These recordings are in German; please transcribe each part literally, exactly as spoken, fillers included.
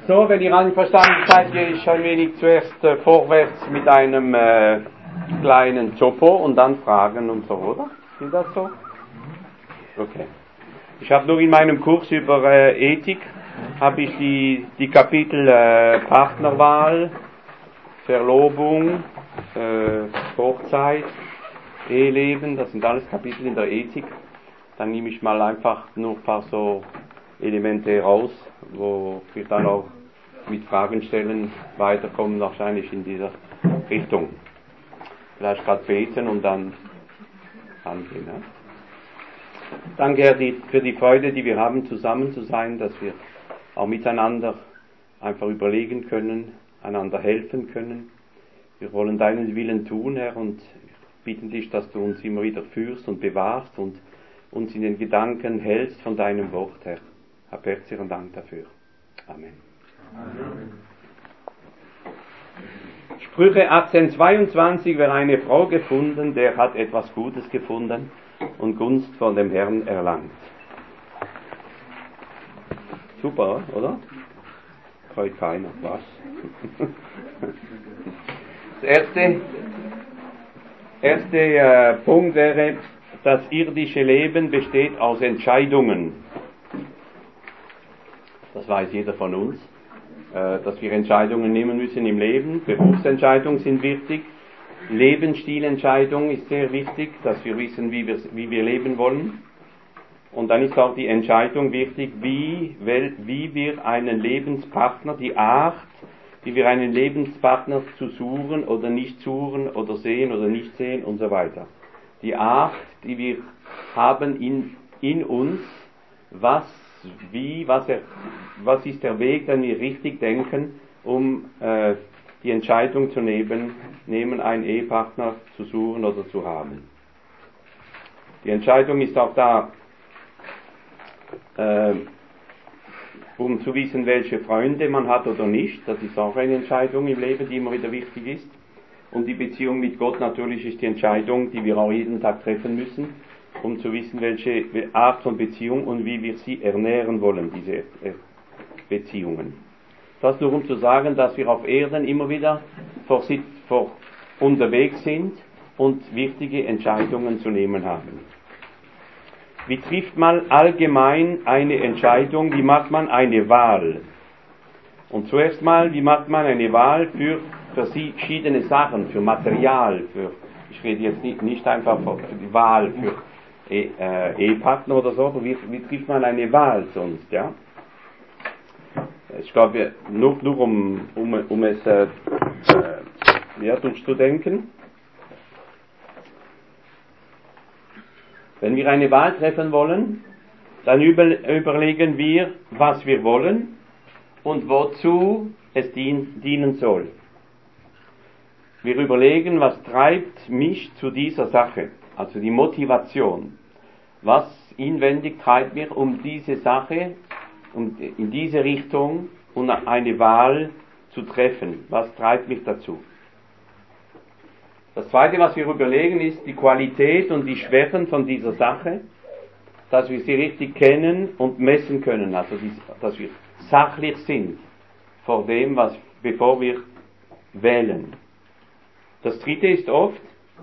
So, wenn ihr einverstanden seid, gehe ich ein wenig zuerst äh, vorwärts mit einem äh, kleinen Topo und dann Fragen und so, oder? Ist das so? Okay. Ich habe nur in meinem Kurs über äh, Ethik, habe ich die, die Kapitel äh, Partnerwahl, Verlobung, äh, Hochzeit, Eheleben, das sind alles Kapitel in der Ethik. Dann nehme ich mal einfach nur ein paar so Elemente raus, wo wir dann auch mit Fragen stellen weiterkommen, wahrscheinlich in dieser Richtung. Vielleicht gerade beten und dann angehen. Ja? Danke, Herr, die, für die Freude, die wir haben, zusammen zu sein, dass wir auch miteinander einfach überlegen können, einander helfen können. Wir wollen deinen Willen tun, Herr, und bitten dich, dass du uns immer wieder führst und bewahrst und uns in den Gedanken hältst von deinem Wort, Herr. Hab herzlichen Dank dafür. Amen. Amen. Sprüche achtzehn zweiundzwanzig, wer eine Frau gefunden, der hat etwas Gutes gefunden und Gunst von dem Herrn erlangt. Super, oder? Freut keiner, was? Das erste, erste äh, Punkt wäre, das irdische Leben besteht aus Entscheidungen. Das weiß jeder von uns, äh, dass wir Entscheidungen nehmen müssen im Leben. Berufsentscheidungen sind wichtig. Lebensstilentscheidung ist sehr wichtig, dass wir wissen, wie wir, wie wir leben wollen. Und dann ist auch die Entscheidung wichtig, wie, wie wir einen Lebenspartner, die Art, wie wir einen Lebenspartner zu suchen oder nicht suchen oder sehen oder nicht sehen und so weiter. Die Art, die wir haben in, in uns, was, wie, was, er, was ist der Weg, den wir richtig denken, um äh, die Entscheidung zu nehmen, nehmen, einen Ehepartner zu suchen oder zu haben. Die Entscheidung ist auch da, äh, um zu wissen, welche Freunde man hat oder nicht. Das ist auch eine Entscheidung im Leben, die immer wieder wichtig ist. Und die Beziehung mit Gott natürlich ist die Entscheidung, die wir auch jeden Tag treffen müssen, um zu wissen, welche Art von Beziehung und wie wir sie ernähren wollen, diese Beziehungen. Das nur um zu sagen, dass wir auf Erden immer wieder vor, vor unterwegs sind und wichtige Entscheidungen zu nehmen haben. Wie trifft man allgemein eine Entscheidung? Wie macht man eine Wahl? Und zuerst mal, wie macht man eine Wahl für verschiedene Sachen, für Material, für, ich rede jetzt nicht, nicht einfach für die Wahl für e, äh, Ehepartner oder so, aber wie, wie trifft man eine Wahl sonst, ja? Ich glaube, nur, nur um, um, um es äh, äh, ja, durchzudenken. Wenn wir eine Wahl treffen wollen, dann über, überlegen wir, was wir wollen und wozu es dien, dienen soll. Wir überlegen, was treibt mich zu dieser Sache, also die Motivation. Was inwendig treibt mich, um diese Sache, um in diese Richtung und eine Wahl zu treffen? Was treibt mich dazu? Das Zweite, was wir überlegen, ist die Qualität und die Schwächen von dieser Sache, dass wir sie richtig kennen und messen können, also dass wir sachlich sind vor dem, was, bevor wir wählen. Das Dritte ist oft,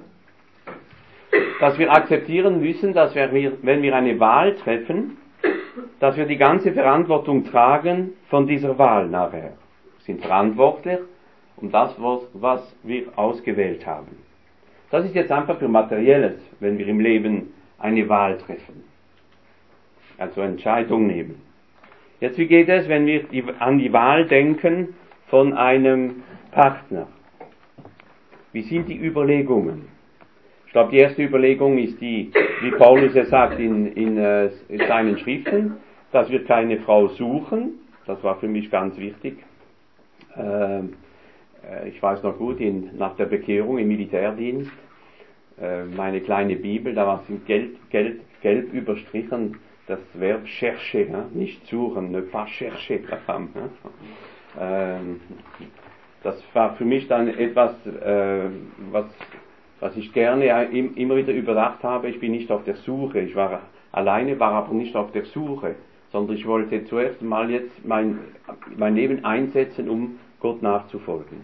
dass wir akzeptieren müssen, dass wir, wenn wir eine Wahl treffen, dass wir die ganze Verantwortung tragen von dieser Wahl nachher. Wir sind verantwortlich um das, was wir ausgewählt haben. Das ist jetzt einfach für Materielles, wenn wir im Leben eine Wahl treffen. Also Entscheidung nehmen. Jetzt, wie geht es, wenn wir an die Wahl denken von einem Partner? Wie sind die Überlegungen? Ich glaube, die erste Überlegung ist die, wie Paulus es sagt in, in, äh, in seinen Schriften, dass wir keine Frau suchen. Das war für mich ganz wichtig. Äh, ich weiß noch gut, in, nach der Bekehrung im Militärdienst, äh, meine kleine Bibel, da war es in gelb, gelb, gelb überstrichen, das Verb chercher, ja? Nicht suchen, ne pas chercher. Ja? Äh, das war für mich dann etwas, äh, was, was ich gerne immer wieder überdacht habe. Ich bin nicht auf der Suche, ich war alleine, war aber nicht auf der Suche, sondern ich wollte zuerst mal jetzt mein, mein Leben einsetzen, um Gott nachzufolgen.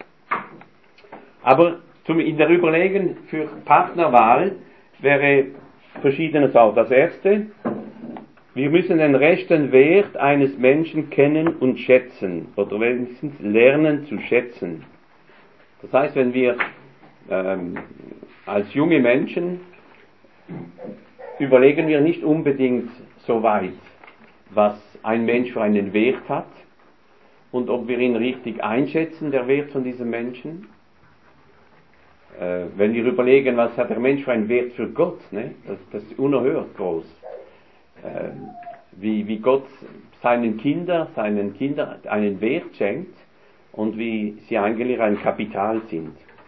Aber zum, in der Überlegung für Partnerwahl wäre Verschiedenes auch. Das erste, wir müssen den rechten Wert eines Menschen kennen und schätzen, oder wenigstens lernen zu schätzen. Das heißt, wenn wir ähm, als junge Menschen überlegen wir nicht unbedingt so weit, was ein Mensch für einen Wert hat und ob wir ihn richtig einschätzen, der Wert von diesem Menschen. Äh, wenn wir überlegen, was hat der Mensch für einen Wert für Gott, ne? das, das ist unerhört groß. Äh, wie, wie Gott seinen Kindern, seinen Kindern einen Wert schenkt und wie sie eigentlich ein Kapital sind.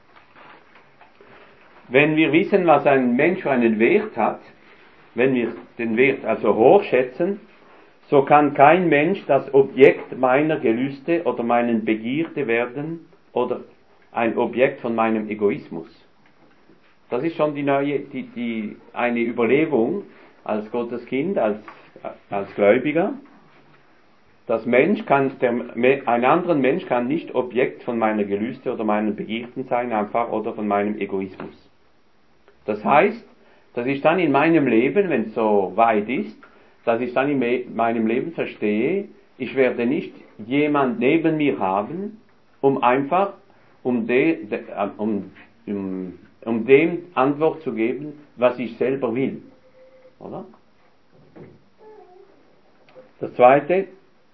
Wenn wir wissen, was ein Mensch für einen Wert hat, wenn wir den Wert also hochschätzen, so kann kein Mensch das Objekt meiner Gelüste oder meinen Begierde werden oder ein Objekt von meinem Egoismus. Das ist schon die neue, die, die, eine Überlegung als Gotteskind, als, als Gläubiger. Das Mensch kann, der, ein anderer Mensch kann nicht Objekt von meiner Gelüste oder meinen Begierden sein, einfach, oder von meinem Egoismus. Das heißt, dass ich dann in meinem Leben, wenn es so weit ist, dass ich dann in meinem Leben verstehe, ich werde nicht jemand neben mir haben, um einfach, um, de, de, um, um, um dem Antwort zu geben, was ich selber will. Oder? Das Zweite,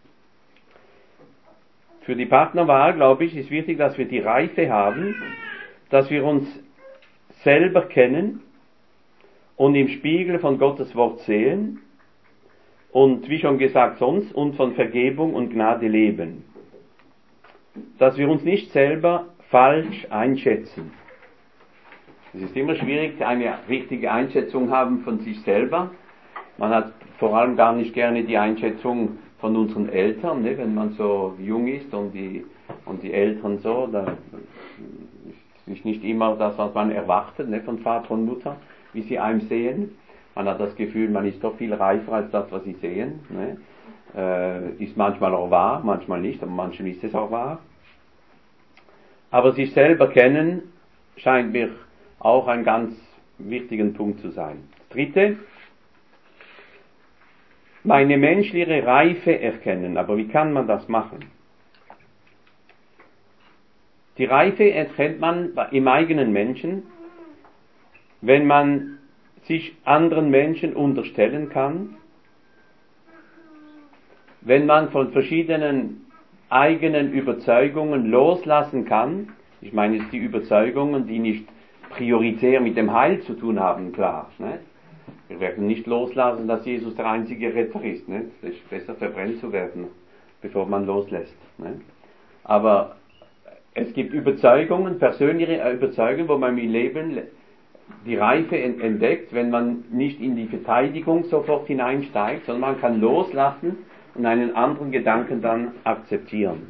für die Partnerwahl, glaube ich, ist wichtig, dass wir die Reife haben, dass wir uns selber kennen und im Spiegel von Gottes Wort sehen und, wie schon gesagt, sonst und von Vergebung und Gnade leben. Dass wir uns nicht selber falsch einschätzen. Es ist immer schwierig, eine richtige Einschätzung haben von sich selber. Man hat vor allem gar nicht gerne die Einschätzung von unseren Eltern, ne? Wenn man so jung ist und die, und die Eltern so, da ist nicht immer das, was man erwartet, ne? Von Vater und Mutter, wie sie einem sehen. Man hat das Gefühl, man ist doch viel reifer als das, was sie sehen. Ne? Äh, ist manchmal auch wahr, manchmal nicht, aber manchmal ist es auch wahr. Aber sich selber kennen scheint mir auch ein ganz wichtigen Punkt zu sein. Das Dritte, meine menschliche Reife erkennen. Aber wie kann man das machen? Die Reife erkennt man im eigenen Menschen, wenn man sich anderen Menschen unterstellen kann, wenn man von verschiedenen eigenen Überzeugungen loslassen kann. Ich meine jetzt die Überzeugungen, die nicht prioritär mit dem Heil zu tun haben, klar. Ne? Wir werden nicht loslassen, dass Jesus der einzige Retter ist. Ne? Es ist besser verbrennt zu werden, bevor man loslässt. Ne? Aber es gibt Überzeugungen, persönliche Überzeugungen, wo man im Leben die Reife entdeckt, wenn man nicht in die Verteidigung sofort hineinsteigt, sondern man kann loslassen und einen anderen Gedanken dann akzeptieren.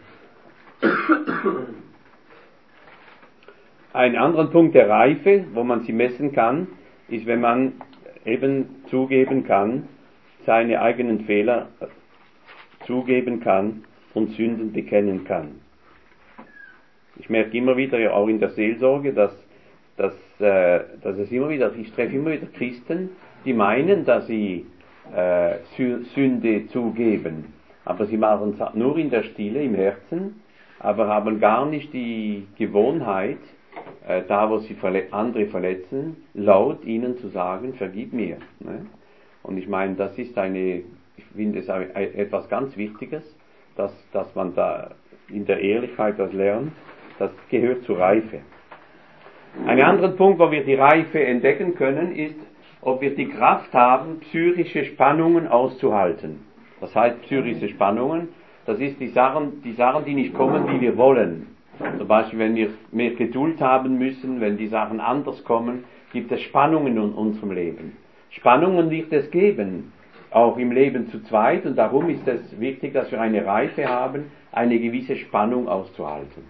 Ein anderer Punkt der Reife, wo man sie messen kann, ist, wenn man eben zugeben kann, seine eigenen Fehler zugeben kann und Sünden bekennen kann. Ich merke immer wieder, auch in der Seelsorge, dass, dass, äh, dass es immer wieder, ich treffe immer wieder Christen, die meinen, dass sie äh, Sünde zugeben, aber sie machen es nur in der Stille, im Herzen, aber haben gar nicht die Gewohnheit, äh, da wo sie verle- andere verletzen, laut ihnen zu sagen, vergib mir. Ne? Und ich meine, das ist eine, ich finde es etwas ganz Wichtiges, dass, dass man da in der Ehrlichkeit das lernt. Das gehört zur Reife. Ein anderer Punkt, wo wir die Reife entdecken können, ist, ob wir die Kraft haben, psychische Spannungen auszuhalten. Das heißt, psychische Spannungen, das ist die Sachen, die Sachen, die nicht kommen, wie wir wollen. Zum Beispiel, wenn wir mehr Geduld haben müssen, wenn die Sachen anders kommen, gibt es Spannungen in unserem Leben. Spannungen wird es geben, auch im Leben zu zweit, und darum ist es wichtig, dass wir eine Reife haben, eine gewisse Spannung auszuhalten.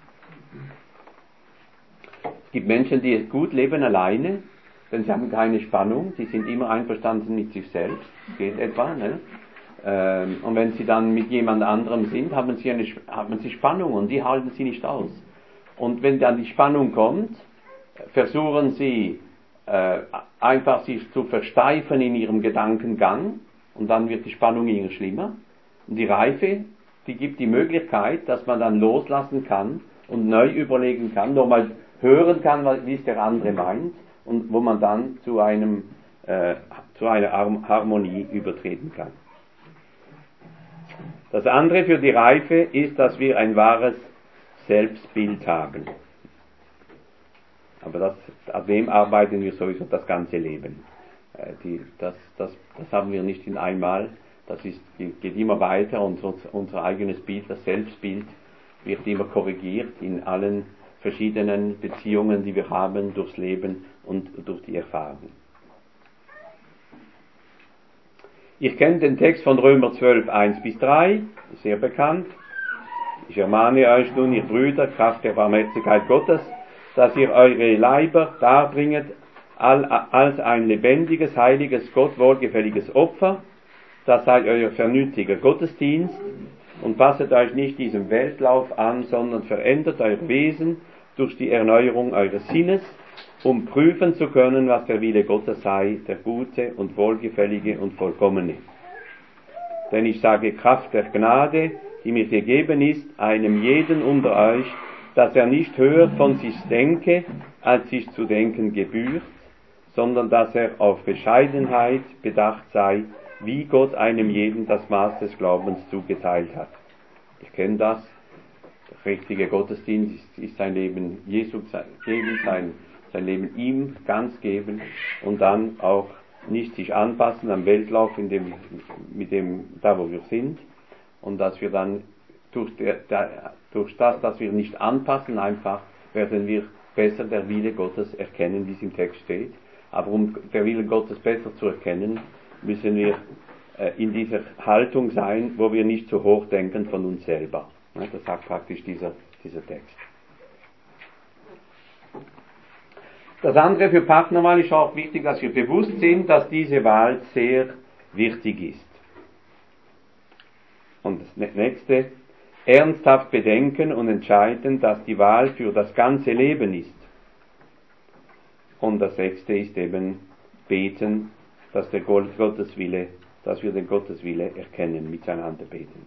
Es gibt Menschen, die es gut leben alleine, denn sie haben keine Spannung, sie sind immer einverstanden mit sich selbst, geht etwa, ne? Ähm, und wenn Sie dann mit jemand anderem sind, haben Sie, eine, haben Sie Spannung und die halten Sie nicht aus. Und wenn dann die Spannung kommt, versuchen Sie äh, einfach sich zu versteifen in Ihrem Gedankengang und dann wird die Spannung immer schlimmer. Und die Reife, die gibt die Möglichkeit, dass man dann loslassen kann und neu überlegen kann, nochmal hören kann, wie es der andere meint und wo man dann zu, einem, äh, zu einer Harmonie übertreten kann. Das andere für die Reife ist, dass wir ein wahres Selbstbild haben. Aber das, an dem arbeiten wir sowieso das ganze Leben. Äh, die, das, das, das haben wir nicht in einmal. Das ist, geht immer weiter und unser, unser eigenes Bild, das Selbstbild, wird immer korrigiert in allen verschiedenen Beziehungen, die wir haben, durchs Leben und durch die Erfahrung. Ihr kennt den Text von Römer zwölf, eins bis drei, sehr bekannt. Ich ermahne euch nun, ihr Brüder, Kraft der Barmherzigkeit Gottes, dass ihr eure Leiber darbringet als ein lebendiges, heiliges, Gott wohlgefälliges Opfer. Das sei euer vernünftiger Gottesdienst. Und passet euch nicht diesem Weltlauf an, sondern verändert euer Wesen durch die Erneuerung eures Sinnes, um prüfen zu können, was der Wille Gottes sei, der gute und wohlgefällige und vollkommene. Denn ich sage Kraft der Gnade, die mir gegeben ist, einem jeden unter euch, dass er nicht höher von sich denke, als sich zu denken gebührt, sondern dass er auf Bescheidenheit bedacht sei, wie Gott einem jeden das Maß des Glaubens zugeteilt hat. Ich kenne das. Der richtige Gottesdienst ist, ist sein Leben Jesus geben, sein, sein Leben ihm ganz geben und dann auch nicht sich anpassen am Weltlauf, in dem, mit dem, da wo wir sind, und dass wir dann durch, der, der, durch das, dass wir nicht anpassen, einfach werden wir besser der Wille Gottes erkennen, wie es im Text steht. Aber um der Wille Gottes besser zu erkennen, müssen wir äh, in dieser Haltung sein, wo wir nicht zu hoch denken von uns selber. Ja, das sagt praktisch dieser, dieser Text. Das andere für Partnerwahl ist auch wichtig, dass wir bewusst sind, dass diese Wahl sehr wichtig ist. Und das nächste, ernsthaft bedenken und entscheiden, dass die Wahl für das ganze Leben ist. Und das sechste ist eben beten, dass der Gotteswille, dass wir den Gotteswille erkennen, miteinander beten.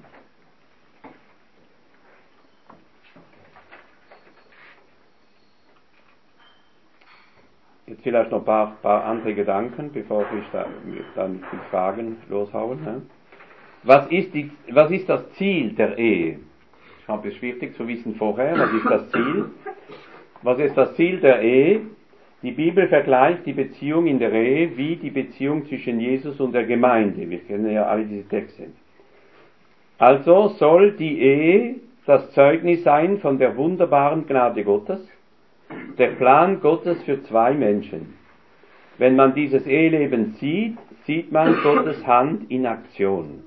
Jetzt vielleicht noch ein paar, paar andere Gedanken, bevor ich da, dann die Fragen loshauen. Ne? Was ist, die, was ist das Ziel der Ehe? Ich habe es wichtig zu wissen vorher, was ist das Ziel? Was ist das Ziel der Ehe? Die Bibel vergleicht die Beziehung in der Ehe wie die Beziehung zwischen Jesus und der Gemeinde. Wir kennen ja alle diese Texte. Also soll die Ehe das Zeugnis sein von der wunderbaren Gnade Gottes, der Plan Gottes für zwei Menschen. Wenn man dieses Eheleben sieht, sieht man Gottes Hand in Aktion.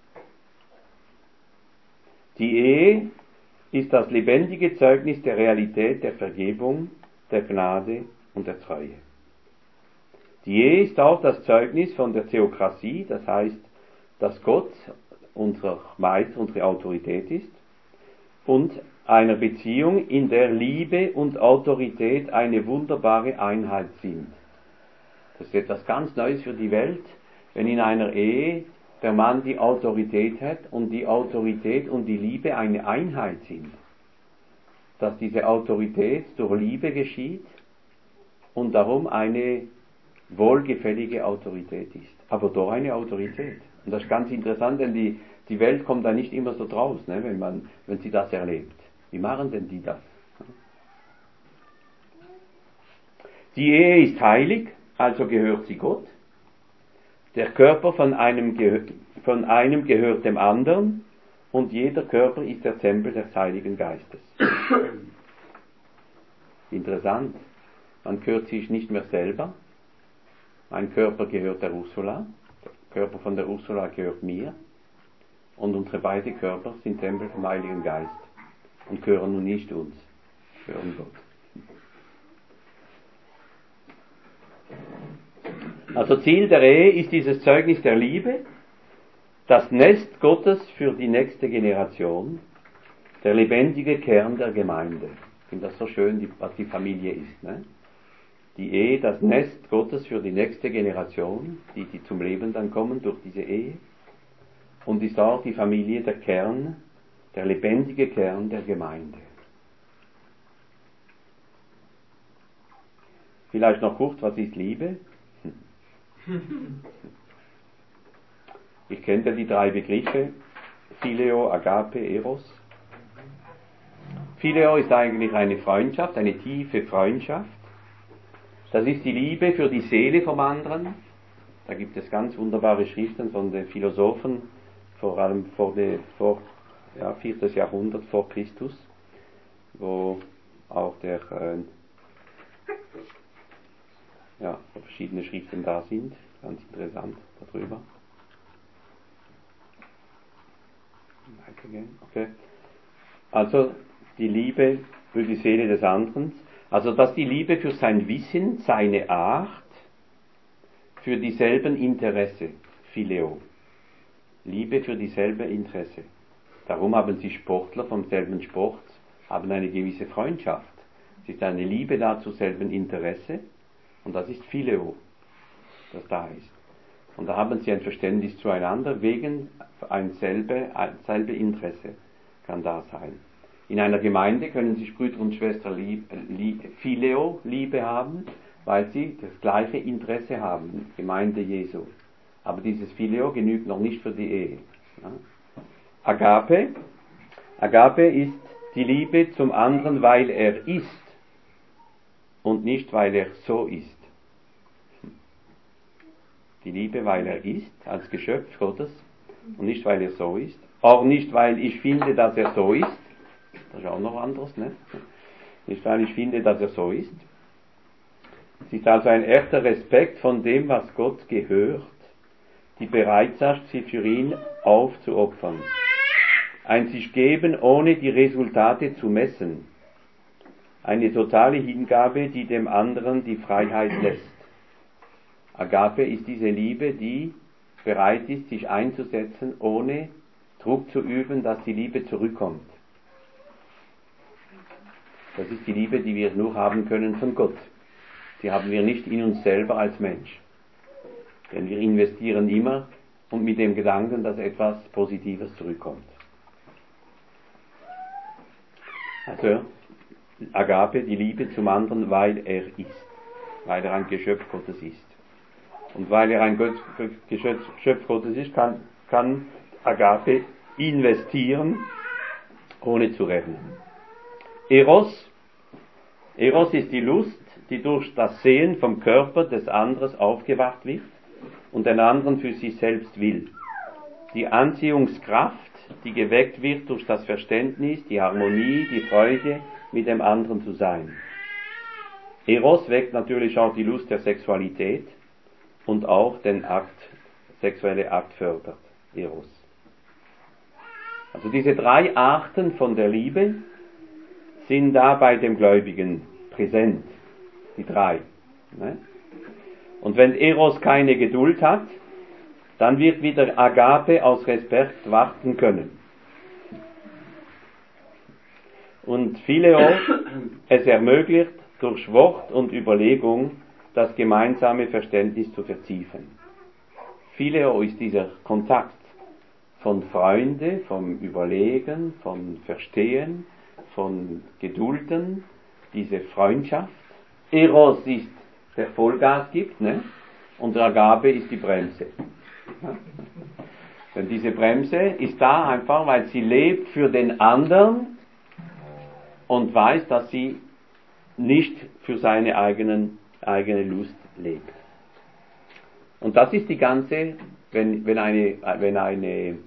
Die Ehe ist das lebendige Zeugnis der Realität der Vergebung, der Gnade und der Treue. Die Ehe ist auch das Zeugnis von der Theokratie, das heißt, dass Gott unser Meister, unsere Autorität ist, und einer Beziehung, in der Liebe und Autorität eine wunderbare Einheit sind. Das ist etwas ganz Neues für die Welt, wenn in einer Ehe der Mann die Autorität hat und die Autorität und die Liebe eine Einheit sind. Dass diese Autorität durch Liebe geschieht und darum eine wohlgefällige Autorität ist. Aber doch eine Autorität. Und das ist ganz interessant, denn die, die Welt kommt da nicht immer so draus, ne, wenn, man, wenn sie das erlebt. Wie machen denn die das? Die Ehe ist heilig, also gehört sie Gott. Der Körper von einem, von einem gehört dem anderen und jeder Körper ist der Tempel des Heiligen Geistes. Interessant. Man gehört sich nicht mehr selber. Mein Körper gehört der Ursula, der Körper von der Ursula gehört mir und unsere beiden Körper sind Tempel vom Heiligen Geist und gehören nun nicht uns, gehören Gott. Also Ziel der Ehe ist dieses Zeugnis der Liebe das Nest Gottes für die nächste Generation, der lebendige Kern der Gemeinde. Ich finde das so schön, die, was die Familie ist. Ne? Die Ehe, das Nest Gottes für die nächste Generation, die, die zum Leben dann kommen durch diese Ehe. Und ist auch die Familie der Kern, der lebendige Kern der Gemeinde. Vielleicht noch kurz, was ist Liebe? Ich kenne ja die drei Begriffe, Phileo, Agape, Eros. Phileo ist eigentlich eine Freundschaft, eine tiefe Freundschaft. Das ist die Liebe für die Seele vom anderen. Da gibt es ganz wunderbare Schriften von den Philosophen, vor allem vor, der, vor ja, viertes Jahrhundert vor Christus, wo auch der, äh, ja, verschiedene Schriften da sind, ganz interessant darüber. Weitergehen, okay. Also die Liebe für die Seele des anderen, also dass die Liebe für sein Wissen, seine Art, für dieselben Interesse, Phileo. Liebe für dieselbe Interesse. Darum haben sie Sportler vom selben Sport, haben eine gewisse Freundschaft. Es ist eine Liebe da zu selben Interesse und das ist Phileo, das da ist. Und da haben sie ein Verständnis zueinander wegen ein selbe, ein selbe Interesse kann da sein. In einer Gemeinde können sich Brüder und Schwestern lieb, lieb, Phileo, Liebe haben, weil sie das gleiche Interesse haben, Gemeinde Jesu. Aber dieses Phileo genügt noch nicht für die Ehe. Ja. Agape, Agape ist die Liebe zum anderen, weil er ist und nicht, weil er so ist. Die Liebe, weil er ist, als Geschöpf Gottes, und nicht, weil er so ist. Auch nicht, weil ich finde, dass er so ist. Das ist auch noch anderes, ne? Nicht, weil ich finde, dass er so ist. Es ist also ein echter Respekt von dem, was Gott gehört, die Bereitschaft, sie für ihn aufzuopfern. Ein sich geben, ohne die Resultate zu messen. Eine totale Hingabe, die dem anderen die Freiheit lässt. Agape ist diese Liebe, die bereit ist, sich einzusetzen, ohne Druck zu üben, dass die Liebe zurückkommt. Das ist die Liebe, die wir nur haben können von Gott. Die haben wir nicht in uns selber als Mensch. Denn wir investieren immer und mit dem Gedanken, dass etwas Positives zurückkommt. Also Agape, die Liebe zum anderen, weil er ist. Weil er ein Geschöpf Gottes ist. Und weil er ein Geschöpf Gottes ist, kann, kann Agape investieren, ohne zu rechnen. Eros, Eros ist die Lust, die durch das Sehen vom Körper des anderen aufgewacht wird und den anderen für sich selbst will. Die Anziehungskraft, die geweckt wird durch das Verständnis, die Harmonie, die Freude, mit dem anderen zu sein. Eros weckt natürlich auch die Lust der Sexualität und auch den Akt, sexuelle Akt fördert. Eros. Also diese drei Arten von der Liebe sind da bei dem Gläubigen präsent. Die drei. Ne? Und wenn Eros keine Geduld hat, dann wird wieder Agape aus Respekt warten können. Und Phileo es ermöglicht, durch Wort und Überlegung das gemeinsame Verständnis zu vertiefen. Phileo ist dieser Kontakt von Freunde, vom Überlegen, vom Verstehen, von Gedulden, diese Freundschaft. Eros ist der Vollgas gibt, ne? Und Agape ist die Bremse. Ja? Denn diese Bremse ist da einfach, weil sie lebt für den anderen und weiß, dass sie nicht für seine eigenen, eigene Lust lebt. Und das ist die ganze, wenn, wenn eine, wenn eine, äh,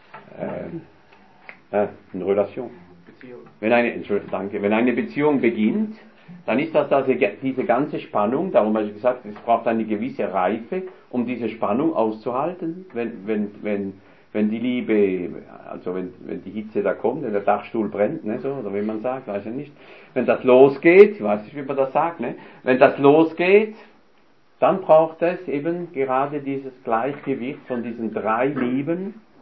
äh, eine Relation, Beziehung. Wenn eine, Entschuldigung, danke, wenn eine Beziehung beginnt, dann ist das also diese ganze Spannung, darum habe ich gesagt, es braucht eine gewisse Reife, um diese Spannung auszuhalten, wenn, wenn, wenn, wenn die Liebe, also wenn, wenn die Hitze da kommt, wenn der Dachstuhl brennt, ne, so, oder wie man sagt, weiß ich nicht, wenn das losgeht, ich weiß nicht, wie man das sagt, ne, wenn das losgeht, dann braucht es eben gerade dieses Gleichgewicht von diesen drei Lieben,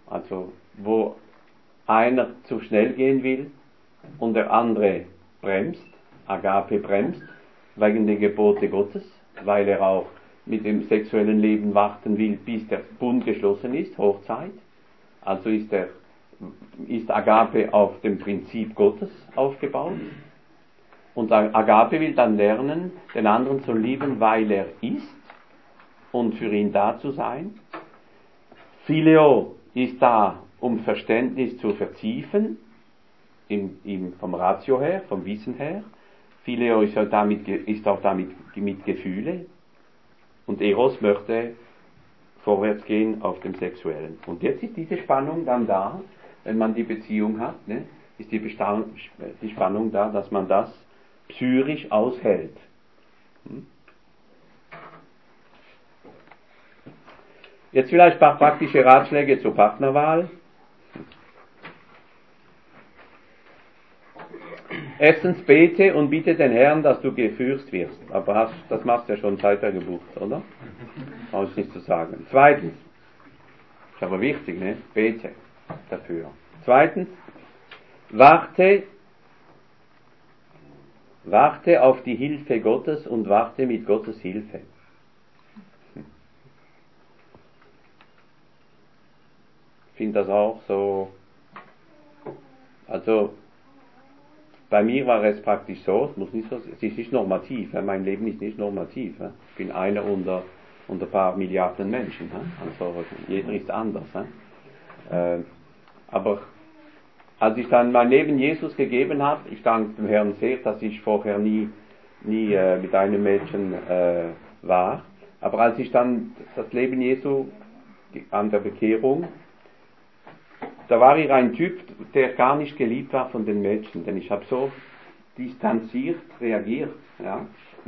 also wo einer zu schnell gehen will und der andere bremst, Agape bremst, wegen der Gebote Gottes, weil er auch mit dem sexuellen Leben warten will, bis der Bund geschlossen ist, Hochzeit. Also ist, der, ist Agape auf dem Prinzip Gottes aufgebaut. Und Agape will dann lernen, den anderen zu lieben, weil er ist und für ihn da zu sein. Phileo ist da, um Verständnis zu vertiefen, im, im, vom Ratio her, vom Wissen her. Phileo ist, ja damit, ist auch damit mit Gefühle. Und Eros möchte vorwärts gehen auf dem Sexuellen. Und jetzt ist diese Spannung dann da, wenn man die Beziehung hat, ne, ist die, Bestand, die Spannung da, dass man das psychisch aushält. Hm? Jetzt vielleicht ein paar praktische Ratschläge zur Partnerwahl. Erstens, bete und bitte den Herrn, dass du geführt wirst. Aber hast, das machst du ja schon seit der Geburt, oder? Brauchst nicht zu sagen. Zweitens, ist aber wichtig, ne? Bete dafür. Zweitens, warte, warte auf die Hilfe Gottes und warte mit Gottes Hilfe. Ich finde das auch so, also, bei mir war es praktisch so, es, muss nicht so, es ist nicht normativ, mein Leben ist nicht normativ. Ich bin einer unter, unter ein paar Milliarden Menschen, also jeder ist anders. Aber als ich dann mein Leben Jesus gegeben habe, ich danke dem Herrn sehr, dass ich vorher nie, nie mit einem Mädchen war, aber als ich dann das Leben Jesu an der Bekehrung, da war ich ein Typ, der gar nicht geliebt war von den Mädchen, denn ich habe so distanziert reagiert, ja,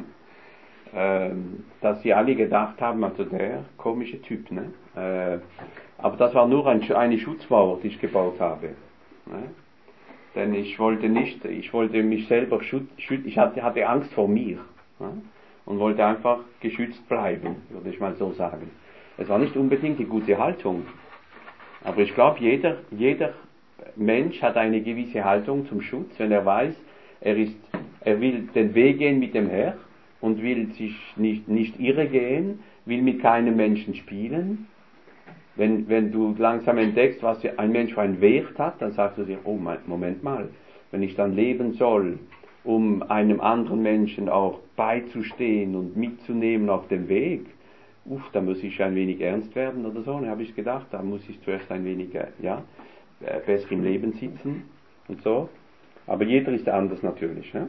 ähm, dass sie alle gedacht haben, also der komische Typ, ne? Äh, aber das war nur ein, eine Schutzmauer, die ich gebaut habe, ne? Denn ich wollte nicht, ich wollte mich selber schützen, ich hatte, hatte Angst vor mir, ne? Und wollte einfach geschützt bleiben, würde ich mal so sagen. Es war nicht unbedingt die gute Haltung. Aber ich glaube, jeder, jeder Mensch hat eine gewisse Haltung zum Schutz, wenn er weiß, er, ist, er will den Weg gehen mit dem Herrn und will sich nicht, nicht irre gehen, will mit keinem Menschen spielen. Wenn, wenn du langsam entdeckst, was ein Mensch für einen Wert hat, dann sagst du dir, oh Moment mal, wenn ich dann leben soll, um einem anderen Menschen auch beizustehen und mitzunehmen auf dem Weg, uff, da muss ich ein wenig ernst werden oder so. Und da habe ich gedacht, da muss ich zuerst ein wenig, ja, besser im Leben sitzen und so. Aber jeder ist anders natürlich. Ne?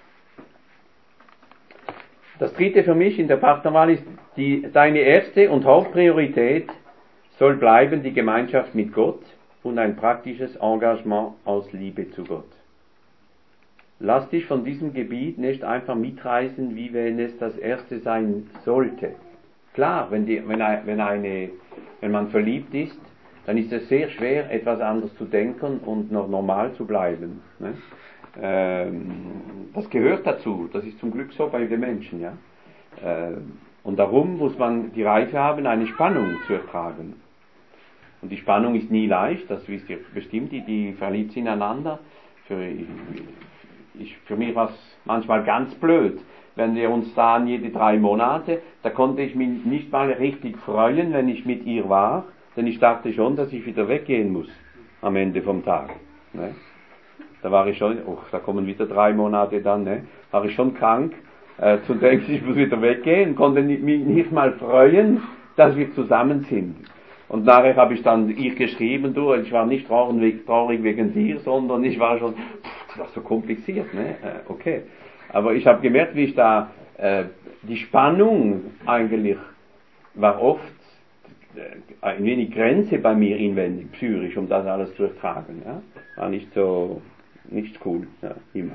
Das dritte für mich in der Partnerwahl ist, die, deine erste und Hauptpriorität soll bleiben die Gemeinschaft mit Gott und ein praktisches Engagement aus Liebe zu Gott. Lass dich von diesem Gebiet nicht einfach mitreißen, wie wenn es das erste sein sollte. Klar, wenn, die, wenn, wenn, eine, wenn man verliebt ist, dann ist es sehr schwer, etwas anderes zu denken und noch normal zu bleiben. Ne? Ähm, das gehört dazu, das ist zum Glück so bei den Menschen. Ja? Ähm, und darum muss man die Reife haben, eine Spannung zu ertragen. Und die Spannung ist nie leicht, das wisst ihr bestimmt, die, die verliebt sind ineinander. Für, ich, für mich war es manchmal ganz blöd. Wenn wir uns sahen jede drei Monate, da konnte ich mich nicht mal richtig freuen, wenn ich mit ihr war, denn ich dachte schon, dass ich wieder weggehen muss am Ende vom Tag. Ne? Da war ich schon, oh, da kommen wieder drei Monate dann, ne? War ich schon krank, äh, zu denken, ich muss wieder weggehen, konnte mich nicht mal freuen, dass wir zusammen sind. Und nachher habe ich dann ihr geschrieben, du, ich war nicht traurig, traurig wegen dir, sondern ich war schon, pff, das ist so kompliziert, ne? Äh, okay. Aber ich habe gemerkt, wie ich da, äh, die Spannung eigentlich war oft äh, ein wenig Grenze bei mir inwendig, psychisch, um das alles zu ertragen. Ja? War nicht so, nicht cool, ja, immer.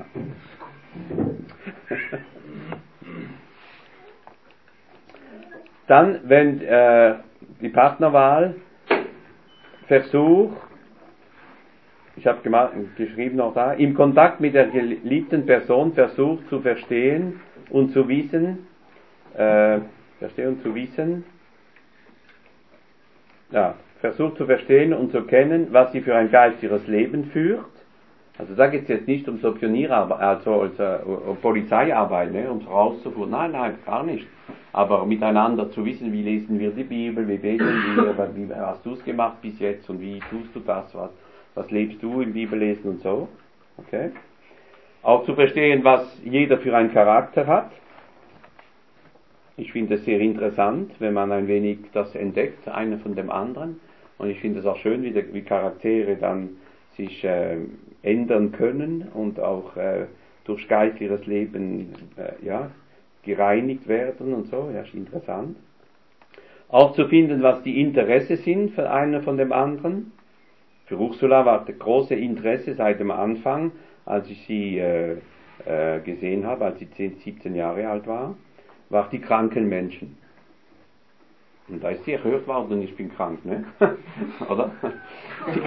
Dann, wenn äh, die Partnerwahl, Versuch, ich habe geschrieben noch da, im Kontakt mit der geliebten Person versucht zu verstehen und zu wissen, äh, verstehen und zu wissen, ja, versucht zu verstehen und zu kennen, was sie für ein geistiges Leben führt. Also da geht es jetzt nicht um so Pionierarbeit, also als, äh, um Polizeiarbeit, ne, um es rauszuführen. Nein, nein, gar nicht. Aber miteinander zu wissen, wie lesen wir die Bibel, wie beten wir, wie hast du es gemacht bis jetzt und wie tust du das, was, was lebst du im Bibellesen und so. Okay. Auch zu verstehen, was jeder für einen Charakter hat. Ich finde es sehr interessant, wenn man ein wenig das entdeckt, einer von dem anderen. Und ich finde es auch schön, wie, die, wie Charaktere dann sich äh, ändern können und auch äh, durch geistliches Leben äh, ja, gereinigt werden und so. Ja, ist interessant. Auch zu finden, was die Interessen sind für einer von dem anderen. Für Ursula war das große Interesse seit dem Anfang, als ich sie äh, äh, gesehen habe, als sie zehn, siebzehn Jahre alt war, war die kranken Menschen. Und da ist sie erhört worden, ich bin krank, ne? Oder? Die,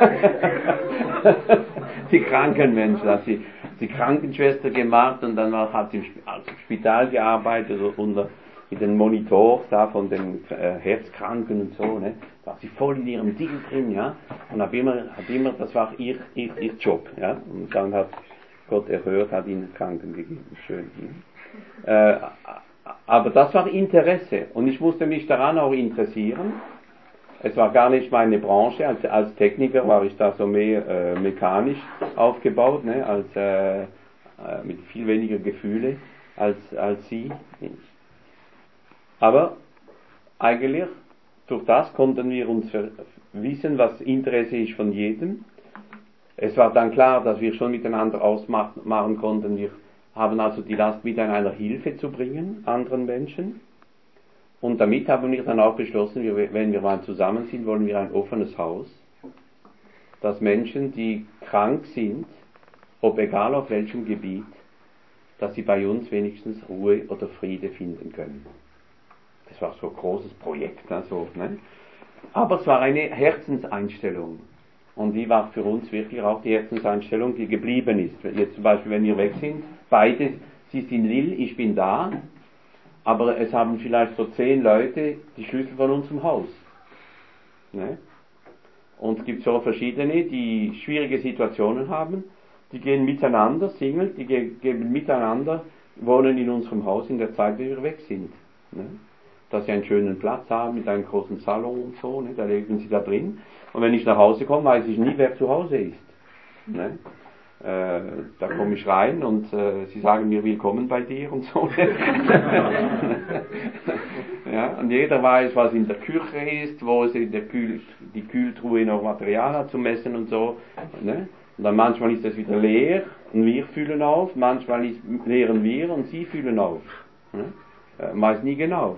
die kranken Menschen, hat sie die Krankenschwester gemacht und dann hat sie im Spital gearbeitet unter mit den Monitors da von den äh, Herzkranken und so, ne? Da war sie voll in ihrem Ding drin, ja? Und hat immer, hat immer, das war ihr, ihr, ihr Job, ja? Und dann hat Gott erhört, hat ihnen Kranken gegeben, schön. Ne? Äh, aber das war Interesse und ich musste mich daran auch interessieren. Es war gar nicht meine Branche, als, als Techniker war ich da so mehr äh, mechanisch aufgebaut, ne? Als, äh, äh, mit viel weniger Gefühle als, als sie. Aber eigentlich durch das konnten wir uns wissen, was Interesse ist von jedem. Es war dann klar, dass wir schon miteinander ausmachen konnten, wir haben also die Last miteinander Hilfe zu bringen, anderen Menschen. Und damit haben wir dann auch beschlossen, wir, wenn wir mal zusammen sind, wollen wir ein offenes Haus, dass Menschen, die krank sind, ob egal auf welchem Gebiet, dass sie bei uns wenigstens Ruhe oder Friede finden können. Das war so ein großes Projekt, ne, so, ne? Aber es war eine Herzenseinstellung. Und die war für uns wirklich auch die Herzenseinstellung, die geblieben ist. Jetzt zum Beispiel, wenn wir weg sind, beide, sie sind Lille, ich bin da, aber es haben vielleicht so zehn Leute die Schlüssel von unserem Haus. Ne? Und es gibt so verschiedene, die schwierige Situationen haben, die gehen miteinander, Single, die ge- gehen miteinander, wohnen in unserem Haus in der Zeit, wenn wir weg sind. Ne? Dass sie einen schönen Platz haben mit einem großen Salon und so, ne? Da leben sie da drin. Und wenn ich nach Hause komme, weiß ich nie, wer zu Hause ist. Ne? Äh, da komme ich rein und äh, sie sagen mir willkommen bei dir und so. Ja, und jeder weiß, was in der Küche ist, wo es in der Kühl, die Kühltruhe noch Material hat zum Messen und so. Ne? Und dann manchmal ist es wieder leer und wir füllen auf, manchmal ist, leeren wir und sie füllen auf. Ne? Äh, weiß nie genau.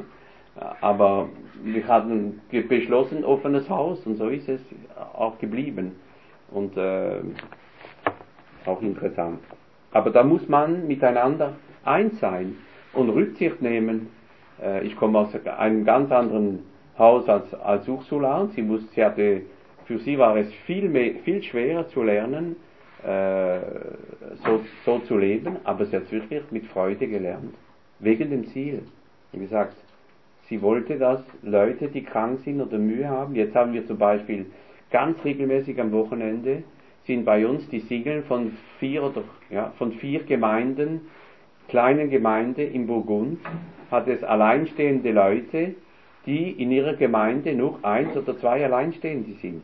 Aber wir hatten beschlossen, offenes Haus und so ist es auch geblieben. Und äh, auch interessant. Aber da muss man miteinander eins sein und Rücksicht nehmen. Äh, ich komme aus einem ganz anderen Haus als, als Ursula. Sie, muss, sie hatte, für sie war es viel, mehr, viel schwerer zu lernen, äh, so, so zu leben, aber sie hat es wirklich mit Freude gelernt. Wegen dem Ziel. Wie gesagt, sie wollte, dass Leute, die krank sind oder Mühe haben, jetzt haben wir zum Beispiel ganz regelmäßig am Wochenende, sind bei uns die Siegeln von vier oder ja, von vier Gemeinden, kleinen Gemeinde im Burgund, hat es alleinstehende Leute, die in ihrer Gemeinde nur eins oder zwei Alleinstehende sind.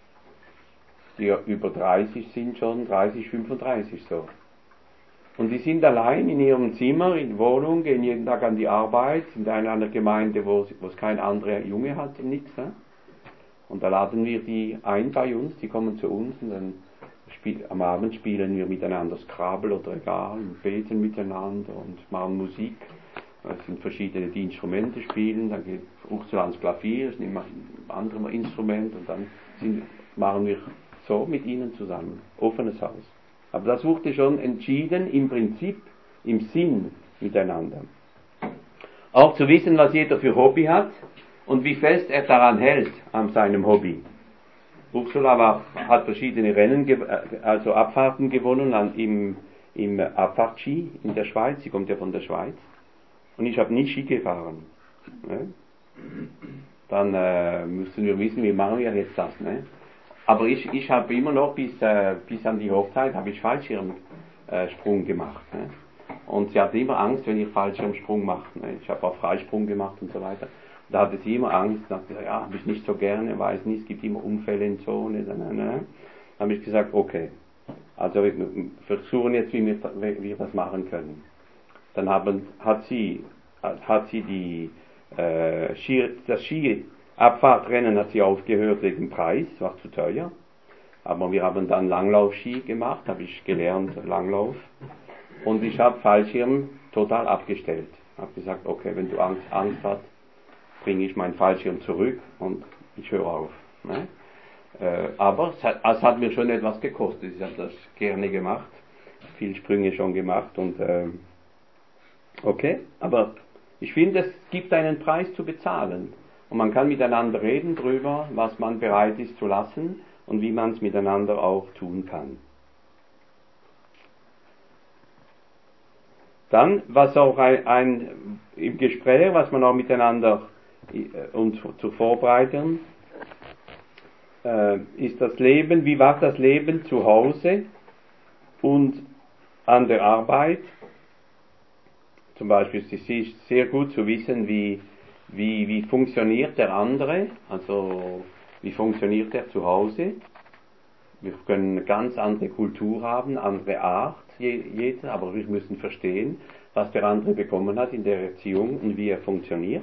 Die über dreißig sind schon, dreißig, fünfunddreißig so. Und die sind allein in ihrem Zimmer, in Wohnung, gehen jeden Tag an die Arbeit, sind in einer Gemeinde, wo, wo es kein anderer Junge hat und nichts. Ne? Und da laden wir die ein bei uns, die kommen zu uns und dann spiel, am Abend spielen wir miteinander Scrabble oder egal, und beten miteinander und machen Musik. Es sind verschiedene, die Instrumente spielen, dann geht Ursula ans Klavier, ist immer ein anderes Instrument und dann sind, machen wir so mit ihnen zusammen, offenes Haus. Aber das wurde schon entschieden im Prinzip, im Sinn miteinander. Auch zu wissen, was jeder für Hobby hat und wie fest er daran hält, an seinem Hobby. Ursula war, hat verschiedene Rennen, also Abfahrten gewonnen an, im, im Abfahrtski in der Schweiz. Sie kommt ja von der Schweiz. Und ich habe nie Ski gefahren. Ne? dann äh, müssen wir wissen, wie machen wir jetzt das. Ne? Aber ich, ich habe immer noch bis, äh, bis an die Hochzeit habe ich Fallschirmsprung äh, gemacht. Ne? Und sie hatte immer Angst, wenn ich Fallschirmsprung mache. Ne? Ich habe auch Freisprung gemacht und so weiter. Da hatte sie immer Angst, dachte, ja, habe ich nicht so gerne, weiß nicht, es gibt immer Unfälle und so. Ne, ne, ne. Da habe ich gesagt, okay, also wir versuchen jetzt, wie wir, wie wir das machen können. Dann haben, hat sie, hat sie die, äh, Ski, das Skiabfahrtrennen hat sie aufgehört wegen Preis, war zu teuer. Aber wir haben dann Langlaufski gemacht, habe ich gelernt, Langlauf. Und ich habe Fallschirm total abgestellt. Habe gesagt, okay, wenn du Angst, Angst hast, bringe ich meinen Fallschirm zurück und ich höre auf. Ne? Äh, aber es hat, es hat mir schon etwas gekostet. Ich habe das gerne gemacht, viele Sprünge schon gemacht und äh, okay, aber ich finde, es gibt einen Preis zu bezahlen. Und man kann miteinander reden darüber, was man bereit ist zu lassen und wie man es miteinander auch tun kann. Dann, was auch ein, ein im Gespräch, was man auch miteinander äh, uns zu vorbereiten, äh, ist das Leben, wie war das Leben zu Hause und an der Arbeit. Zum Beispiel ist es sehr gut zu wissen, wie, wie, wie funktioniert der andere, also wie funktioniert er zu Hause. Wir können eine ganz andere Kultur haben, andere Art, jeder, aber wir müssen verstehen, was der andere bekommen hat in der Erziehung und wie er funktioniert.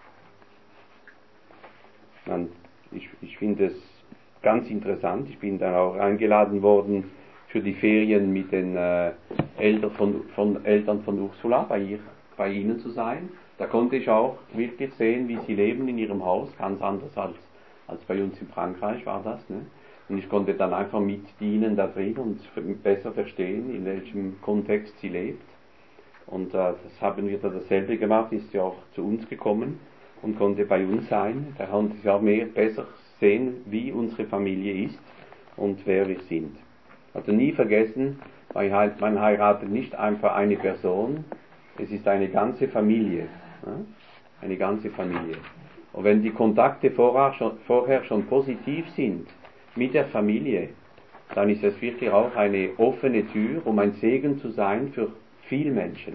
Und ich, ich finde es ganz interessant. Ich bin dann auch eingeladen worden für die Ferien mit den äh, Eltern, von, von, Eltern von Ursula bei, ihr, bei ihnen zu sein. Da konnte ich auch wirklich sehen, wie sie leben in ihrem Haus, ganz anders als, als bei uns in Frankreich war das. Ne? Und ich konnte dann einfach mitdienen da drin und besser verstehen, in welchem Kontext sie lebt. Und äh, das haben wir da dasselbe gemacht, ist sie auch zu uns gekommen und konnte bei uns sein. Da konnte sie auch mehr, besser sehen, wie unsere Familie ist und wer wir sind. Also nie vergessen, man heiratet nicht einfach eine Person, es ist eine ganze Familie. Ja? Eine ganze Familie. Und wenn die Kontakte vorher schon, vorher schon positiv sind mit der Familie, dann ist es wirklich auch eine offene Tür, um ein Segen zu sein für viele Menschen.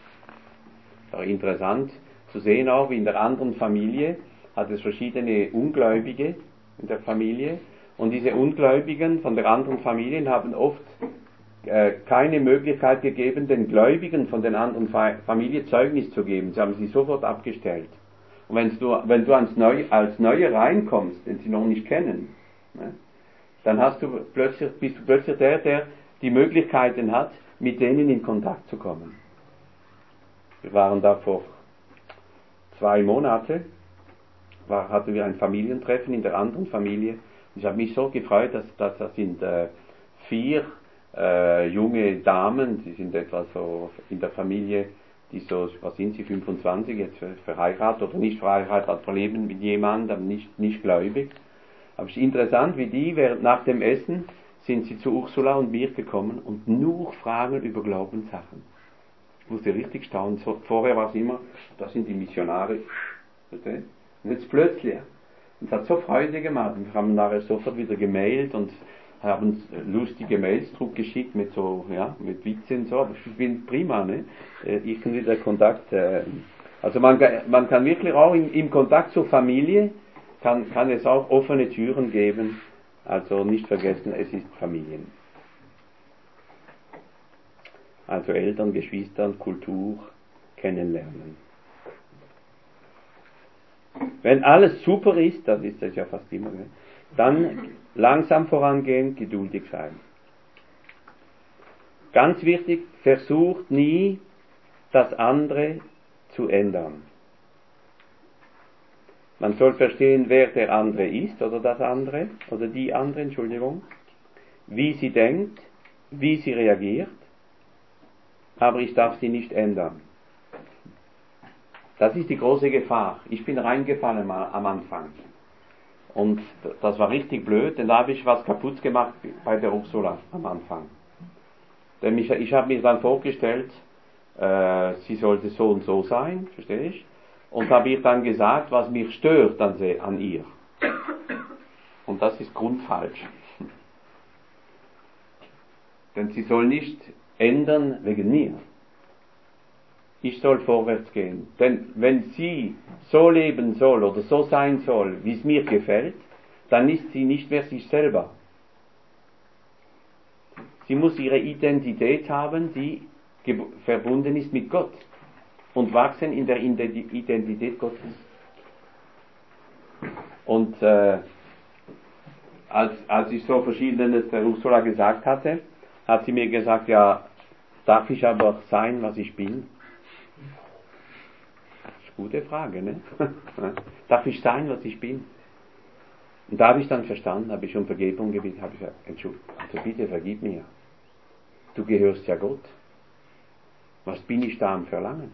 Aber interessant zu sehen auch, wie in der anderen Familie hat es verschiedene Ungläubige in der Familie und diese Ungläubigen von der anderen Familien haben oft äh, keine Möglichkeit gegeben, den Gläubigen von den anderen Fa- Familien Zeugnis zu geben. Sie haben sie sofort abgestellt. Und wenn du, wenn du als, Neu, als Neue reinkommst, den sie noch nicht kennen, ne, dann hast du plötzlich, bist du plötzlich der, der die Möglichkeiten hat, mit denen in Kontakt zu kommen. Wir waren da vor zwei Monaten, war, hatten wir ein Familientreffen in der anderen Familie. Ich habe mich so gefreut, dass, dass das sind äh, vier äh, junge Damen, die sind etwa so in der Familie, die so, was sind sie, fünfundzwanzig, jetzt verheiratet oder nicht verheiratet, verleben mit jemandem, nicht, nicht gläubig. Aber es ist interessant, wie die, während nach dem Essen, sind sie zu Ursula und mir gekommen und nur Fragen über Glaubenssachen. Ich musste richtig staunen. So, vorher war es immer, das sind die Missionare. Und jetzt plötzlich. Und es hat so Freude gemacht. Und wir haben nachher sofort wieder gemailt und haben lustige Mails zurückgeschickt mit so, ja, mit Witzen und so. Aber ich bin prima, ne? Irgendwie der Kontakt. Äh, also man, man kann wirklich auch im, im Kontakt zur Familie, kann, kann es auch offene Türen geben. Also nicht vergessen, es ist Familien. Also Eltern, Geschwister, Kultur kennenlernen. Wenn alles super ist, das ist das ja fast immer, ne? Dann langsam vorangehen, geduldig sein. Ganz wichtig, versucht nie, das andere zu ändern. Man soll verstehen, wer der andere ist, oder das andere, oder die andere, Entschuldigung, wie sie denkt, wie sie reagiert, aber ich darf sie nicht ändern. Das ist die große Gefahr. Ich bin reingefallen mal am Anfang. Und das war richtig blöd, denn da habe ich was kaputt gemacht bei der Ursula am Anfang. Denn ich, ich habe mir dann vorgestellt, äh, sie sollte so und so sein, verstehe ich? Und habe ich dann gesagt, was mich stört an, sie, an ihr. Und das ist grundfalsch. Denn sie soll nicht ändern wegen mir. Ich soll vorwärts gehen. Denn wenn sie so leben soll oder so sein soll, wie es mir gefällt, dann ist sie nicht mehr sich selber. Sie muss ihre Identität haben, die verbunden ist mit Gott und wachsen in der Identität Gottes. Und äh, als, als ich so Verschiedenes der Ursula gesagt hatte, hat sie mir gesagt, ja, darf ich aber sein, was ich bin? Das ist eine gute Frage, ne? Darf ich sein, was ich bin? Und da habe ich dann verstanden, habe ich um Vergebung gebeten, habe ich gesagt, Entschuldigung, also bitte vergib mir. Du gehörst ja Gott. Was bin ich da am Verlangen?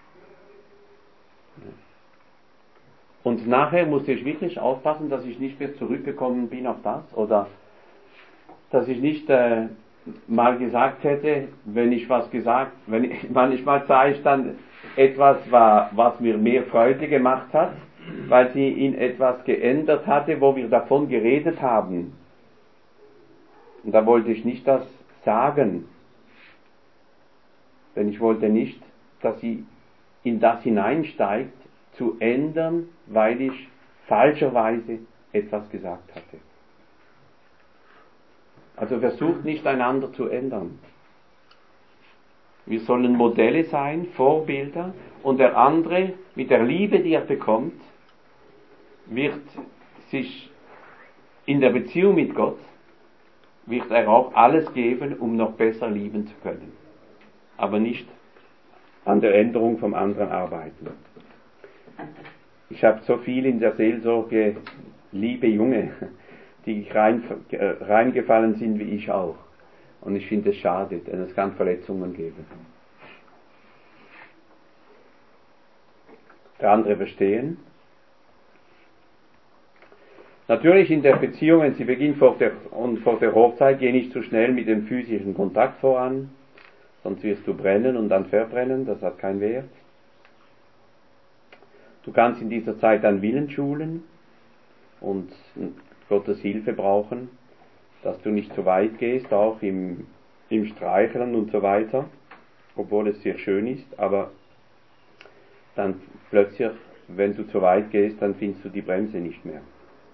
Und nachher musste ich wirklich aufpassen, dass ich nicht mehr zurückgekommen bin auf das, oder dass ich nicht äh, mal gesagt hätte, wenn ich was gesagt, wenn ich, manchmal sah ich dann etwas, war, was mir mehr Freude gemacht hat, weil sie in etwas geändert hatte, wo wir davon geredet haben. Und da wollte ich nicht das sagen, denn ich wollte nicht, dass sie in das hineinsteigt, zu ändern, weil ich falscherweise etwas gesagt hatte. Also versucht nicht einander zu ändern. Wir sollen Modelle sein, Vorbilder, und der andere mit der Liebe, die er bekommt, wird sich in der Beziehung mit Gott, wird er auch alles geben, um noch besser lieben zu können. Aber nicht an der Änderung vom anderen arbeiten. Ich habe so viel in der Seelsorge, liebe Junge, die rein, äh, reingefallen sind wie ich auch. Und ich finde es schade, denn es kann Verletzungen geben. Der andere verstehen. Natürlich in der Beziehung, wenn sie beginnt vor der, und vor der Hochzeit, geh nicht zu schnell mit dem physischen Kontakt voran, sonst wirst du brennen und dann verbrennen, das hat keinen Wert. Du kannst in dieser Zeit deinen Willen schulen und Gottes Hilfe brauchen, dass du nicht zu weit gehst, auch im, im Streicheln und so weiter, obwohl es sehr schön ist, aber dann plötzlich, wenn du zu weit gehst, dann findest du die Bremse nicht mehr.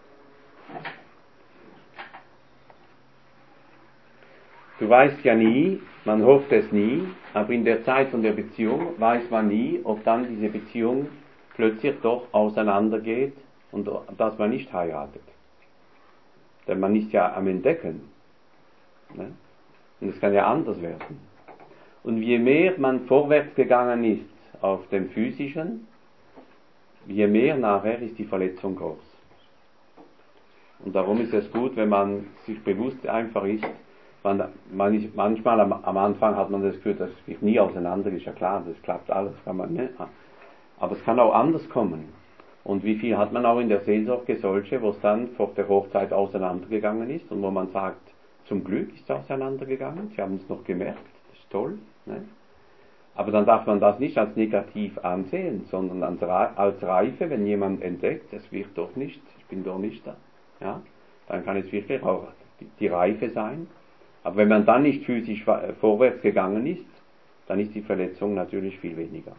Du weißt ja nie, man hofft es nie, aber in der Zeit von der Beziehung weiß man nie, ob dann diese Beziehung plötzlich doch auseinandergeht und dass man nicht heiratet. Denn man ist ja am Entdecken. Ne? Und es kann ja anders werden. Und je mehr man vorwärts gegangen ist auf dem Physischen, je mehr nachher ist die Verletzung groß. Und darum ist es gut, wenn man sich bewusst einfach ist, man, man ist manchmal am, am Anfang hat man das Gefühl, das wird nie auseinander, ist ja klar, das klappt alles, kann man nicht. Aber es kann auch anders kommen. Und wie viel hat man auch in der Seelsorge solche, wo es dann vor der Hochzeit auseinandergegangen ist und wo man sagt, zum Glück ist es auseinandergegangen, sie haben es noch gemerkt, das ist toll. Ne? Aber dann darf man das nicht als negativ ansehen, sondern als, als Reife, wenn jemand entdeckt, es wird doch nicht, ich bin doch nicht da. Ja? Dann kann es wirklich auch die, die Reife sein. Aber wenn man dann nicht physisch vorwärts gegangen ist, dann ist die Verletzung natürlich viel weniger.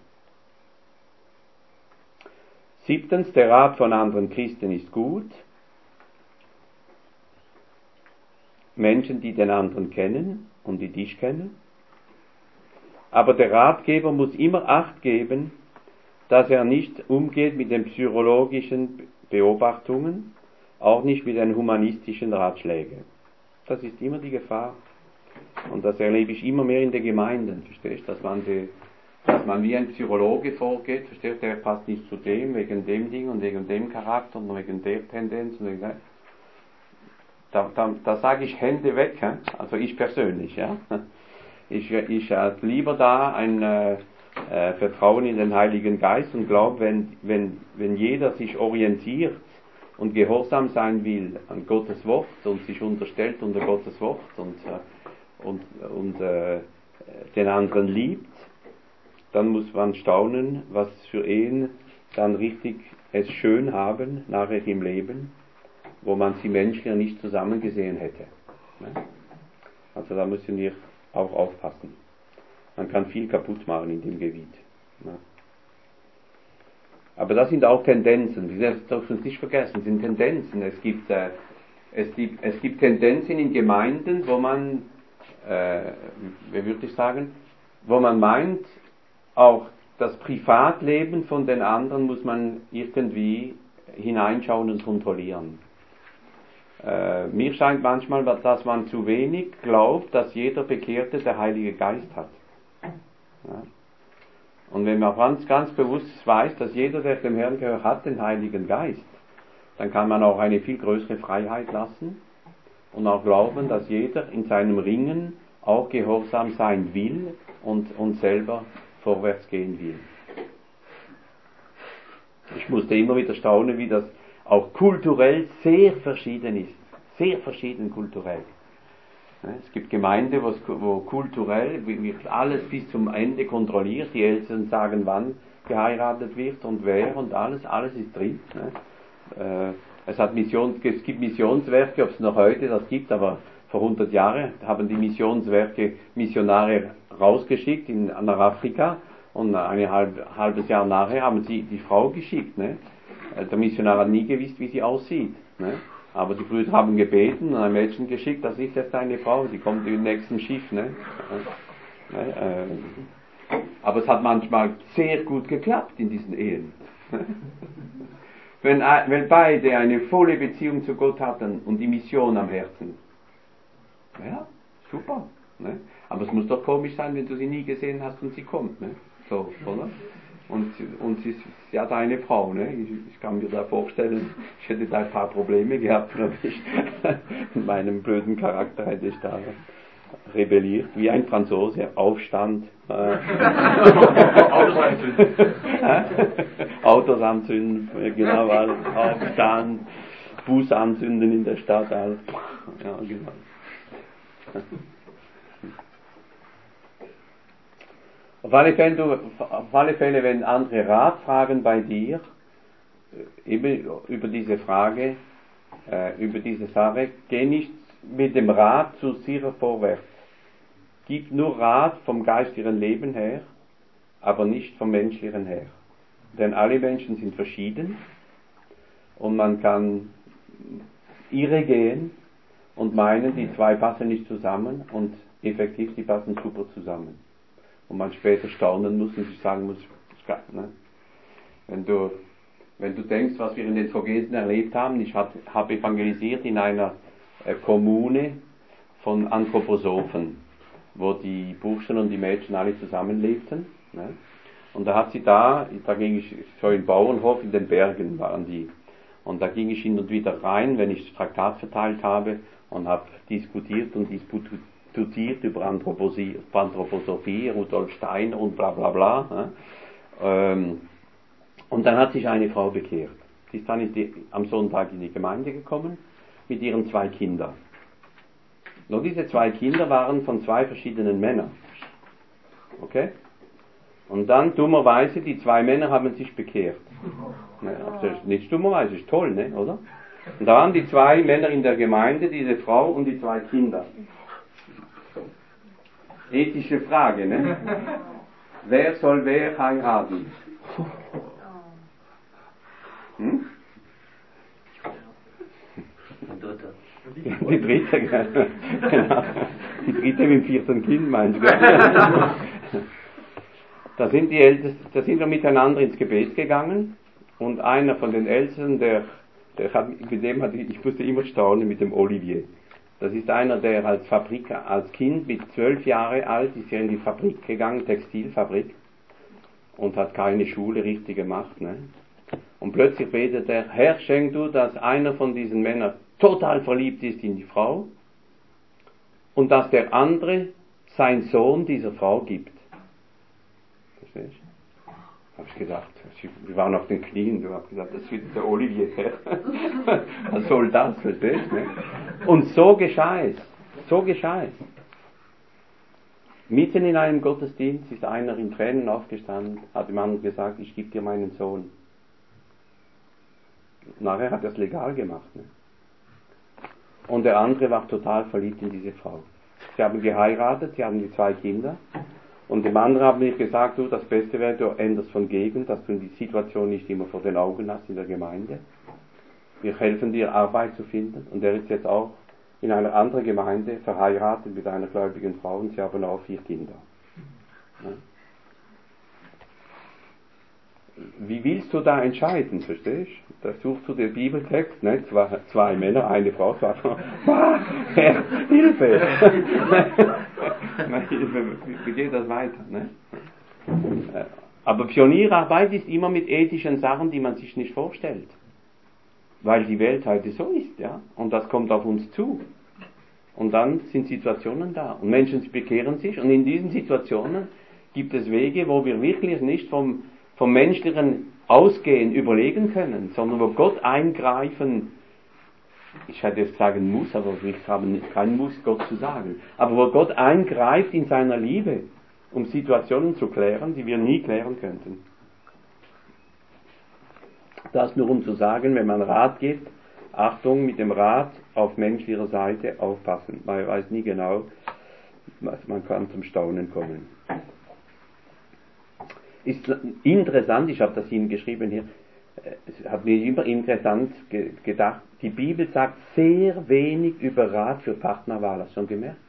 Siebtens, der Rat von anderen Christen ist gut. Menschen, die den anderen kennen und die dich kennen. Aber der Ratgeber muss immer Acht geben, dass er nicht umgeht mit den psychologischen Beobachtungen, auch nicht mit den humanistischen Ratschlägen. Das ist immer die Gefahr. Und das erlebe ich immer mehr in den Gemeinden, verstehst du, dass man die dass man wie ein Psychologe vorgeht, versteht, der passt nicht zu dem, wegen dem Ding und wegen dem Charakter und wegen der Tendenz. Und wegen der. Da, da, da sage ich Hände weg, ja? Also ich persönlich. Ja? Ich, ich äh, lieber da ein äh, äh, Vertrauen in den Heiligen Geist und glaube, wenn, wenn, wenn jeder sich orientiert und gehorsam sein will an Gottes Wort und sich unterstellt unter Gottes Wort und, äh, und, und äh, den anderen liebt, dann muss man staunen, was für Ehen dann richtig es schön haben, nachher im Leben, wo man sie menschlich nicht zusammen gesehen hätte. Also da müssen wir auch aufpassen. Man kann viel kaputt machen in dem Gebiet. Aber das sind auch Tendenzen, wir dürfen uns nicht vergessen, sind Tendenzen. Es gibt, äh, es gibt, es gibt Tendenzen in Gemeinden, wo man, äh, wie würde ich sagen, wo man meint, auch das Privatleben von den anderen muss man irgendwie hineinschauen und kontrollieren. Äh, mir scheint manchmal, dass man zu wenig glaubt, dass jeder Bekehrte der Heilige Geist hat. Ja. Und wenn man ganz, ganz bewusst weiß, dass jeder, der dem Herrn gehört, hat den Heiligen Geist, dann kann man auch eine viel größere Freiheit lassen und auch glauben, dass jeder in seinem Ringen auch gehorsam sein will und, und selber vorwärts gehen will. Ich musste immer wieder staunen, wie das auch kulturell sehr verschieden ist. Sehr verschieden kulturell. Es gibt Gemeinden, wo kulturell wird alles bis zum Ende kontrolliert. Die Eltern sagen, wann geheiratet wird und wer und alles. Alles ist drin. Es, hat Mission, es gibt Missionswerke, ob es noch heute das gibt, aber vor hundert Jahren haben die Missionswerke Missionare rausgeschickt in, nach Afrika und ein halb, halbes Jahr nachher haben sie die Frau geschickt. Ne? Der Missionar hat nie gewusst, wie sie aussieht. Ne? Aber die Brüder haben gebeten und ein Mädchen geschickt, das ist jetzt eine Frau, die kommt im nächsten Schiff. Ne? Ne? Äh, aber es hat manchmal sehr gut geklappt in diesen Ehen. wenn, wenn beide eine volle Beziehung zu Gott hatten und die Mission am Herzen. Ja, super. Ne? Aber es muss doch komisch sein, wenn du sie nie gesehen hast und sie kommt. Ne? So, oder? Und, und sie, sie hat eine Frau, ne? ich, ich kann mir da vorstellen, ich hätte da ein paar Probleme gehabt, glaube ich. Mit meinem blöden Charakter hätte ich da rebelliert, wie ein Franzose, Aufstand. Äh, Autos anzünden. Autos anzünden, genau, alles. Aufstand, Bus anzünden in der Stadt, alles. Ja, genau. Auf alle, Fälle, du, auf alle Fälle, wenn andere Rat fragen bei dir, eben über diese Frage, äh, über diese Sache, geh nicht mit dem Rat zu sicher vorwärts. Gib nur Rat vom geistigen Leben her, aber nicht vom menschlichen her. Denn alle Menschen sind verschieden und man kann irre gehen und meinen, die zwei passen nicht zusammen und effektiv, die passen super zusammen. Und man später staunen muss und sich sagen muss, ne? wenn, du, wenn du denkst, was wir in den Vogesen erlebt haben, ich habe hab evangelisiert in einer äh, Kommune von Anthroposophen, wo die Burschen und die Mädchen alle zusammenlebten. Ne? Und da hat sie da, da ging ich, so im Bauernhof in den Bergen waren die. Und da ging ich hin und wieder rein, wenn ich das Traktat verteilt habe und habe diskutiert und disputiert über Anthroposophie, Anthroposophie, Rudolf Steiner und bla bla bla. Ne? Ähm, und dann hat sich eine Frau bekehrt. Sie ist dann in die, am Sonntag in die Gemeinde gekommen mit ihren zwei Kindern. Nur diese zwei Kinder waren von zwei verschiedenen Männern. Okay? Und dann dummerweise, die zwei Männer haben sich bekehrt. Ne? Das ist nicht dummerweise, ist toll, ne? Oder? Und da waren die zwei Männer in der Gemeinde, diese Frau und die zwei Kinder. Ethische Frage, ne? Wer soll wer heiraten? Hm? Die dritte, genau. Die dritte mit dem vierten Kind, meinst du? Da sind die Ältesten, da sind wir miteinander ins Gebet gegangen und einer von den Ältesten, der, der hat, mit dem hat, ich musste immer staunen mit dem Olivier. Das ist einer, der als Fabrik, als Kind mit zwölf Jahre alt ist er in die Fabrik gegangen, Textilfabrik, und hat keine Schule richtig gemacht, ne? Und plötzlich betet er, Herr, schenk du, dass einer von diesen Männern total verliebt ist in die Frau und dass der andere sein Sohn dieser Frau gibt. Verstehst du? Habe ich gedacht, wir waren auf den Knien, du hast gesagt, das wird der Olivier. Was soll das, verstehst du? Ne? Und so geschah es, so geschah es. Mitten in einem Gottesdienst ist einer in Tränen aufgestanden, hat dem anderen gesagt, ich gebe dir meinen Sohn. nachher hat er es legal gemacht. Ne? Und der andere war total verliebt in diese Frau. Sie haben geheiratet, sie haben die zwei Kinder. Und dem anderen haben wir gesagt, du, das Beste wäre, du änderst von Gegend, dass du die Situation nicht immer vor den Augen hast in der Gemeinde. Wir helfen dir, Arbeit zu finden. Und er ist jetzt auch in einer anderen Gemeinde verheiratet mit einer gläubigen Frau und sie haben auch vier Kinder. Ja. Wie willst du da entscheiden, verstehst du? Da suchst du den Bibeltext, ne? zwei, zwei Männer, eine Frau, zwei Frauen. Ah, Hilfe! Hilfe! Wie geht das weiter? Ne? Aber Pionierarbeit ist immer mit ethischen Sachen, die man sich nicht vorstellt. Weil die Welt heute so ist, ja. Und das kommt auf uns zu. Und dann sind Situationen da. Und Menschen bekehren sich. Und in diesen Situationen gibt es Wege, wo wir wirklich nicht vom vom menschlichen Ausgehen überlegen können, sondern wo Gott eingreifen, ich hätte jetzt sagen muss, aber wir haben keinen Muss, Gott zu sagen, aber wo Gott eingreift in seiner Liebe, um Situationen zu klären, die wir nie klären könnten. Das nur um zu sagen, wenn man Rat gibt, Achtung, mit dem Rat auf menschlicher Seite aufpassen. Man weiß nie genau, man kann zum Staunen kommen. Ist interessant, ich habe das Ihnen geschrieben hier, es hat mir immer interessant ge- gedacht, die Bibel sagt sehr wenig über Rat für Partnerwahl, hast du schon gemerkt?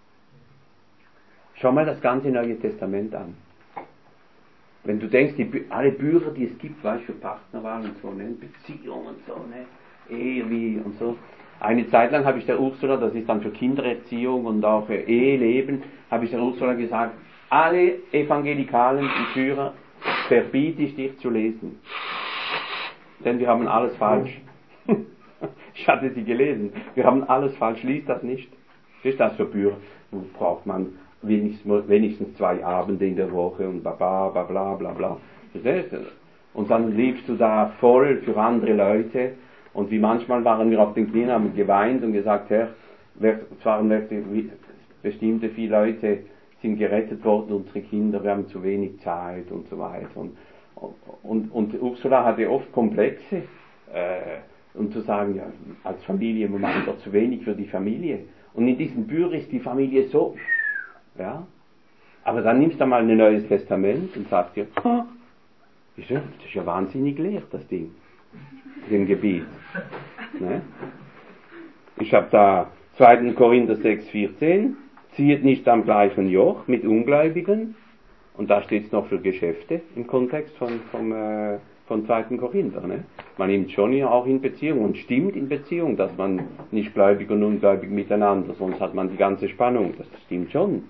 Schau mal das ganze Neue Testament an. Wenn du denkst, die, alle Bücher, die es gibt, weißt du, für Partnerwahl und so, ne? Beziehung und so, ne? Ehe wie und so. Eine Zeit lang habe ich der Ursula, das ist dann für Kindererziehung und auch für Eheleben, habe ich der Ursula gesagt, alle evangelikalen Führer verbiete ich dich zu lesen. Denn wir haben alles falsch. Ich hatte sie gelesen. Wir haben alles falsch. Lies das nicht. Was ist das für Bücher? Wo braucht man wenigstens, wenigstens zwei Abende in der Woche und bla bla bla bla bla bla. Und dann lebst du da voll für andere Leute. Und wie manchmal waren wir auf den Knien, haben geweint und gesagt, Herr, es waren bestimmte viele Leute, sind gerettet worden, unsere Kinder, wir haben zu wenig Zeit und so weiter. Und, und, und Ursula hatte oft Komplexe, äh, um zu sagen, ja, als Familie, wir machen doch zu wenig für die Familie. Und in diesem Büro ist die Familie so, ja. Aber dann nimmst du mal ein neues Testament und sagst dir, oh, das ist ja wahnsinnig leer, das Ding, dem Gebiet. Ne? Ich habe da zweiten Korinther sechs vierzehn, zieht nicht am gleichen Joch mit Ungläubigen, und da steht es noch für Geschäfte im Kontext von, vom, äh, von zweiten Korinther. Ne? Man nimmt schon ja auch in Beziehung und stimmt in Beziehung, dass man nicht gläubig und ungläubig miteinander, sonst hat man die ganze Spannung, das stimmt schon.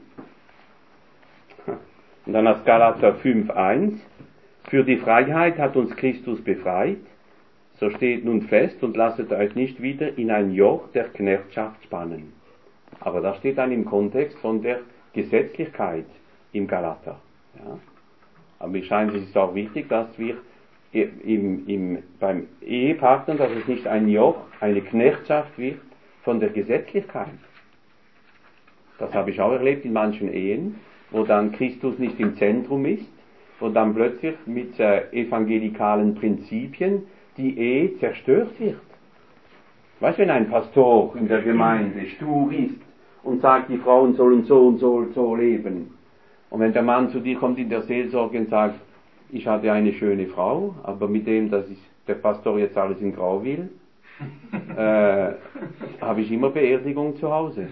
Und dann aus Galater fünf eins, für die Freiheit hat uns Christus befreit, so steht nun fest und lasset euch nicht wieder in ein Joch der Knechtschaft spannen. Aber das steht dann im Kontext von der Gesetzlichkeit im Galater. Ja. Aber mir scheint, es ist auch wichtig, dass wir im, im, beim Ehepartner, dass es nicht ein Joch, eine Knechtschaft wird von der Gesetzlichkeit. Das habe ich auch erlebt in manchen Ehen, wo dann Christus nicht im Zentrum ist, wo dann plötzlich mit äh, evangelikalen Prinzipien die Ehe zerstört wird. Weißt du, wenn ein Pastor in der Gemeinde stur ist und sagt, die Frauen sollen so und so und so leben, und wenn der Mann zu dir kommt in der Seelsorge und sagt, ich hatte eine schöne Frau, aber mit dem, dass ich, der Pastor jetzt alles in Grau will, äh, habe ich immer Beerdigung zu Hause.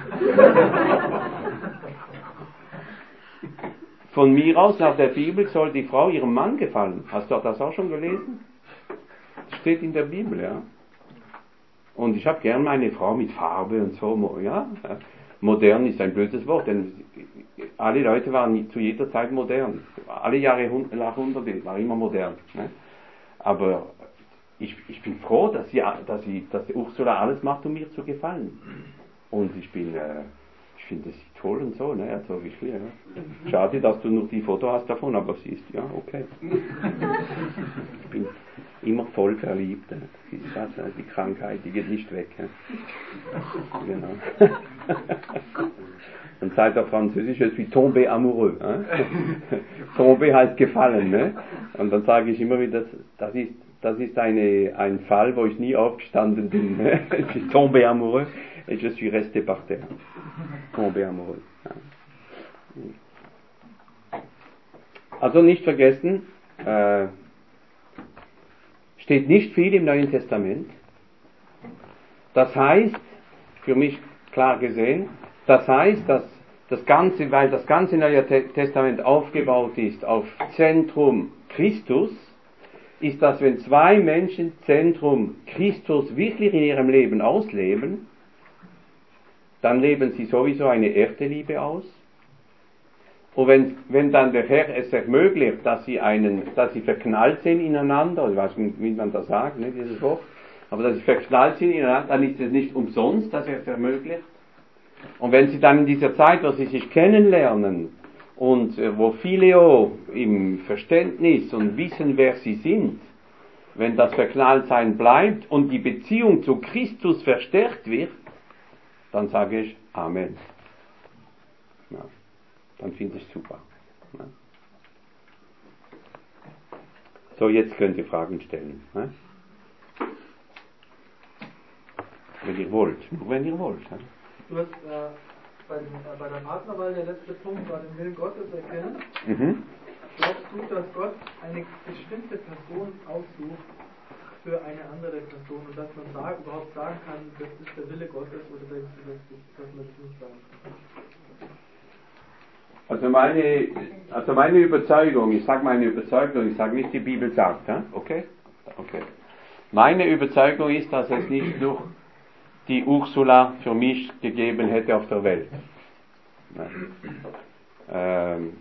Von mir aus, nach der Bibel, soll die Frau ihrem Mann gefallen. Hast du das auch schon gelesen? Das steht in der Bibel, ja. Und ich habe gern meine Frau mit Farbe und so, ja. Modern ist ein blödes Wort, denn alle Leute waren zu jeder Zeit modern. Alle Jahre, Jahrhunderte war immer modern. Ne? Aber ich, ich bin froh, dass sie, dass sie, dass die Ursula alles macht, um mir zu gefallen. Und ich bin, äh, ich finde sie toll und so, ne? Also wirklich, ja. Schade, dass du nur die Foto hast davon, aber sie ist, ja, okay. Ich bin immer voll verliebt. Das ist also die Krankheit, die geht nicht weg. Ne? Genau. Und seit der Französisch ist wie tomber amoureux. Hein? Tomber heißt gefallen. Ne? Und dann sage ich immer wieder, das ist, das ist eine, ein Fall, wo ich nie aufgestanden bin. Je suis tombé amoureux et je suis resté par terre. Tombé amoureux. Also nicht vergessen, äh, steht nicht viel im Neuen Testament. Das heißt, für mich klar gesehen, das heißt, dass das Ganze, weil das ganze Neue Testament aufgebaut ist auf Zentrum Christus, ist, dass wenn zwei Menschen Zentrum Christus wirklich in ihrem Leben ausleben, dann leben sie sowieso eine echte Liebe aus. Und wenn, wenn dann der Herr es ermöglicht, dass sie einen, dass sie verknallt sind ineinander, ich weiß nicht, wie man das sagt, ne, dieses Wort, aber dass sie verknallt sind ineinander, dann ist es nicht umsonst, dass er es ermöglicht. Und wenn sie dann in dieser Zeit, wo sie sich kennenlernen und äh, wo Phileo im Verständnis und wissen, wer sie sind, wenn das Verknalltsein bleibt und die Beziehung zu Christus verstärkt wird, dann sage ich Amen. Ja, dann finde ich super. Ja. So, jetzt könnt ihr Fragen stellen. Ja? Wenn ihr wollt, nur wenn ihr wollt. Ja? Du hast äh, bei, dem, äh, bei der Partnerwahl, der letzte Punkt war den Willen Gottes erkennen. Mhm. Glaubst du, dass Gott eine bestimmte Person aussucht für eine andere Person und dass man sagen, überhaupt sagen kann, das ist der Wille Gottes, oder denkst du, dass, dass man das nicht sagen kann? Also meine, also meine Überzeugung, ich sage meine Überzeugung, ich sage nicht, die Bibel sagt, ja? Okay? Okay. Meine Überzeugung ist, dass es nicht nur die Ursula für mich gegeben hätte auf der Welt. Ähm,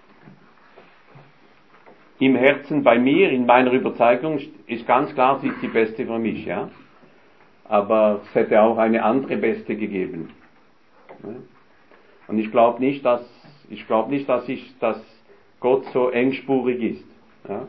Im Herzen bei mir, in meiner Überzeugung, ist ganz klar, sie ist die Beste für mich, ja. Aber es hätte auch eine andere Beste gegeben. Und ich glaube nicht, dass ich glaube nicht, dass ich, dass Gott so engspurig ist. Ja?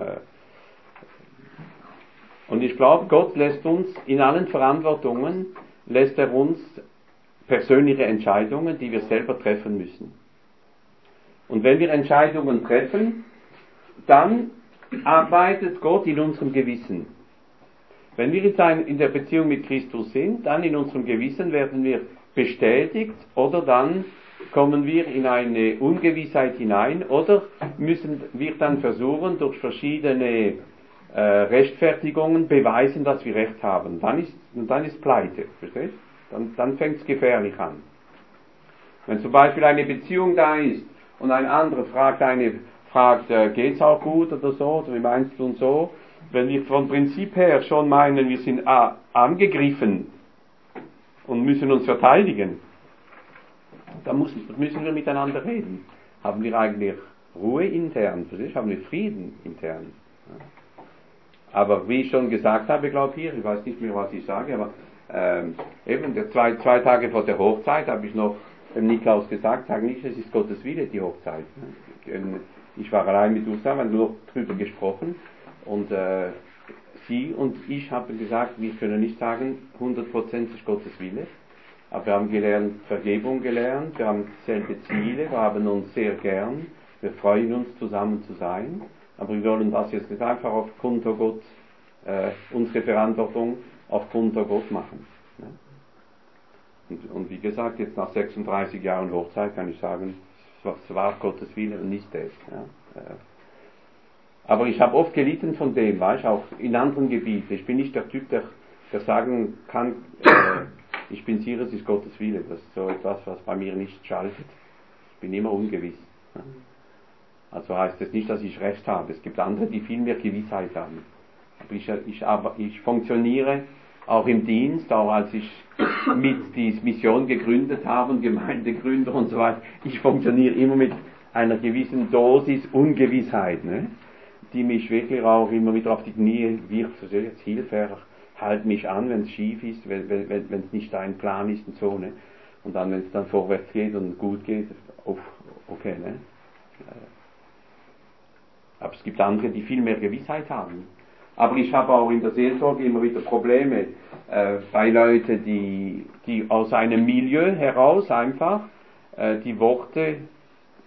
Und ich glaube, Gott lässt uns in allen Verantwortungen, lässt er uns persönliche Entscheidungen, die wir selber treffen müssen. Und wenn wir Entscheidungen treffen, dann arbeitet Gott in unserem Gewissen. Wenn wir in der Beziehung mit Christus sind, dann in unserem Gewissen werden wir bestätigt oder dann kommen wir in eine Ungewissheit hinein oder müssen wir dann versuchen, durch verschiedene äh, Rechtfertigungen beweisen, dass wir Recht haben. Dann ist, dann ist Pleite, verstehst? Dann, dann fängt es gefährlich an. Wenn zum Beispiel eine Beziehung da ist und ein anderer fragt, eine, fragt, äh, geht's auch gut oder so, oder wie meinst du und so, wenn wir vom Prinzip her schon meinen, wir sind ah, angegriffen und müssen uns verteidigen, dann muss, müssen wir miteinander reden. Haben wir eigentlich Ruhe intern, verstehst? Haben wir Frieden intern. Ja. Aber wie ich schon gesagt habe, glaube ich, ich weiß nicht mehr, was ich sage, aber ähm, eben der zwei, zwei Tage vor der Hochzeit habe ich noch dem Niklaus gesagt, sag nicht, es ist Gottes Wille, die Hochzeit. Ich war allein mit Ursula, wir haben nur drüber gesprochen und äh, sie und ich haben gesagt, wir können nicht sagen, hundert Prozent ist Gottes Wille, aber wir haben gelernt, Vergebung gelernt, wir haben selbe Ziele, wir haben uns sehr gern, wir freuen uns zusammen zu sein, aber wir wollen das jetzt nicht einfach auf Konto Gott, äh, unsere Verantwortung auf Konto Gott machen. Ja? Und, und wie gesagt, jetzt nach sechsunddreißig Jahren Hochzeit kann ich sagen, es war Gottes Wille und nicht das. Ja? Äh, aber ich habe oft gelitten von dem, weißt, auch in anderen Gebieten. Ich bin nicht der Typ, der, der sagen kann, äh, ich bin sicher, es ist Gottes Wille. Das ist so etwas, was bei mir nicht schaltet. Ich bin immer ungewiss. Ja? Also heißt es nicht, dass ich Recht habe. Es gibt andere, die viel mehr Gewissheit haben. Aber ich, ich, aber ich funktioniere auch im Dienst, auch als ich mit die Mission gegründet habe und Gemeindegründer und so weiter. Ich funktioniere immer mit einer gewissen Dosis Ungewissheit, ne? Die mich wirklich auch immer wieder auf die Knie wirft. So, jetzt Hilfe, Herr, halt mich an, wenn es schief ist, wenn es wenn, wenn, nicht dein Plan ist und so. Ne? Und dann, wenn es dann vorwärts geht und gut geht, okay. Ne? Aber es gibt andere, die viel mehr Gewissheit haben. Aber ich habe auch in der Seelsorge immer wieder Probleme äh, bei Leuten, die, die aus einem Milieu heraus einfach äh, die Worte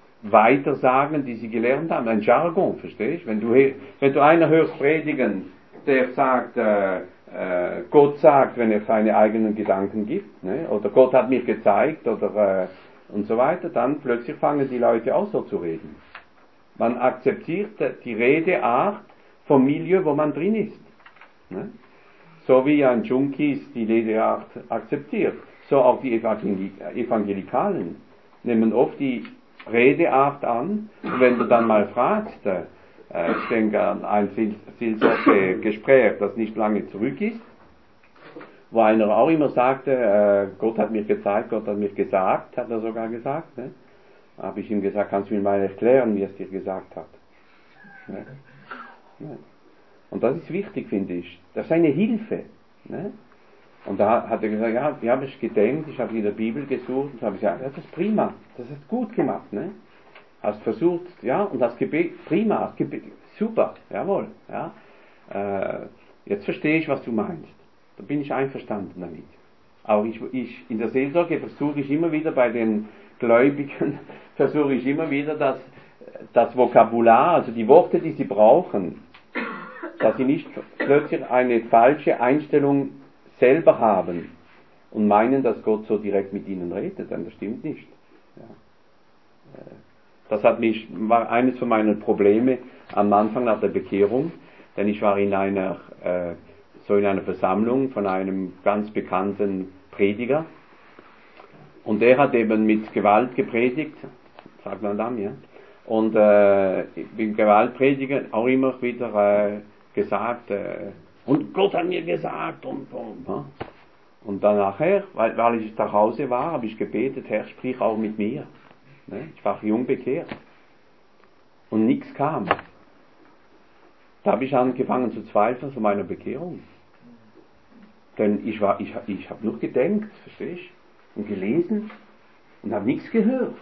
weiter sagen, die sie gelernt haben. Ein Jargon, verstehst du? Wenn du, wenn du einer hörst predigen, der sagt, äh, äh, Gott sagt, wenn er seine eigenen Gedanken gibt, ne? Oder Gott hat mir gezeigt, oder äh, und so weiter, dann plötzlich fangen die Leute auch so zu reden. Man akzeptiert die Redeart vom Milieu, wo man drin ist. Ne? So wie ein Junkies die Redeart akzeptiert, so auch die Evangelikalen nehmen oft die Redeart an, und wenn du dann mal fragst, äh, ich denke an ein Seelsorge-Gespräch, das nicht lange zurück ist, wo einer auch immer sagte, äh, Gott hat mir gezeigt, Gott hat mir gesagt, hat er sogar gesagt, ne? Habe ich ihm gesagt, kannst du mir mal erklären, wie er es dir gesagt hat? Ne? Ne? Und das ist wichtig, finde ich. Das ist eine Hilfe. Ne? Und da hat er gesagt, ja, wie habe ich gedenkt, ich habe in der Bibel gesucht, und habe gesagt, ja, das ist prima, das ist gut gemacht, ne? Hast versucht, ja, und hast Gebet, prima, hast Gebet, super, jawohl, ja. Äh, jetzt verstehe ich, was du meinst. Da bin ich einverstanden damit. Aber ich, ich, in der Seelsorge versuche ich immer wieder bei den Gläubigen, versuche ich immer wieder das, das Vokabular, also die Worte, die sie brauchen, dass sie nicht plötzlich eine falsche Einstellung selber haben und meinen, dass Gott so direkt mit ihnen redet, denn das stimmt nicht. Ja. Das hat mich, war eines von meinen Problemen am Anfang nach der Bekehrung, denn ich war in einer, äh, so in einer Versammlung von einem ganz bekannten Prediger, und der hat eben mit Gewalt gepredigt, sagt man dann, ja, und äh, im Gewaltprediger auch immer wieder äh, gesagt, äh, und Gott hat mir gesagt, und, und, ja. Und dann nachher, weil, weil ich zu Hause war, habe ich gebetet, Herr, sprich auch mit mir. Ne? Ich war jung bekehrt. Und nichts kam. Da habe ich angefangen zu zweifeln von meiner Bekehrung. Denn ich war, ich, ich habe nur gedenkt, verstehst du? Und gelesen und habe nichts gehört.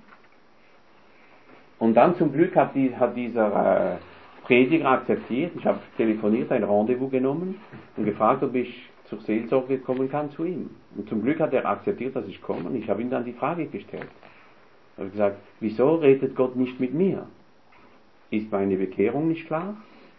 Und dann zum Glück hat, die, hat dieser äh, Prediger akzeptiert. Ich habe telefoniert, ein Rendezvous genommen und gefragt, ob ich zur Seelsorge kommen kann zu ihm. Und zum Glück hat er akzeptiert, dass ich komme. Und ich habe ihm dann die Frage gestellt. Ich habe gesagt, wieso redet Gott nicht mit mir? Ist meine Bekehrung nicht klar?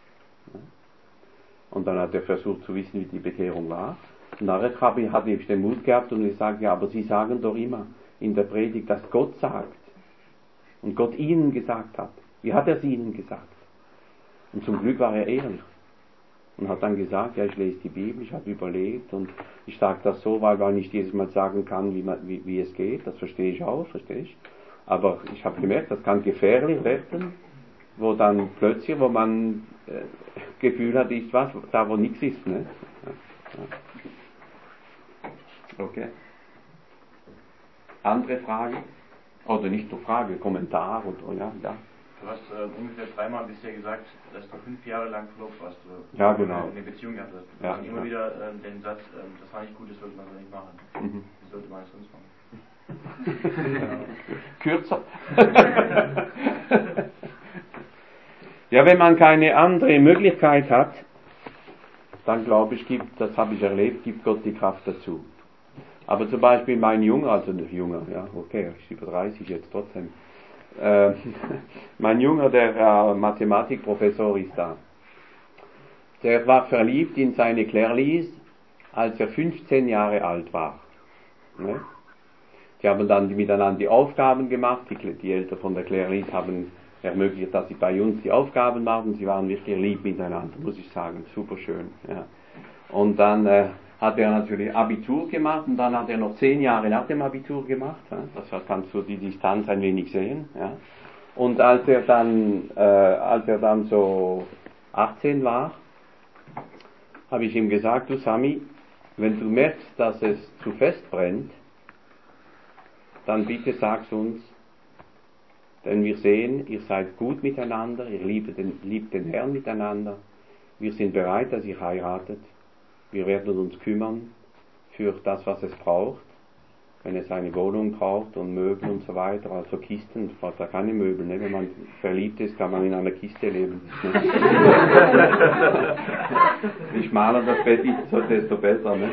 Und dann hat er versucht zu wissen, wie die Bekehrung war. Und nachher habe ich, hatte ich den Mut gehabt und gesagt, ja, aber Sie sagen doch immer in der Predigt, dass Gott sagt. Und Gott Ihnen gesagt hat. Wie hat er es Ihnen gesagt? Und zum Glück war er ehrlich. Und hat dann gesagt, ja, ich lese die Bibel, ich habe überlegt und ich sage das so, weil man nicht jedes Mal sagen kann, wie, man, wie, wie es geht. Das verstehe ich auch, verstehe ich. Aber ich habe gemerkt, das kann gefährlich werden, wo dann plötzlich, wo man äh, Gefühl hat, ist was, da wo nichts ist. Ne? Ja, ja. Okay. Andere Frage? Oder nicht nur Frage, Kommentar oder ja, ja. Du hast äh, ungefähr dreimal bisher gesagt, dass du fünf Jahre lang verlobt warst. Du ja, genau. Eine Beziehung gehabt hast. Ja, und immer ja. wieder äh, den Satz, äh, das war nicht gut, das sollte man so nicht machen. Mhm. Wie sollte man es sonst machen? Kürzer. Ja, wenn man keine andere Möglichkeit hat, dann glaube ich, gibt, das habe ich erlebt, gibt Gott die Kraft dazu. Aber zum Beispiel mein Junge, also nicht Junge, ja, okay, ich bin über dreißig jetzt trotzdem. Äh, mein Junge, der äh, Mathematikprofessor ist da. Der war verliebt in seine Claire-Lise, als er fünfzehn Jahre alt war. Ne? Die haben dann miteinander die Aufgaben gemacht, die, die Eltern von der Claire-Lise haben ermöglicht, dass sie bei uns die Aufgaben machen. Sie waren wirklich lieb miteinander, muss ich sagen, super schön. Ja. Und dann äh, hat er natürlich Abitur gemacht und dann hat er noch zehn Jahre nach dem Abitur gemacht. Ja. Das kannst du die Distanz ein wenig sehen. Ja. Und als er dann, äh, als er dann so achtzehn war, habe ich ihm gesagt, du Sami, wenn du merkst, dass es zu fest brennt, dann bitte sag's uns, denn wir sehen, ihr seid gut miteinander, ihr liebt den, liebt den Herrn miteinander, wir sind bereit, dass ihr heiratet, wir werden uns kümmern für das, was es braucht, wenn es eine Wohnung braucht und Möbel und so weiter, also Kisten, braucht da keine Möbel, ne? Wenn man verliebt ist, kann man in einer Kiste leben. Ne? Je schmaler das Bett ist, desto besser. Ne?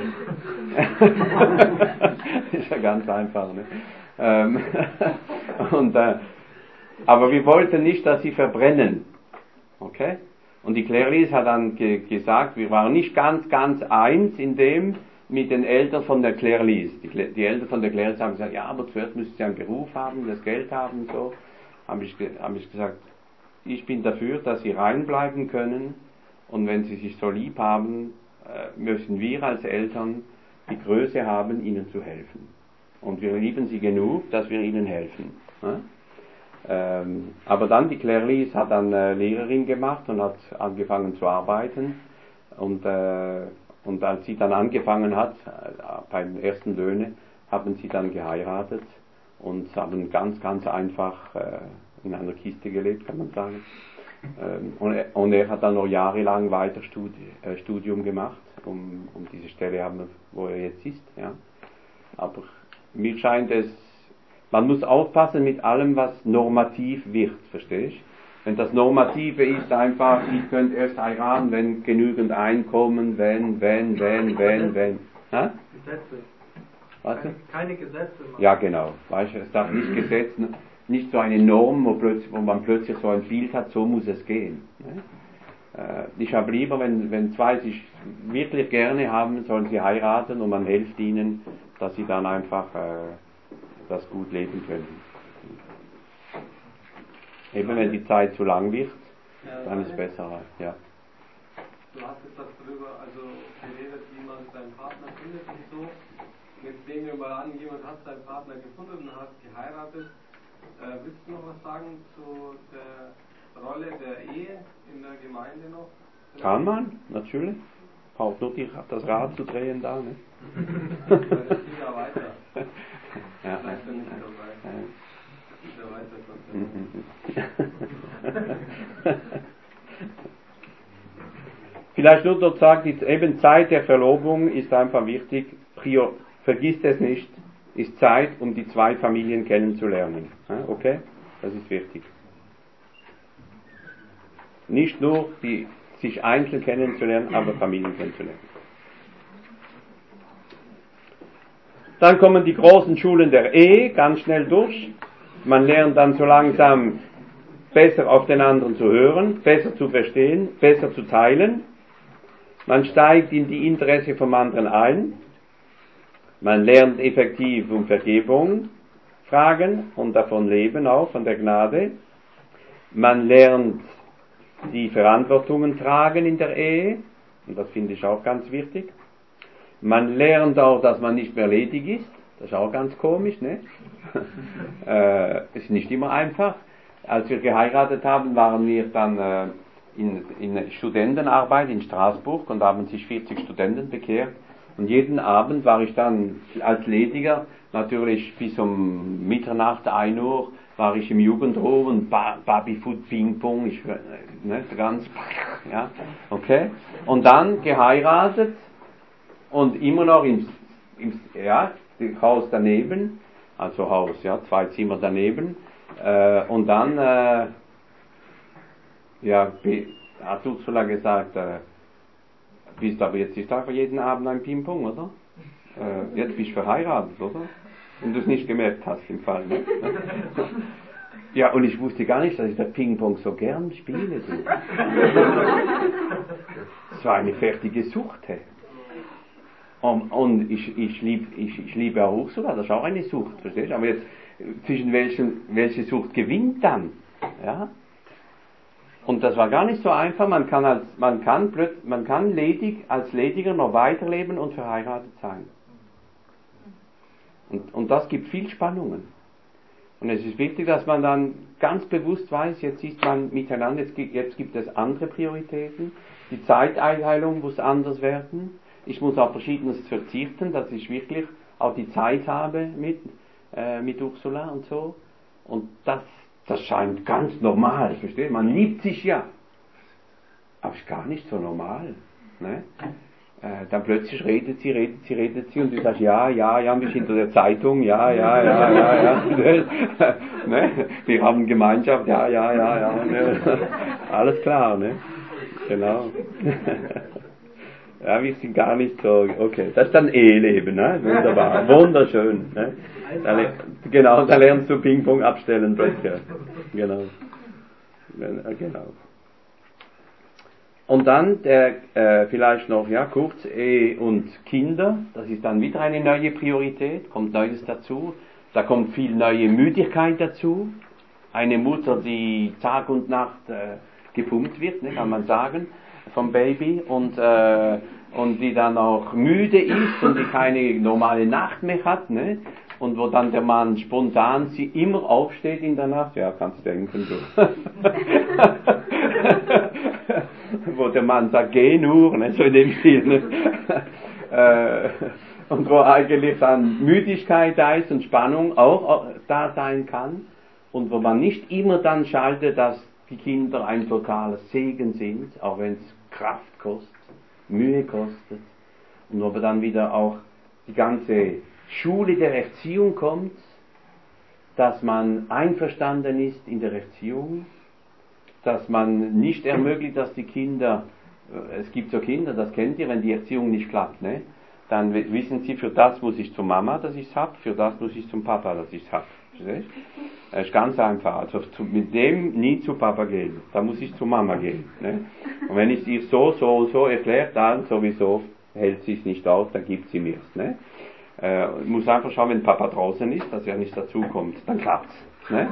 Ist ja ganz einfach. Ne? Ähm, und, äh, aber wir wollten nicht, dass sie verbrennen. Okay? Und die Claire Lise hat dann ge gesagt, wir waren nicht ganz, ganz eins in dem mit den Eltern von der Claire Lise. Die, die Eltern von der Claire Lise haben gesagt, ja, aber zuerst müssen sie einen Beruf haben, das Geld haben und so. Habe ich, hab ich gesagt, ich bin dafür, dass sie reinbleiben können, und wenn sie sich so lieb haben, äh, müssen wir als Eltern die Größe haben, ihnen zu helfen. Und wir lieben sie genug, dass wir ihnen helfen. Ja? Ähm, aber dann, die Claire Lise hat dann äh, Lehrerin gemacht und hat angefangen zu arbeiten, und, äh, und als sie dann angefangen hat, äh, beim ersten Löhne, haben sie dann geheiratet und haben ganz, ganz einfach äh, in einer Kiste gelebt, kann man sagen. Ähm, und, er, und er hat dann noch jahrelang weiter Studi äh, Studium gemacht, um, um diese Stelle haben, wo er jetzt ist. Ja. Aber mir scheint es, man muss aufpassen mit allem, was normativ wird, verstehst du? Wenn das Normative ist einfach, ich könnte erst heiraten, wenn genügend Einkommen, wenn, wenn, wenn, wenn, wenn. Ha? Gesetze. Was? Keine, keine Gesetze machen. Ja, genau. Weißt du, es darf nicht Gesetz, nicht so eine Norm, wo, plötzlich, wo man plötzlich so ein Bild hat, so muss es gehen. Ne? Äh, ich habe lieber, wenn, wenn zwei sich wirklich gerne haben, sollen sie heiraten und man hilft ihnen, dass sie dann einfach äh, das gut leben können. Eben wenn die Zeit zu lang wird, dann ist es besser. Ja. Du hast jetzt darüber also geredet, wie man seinen Partner findet und so. Jetzt nehmen wir mal an, jemand hat seinen Partner gefunden und hat geheiratet. Äh, willst du noch was sagen zu der Rolle der Ehe in der Gemeinde noch? Kann man, natürlich. Braucht nur die, das Rad zu drehen da, ne? Das geht ja weiter. Ja. Vielleicht dann nicht dabei. Ja. Ja weiter, Vielleicht nur dort sagt, eben Zeit der Verlobung ist einfach wichtig. Prior, vergisst es nicht, ist Zeit, um die zwei Familien kennenzulernen. Okay? Das ist wichtig. Nicht nur die, sich einzeln kennenzulernen, aber Familien kennenzulernen. Dann kommen die großen Schulen der Ehe ganz schnell durch. Man lernt dann so langsam besser auf den anderen zu hören, besser zu verstehen, besser zu teilen. Man steigt in die Interesse vom anderen ein. Man lernt effektiv um Vergebung fragen und davon leben auch, von der Gnade. Man lernt die Verantwortungen tragen in der Ehe, und das finde ich auch ganz wichtig. Man lernt auch, dass man nicht mehr ledig ist. Das ist auch ganz komisch, ne? äh, ist nicht immer einfach. Als wir geheiratet haben, waren wir dann äh, in, in Studentenarbeit in Straßburg und haben sich vierzig Studenten bekehrt. Und jeden Abend war ich dann als Lediger, natürlich bis um Mitternacht, ein Uhr, war ich im Jugendhof und ba Babyfoot, Ping-Pong, ich, ne, ganz, ja, okay. Und dann geheiratet und immer noch im, im ja, Haus daneben, also Haus, ja, zwei Zimmer daneben, äh, und dann, äh, ja, hat Ursula gesagt, äh, bist aber jetzt ist einfach jeden Abend ein Ping-Pong, oder? Äh, jetzt bist du verheiratet, oder? Wenn du es nicht gemerkt hast im Fall. Ne? Ja, und ich wusste gar nicht, dass ich das Ping-Pong so gern spiele. Es war eine fertige Sucht. Hey. Und, und ich, ich, lieb, ich, ich liebe auch Ursula, das ist auch eine Sucht, verstehst du? Aber jetzt, zwischen welchen, welche Sucht gewinnt dann? Ja? Und das war gar nicht so einfach, man kann, als, man kann, man kann ledig, als Lediger noch weiterleben und verheiratet sein. Und, und das gibt viel Spannungen. Und es ist wichtig, dass man dann ganz bewusst weiß, jetzt ist man miteinander, jetzt gibt, jetzt gibt es andere Prioritäten, die Zeiteinteilung muss anders werden, ich muss auf Verschiedenes verzichten, dass ich wirklich auch die Zeit habe mit, äh, mit Ursula und so. Und das, das scheint ganz normal, versteht? Man liebt sich ja. Aber ist gar nicht so normal. Ne? Äh, dann plötzlich redet sie, redet sie, redet sie und du sagst, ja, ja, ja, wir sind in der Zeitung, ja, ja, ja, ja, ja. Ne? Wir haben Gemeinschaft, ja, ja, ja, ja. Ne? Alles klar, ne? Genau. Ja, wir sind gar nicht so, okay, das ist dann Eheleben, ne? Wunderbar, wunderschön, ne? Da, genau, da lernst du Ping-Pong abstellen plötzlich, genau, genau. Und dann der, äh, vielleicht noch, ja, kurz, Ehe und Kinder, das ist dann wieder eine neue Priorität, kommt Neues dazu. Da kommt viel neue Müdigkeit dazu. Eine Mutter, die Tag und Nacht äh, gepumpt wird, ne, kann man sagen, vom Baby, und, äh, und die dann auch müde ist und die keine normale Nacht mehr hat, ne? Und wo dann der Mann spontan sie immer aufsteht in der Nacht, ja, kannst du denken, so. Wo der Mann sagt, geh nur, ne, so in dem Stil, ne? äh, und wo eigentlich dann Müdigkeit da ist und Spannung auch da sein kann, und wo man nicht immer dann schaltet, dass die Kinder ein totaler Segen sind, auch wenn es Kraft kostet, Mühe kostet, und wo dann wieder auch die ganze Schule der Erziehung kommt, dass man einverstanden ist in der Erziehung, dass man nicht ermöglicht, dass die Kinder, es gibt so Kinder, das kennt ihr, wenn die Erziehung nicht klappt, ne? Dann wissen sie, für das muss ich zur Mama, dass ich es hab, für das muss ich zum Papa, dass ich es hab. Das ist ganz einfach. Also zu, mit dem nie zu Papa gehen, da muss ich zu Mama gehen. Ne? Und wenn ich es ihr so, so und so erkläre, dann sowieso hält sie es nicht aus, dann gibt sie mir es. Ne? Äh, muss einfach schauen, wenn Papa draußen ist, dass er nicht dazukommt, dann klappt's. Ne?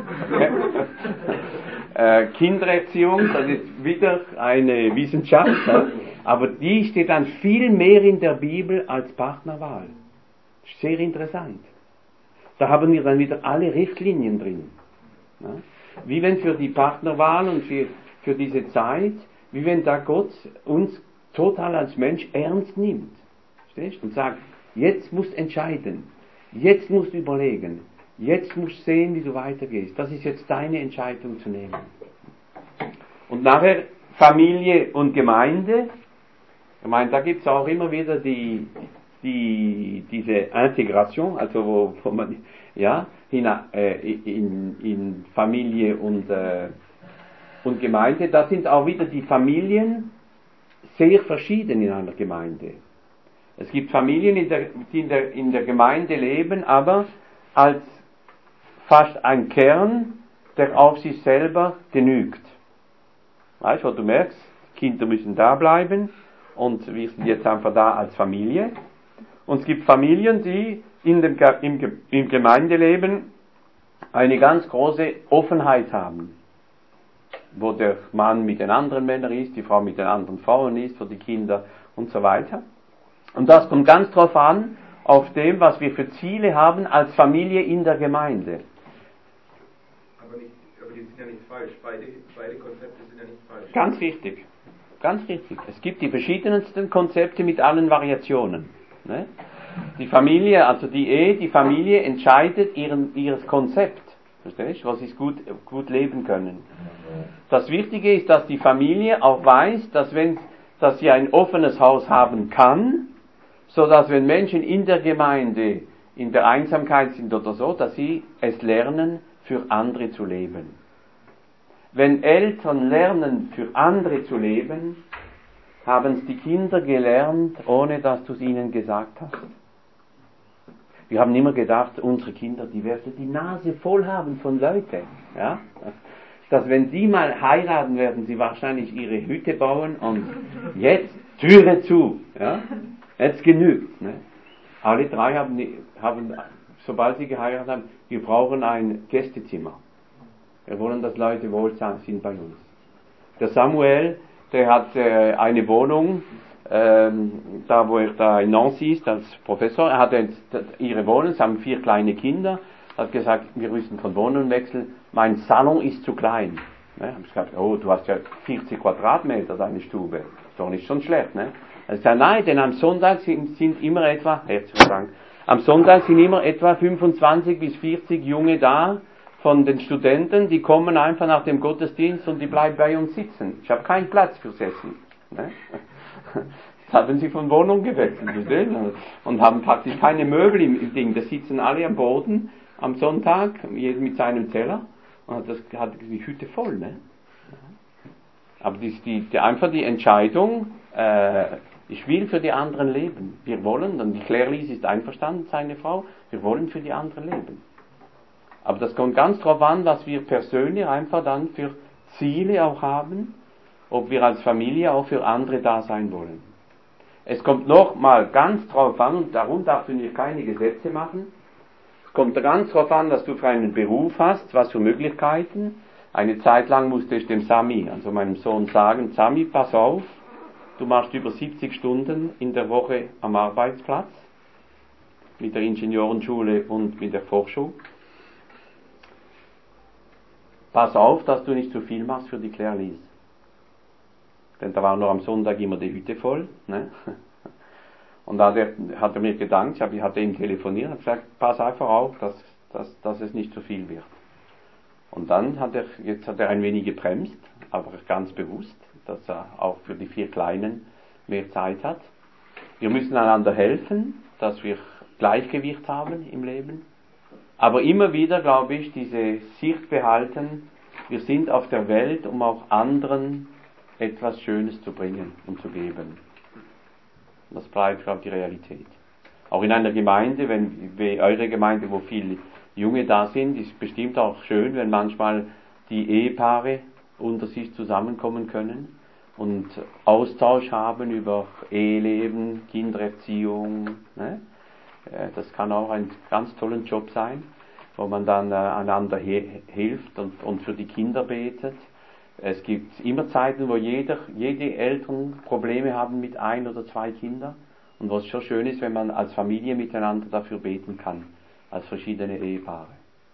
äh, Kindererziehung, das ist wieder eine Wissenschaft, ne? Aber die steht dann viel mehr in der Bibel als Partnerwahl. Sehr interessant. Da haben wir dann wieder alle Richtlinien drin. Ne? Wie wenn für die Partnerwahl und für, für diese Zeit, wie wenn da Gott uns total als Mensch ernst nimmt. Verstehst? Und sagt, jetzt musst du entscheiden, jetzt musst du überlegen, jetzt musst du sehen, wie du weitergehst. Das ist jetzt deine Entscheidung zu nehmen. Und nachher Familie und Gemeinde. Ich meine, da gibt es auch immer wieder die, die, diese Integration, also wo, wo man, ja, in, äh, in, in Familie und, äh, und Gemeinde, da sind auch wieder die Familien sehr verschieden in einer Gemeinde. Es gibt Familien, in der, die in der, in der Gemeinde leben, aber als fast ein Kern, der auf sich selber genügt. Weißt du, wo du merkst, Kinder müssen da bleiben und wir sind jetzt einfach da als Familie. Und es gibt Familien, die in dem, im, im Gemeindeleben eine ganz große Offenheit haben. Wo der Mann mit den anderen Männern ist, die Frau mit den anderen Frauen ist, für die Kinder und so weiter. Und das kommt ganz drauf an, auf dem, was wir für Ziele haben als Familie in der Gemeinde. Aber, nicht, aber die sind ja nicht falsch. Beide, beide Konzepte sind ja nicht falsch. Ganz richtig. Ganz richtig. Es gibt die verschiedensten Konzepte mit allen Variationen. Ne? Die Familie, also die Ehe, die Familie entscheidet ihren, ihres Konzept. Verstehst du? Was sie gut, gut leben können. Das Wichtige ist, dass die Familie auch weiß, dass, wenn, dass sie ein offenes Haus haben kann, so dass wenn Menschen in der Gemeinde in der Einsamkeit sind oder so, dass sie es lernen, für andere zu leben. Wenn Eltern lernen, für andere zu leben, haben es die Kinder gelernt, ohne dass du es ihnen gesagt hast. Wir haben immer gedacht, unsere Kinder, die werden die Nase voll haben von Leuten. Ja? Dass wenn die mal heiraten, werden sie wahrscheinlich ihre Hütte bauen und jetzt Türe zu. Ja? Jetzt genügt. Ne? Alle drei haben, haben, sobald sie geheiratet haben, wir brauchen ein Gästezimmer. Wir wollen, dass Leute wohlstand sind bei uns. Der Samuel, der hat äh, eine Wohnung, ähm, da wo er da in Nancy ist, als Professor. Er hat jetzt ihre Wohnung, sie haben vier kleine Kinder, hat gesagt, wir müssen von Wohnung wechseln, mein Salon ist zu klein. Ne? Haben gesagt, oh, du hast ja vierzig Quadratmeter, deine Stube. Ist doch nicht schon schlecht, ne? Er sagt, nein, denn am Sonntag sind, sind immer etwa, herzlichen Dank, am Sonntag sind immer etwa fünfundzwanzig bis vierzig Junge da, von den Studenten, die kommen einfach nach dem Gottesdienst und die bleiben bei uns sitzen. Ich habe keinen Platz fürs Essen. Ne? Jetzt haben sie von Wohnung gewechselt und haben praktisch keine Möbel im Ding. Da sitzen alle am Boden am Sonntag, jeder mit seinem Teller, und das hat die Hütte voll. Ne? Aber die, die, die, einfach die Entscheidung, äh, ich will für die anderen leben. Wir wollen, und die Claire-Lise ist einverstanden, seine Frau, wir wollen für die anderen leben. Aber das kommt ganz drauf an, was wir persönlich einfach dann für Ziele auch haben ob wir als Familie auch für andere da sein wollen. Es kommt nochmal ganz drauf an, und darum darfst du dir keine Gesetze machen. Es kommt ganz drauf an, dass du für einen Beruf hast, was für Möglichkeiten. Eine Zeit lang musste ich dem Sami, also meinem Sohn, sagen, Sami, pass auf, du machst über siebzig Stunden in der Woche am Arbeitsplatz, mit der Ingenieurenschule und mit der Fachschule. Pass auf, dass du nicht zu viel machst für die Claire Lies. Denn da war nur am Sonntag immer die Hütte voll. Ne? Und da hat er, hat er mir gedankt, ich hatte ihm telefoniert und gesagt, pass einfach auf, dass, dass, dass es nicht zu viel wird. Und dann hat er, jetzt hat er ein wenig gebremst, aber ganz bewusst, dass er auch für die vier Kleinen mehr Zeit hat. Wir müssen einander helfen, dass wir Gleichgewicht haben im Leben. Aber immer wieder, glaube ich, diese Sicht behalten, wir sind auf der Welt, um auch anderen etwas Schönes zu bringen und zu geben. Das bleibt, glaube ich, die Realität. Auch in einer Gemeinde, wenn wie eure Gemeinde, wo viele Junge da sind, ist bestimmt auch schön, wenn manchmal die Ehepaare unter sich zusammenkommen können und Austausch haben über Eheleben, Kindererziehung. Ne? Das kann auch ein ganz toller Job sein, wo man dann äh, einander he- hilft und, und für die Kinder betet. Es gibt immer Zeiten, wo jeder, jede Eltern Probleme haben mit ein oder zwei Kindern und was schon schön ist, wenn man als Familie miteinander dafür beten kann, als verschiedene Ehepaare.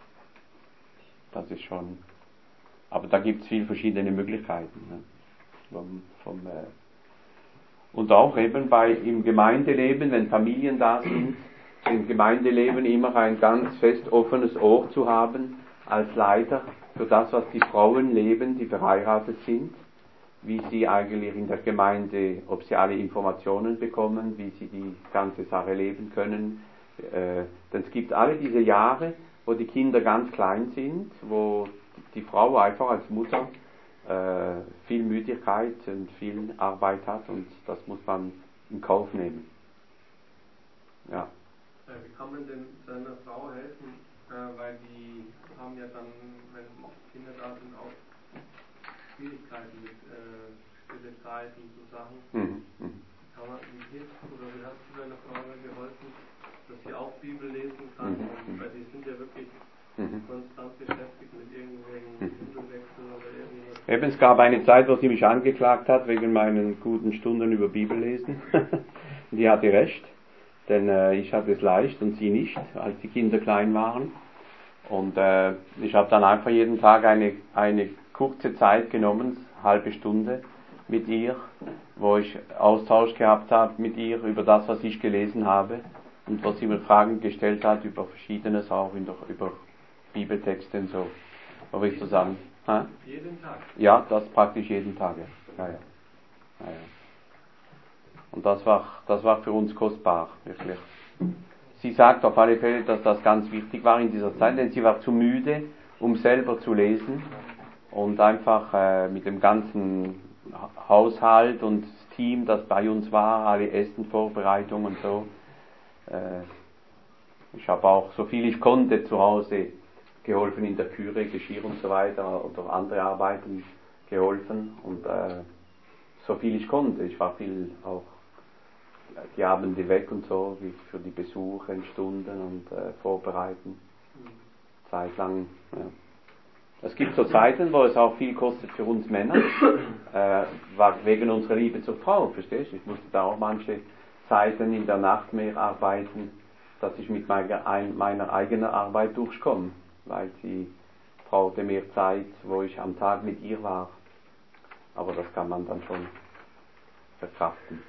Das ist schon, aber da gibt es viele verschiedene Möglichkeiten. Ne? Vom, vom, äh und auch eben bei im Gemeindeleben, wenn Familien da sind, im Gemeindeleben immer ein ganz fest offenes Ohr zu haben als Leiter für das, was die Frauen leben, die verheiratet sind, wie sie eigentlich in der Gemeinde, ob sie alle Informationen bekommen, wie sie die ganze Sache leben können. Äh, denn es gibt alle diese Jahre, wo die Kinder ganz klein sind, wo die Frau einfach als Mutter äh, viel Müdigkeit und viel Arbeit hat und das muss man in Kauf nehmen. Ja. Wie kann man denn seiner Frau helfen, äh, weil die haben ja dann, wenn Kinder da sind, auch Schwierigkeiten mit äh, stille Zeit und so Sachen. Mhm. Mhm. Kann man, wie hilft, oder wie hast du deiner Frau geholfen, dass sie auch Bibel lesen kann? Mhm. Und, weil die sind ja wirklich Mhm. konstant beschäftigt mit irgendwelchen Bibelwechseln oder irgendwas. Eben, es gab eine Zeit, wo sie mich angeklagt hat wegen meinen guten Stunden über Bibellesen. Die hatte recht, denn äh, ich hatte es leicht und sie nicht, als die Kinder klein waren. Und äh, ich habe dann einfach jeden Tag eine, eine kurze Zeit genommen, halbe Stunde mit ihr, wo ich Austausch gehabt habe mit ihr über das, was ich gelesen habe und wo sie mir Fragen gestellt hat über Verschiedenes, auch in der, über Bibeltexte und so. Wo wir zusammen. Ha? Jeden Tag? Ja, das praktisch jeden Tag. Ja. Ja, ja. Ja, ja. Und das war, das war für uns kostbar, wirklich. Sie sagt auf alle Fälle, dass das ganz wichtig war in dieser Zeit, denn sie war zu müde, um selber zu lesen und einfach äh, mit dem ganzen Haushalt und das Team, das bei uns war, alle Essenvorbereitungen und so. Äh, ich habe auch, so viel ich konnte, zu Hause geholfen in der Küche, Geschirr und so weiter oder andere Arbeiten geholfen und äh, so viel ich konnte. Ich war viel auch die Abende weg und so, wie für die Besuche in Stunden und äh, vorbereiten. Zeit lang, ja. Es gibt so Zeiten, wo es auch viel kostet für uns Männer, äh, war wegen unserer Liebe zur Frau, verstehst du? Ich musste da auch manche Zeiten in der Nacht mehr arbeiten, dass ich mit meiner, ein, meiner eigenen Arbeit durchkomme, weil sie brauchte mehr Zeit, wo ich am Tag mit ihr war. Aber das kann man dann schon verkraften.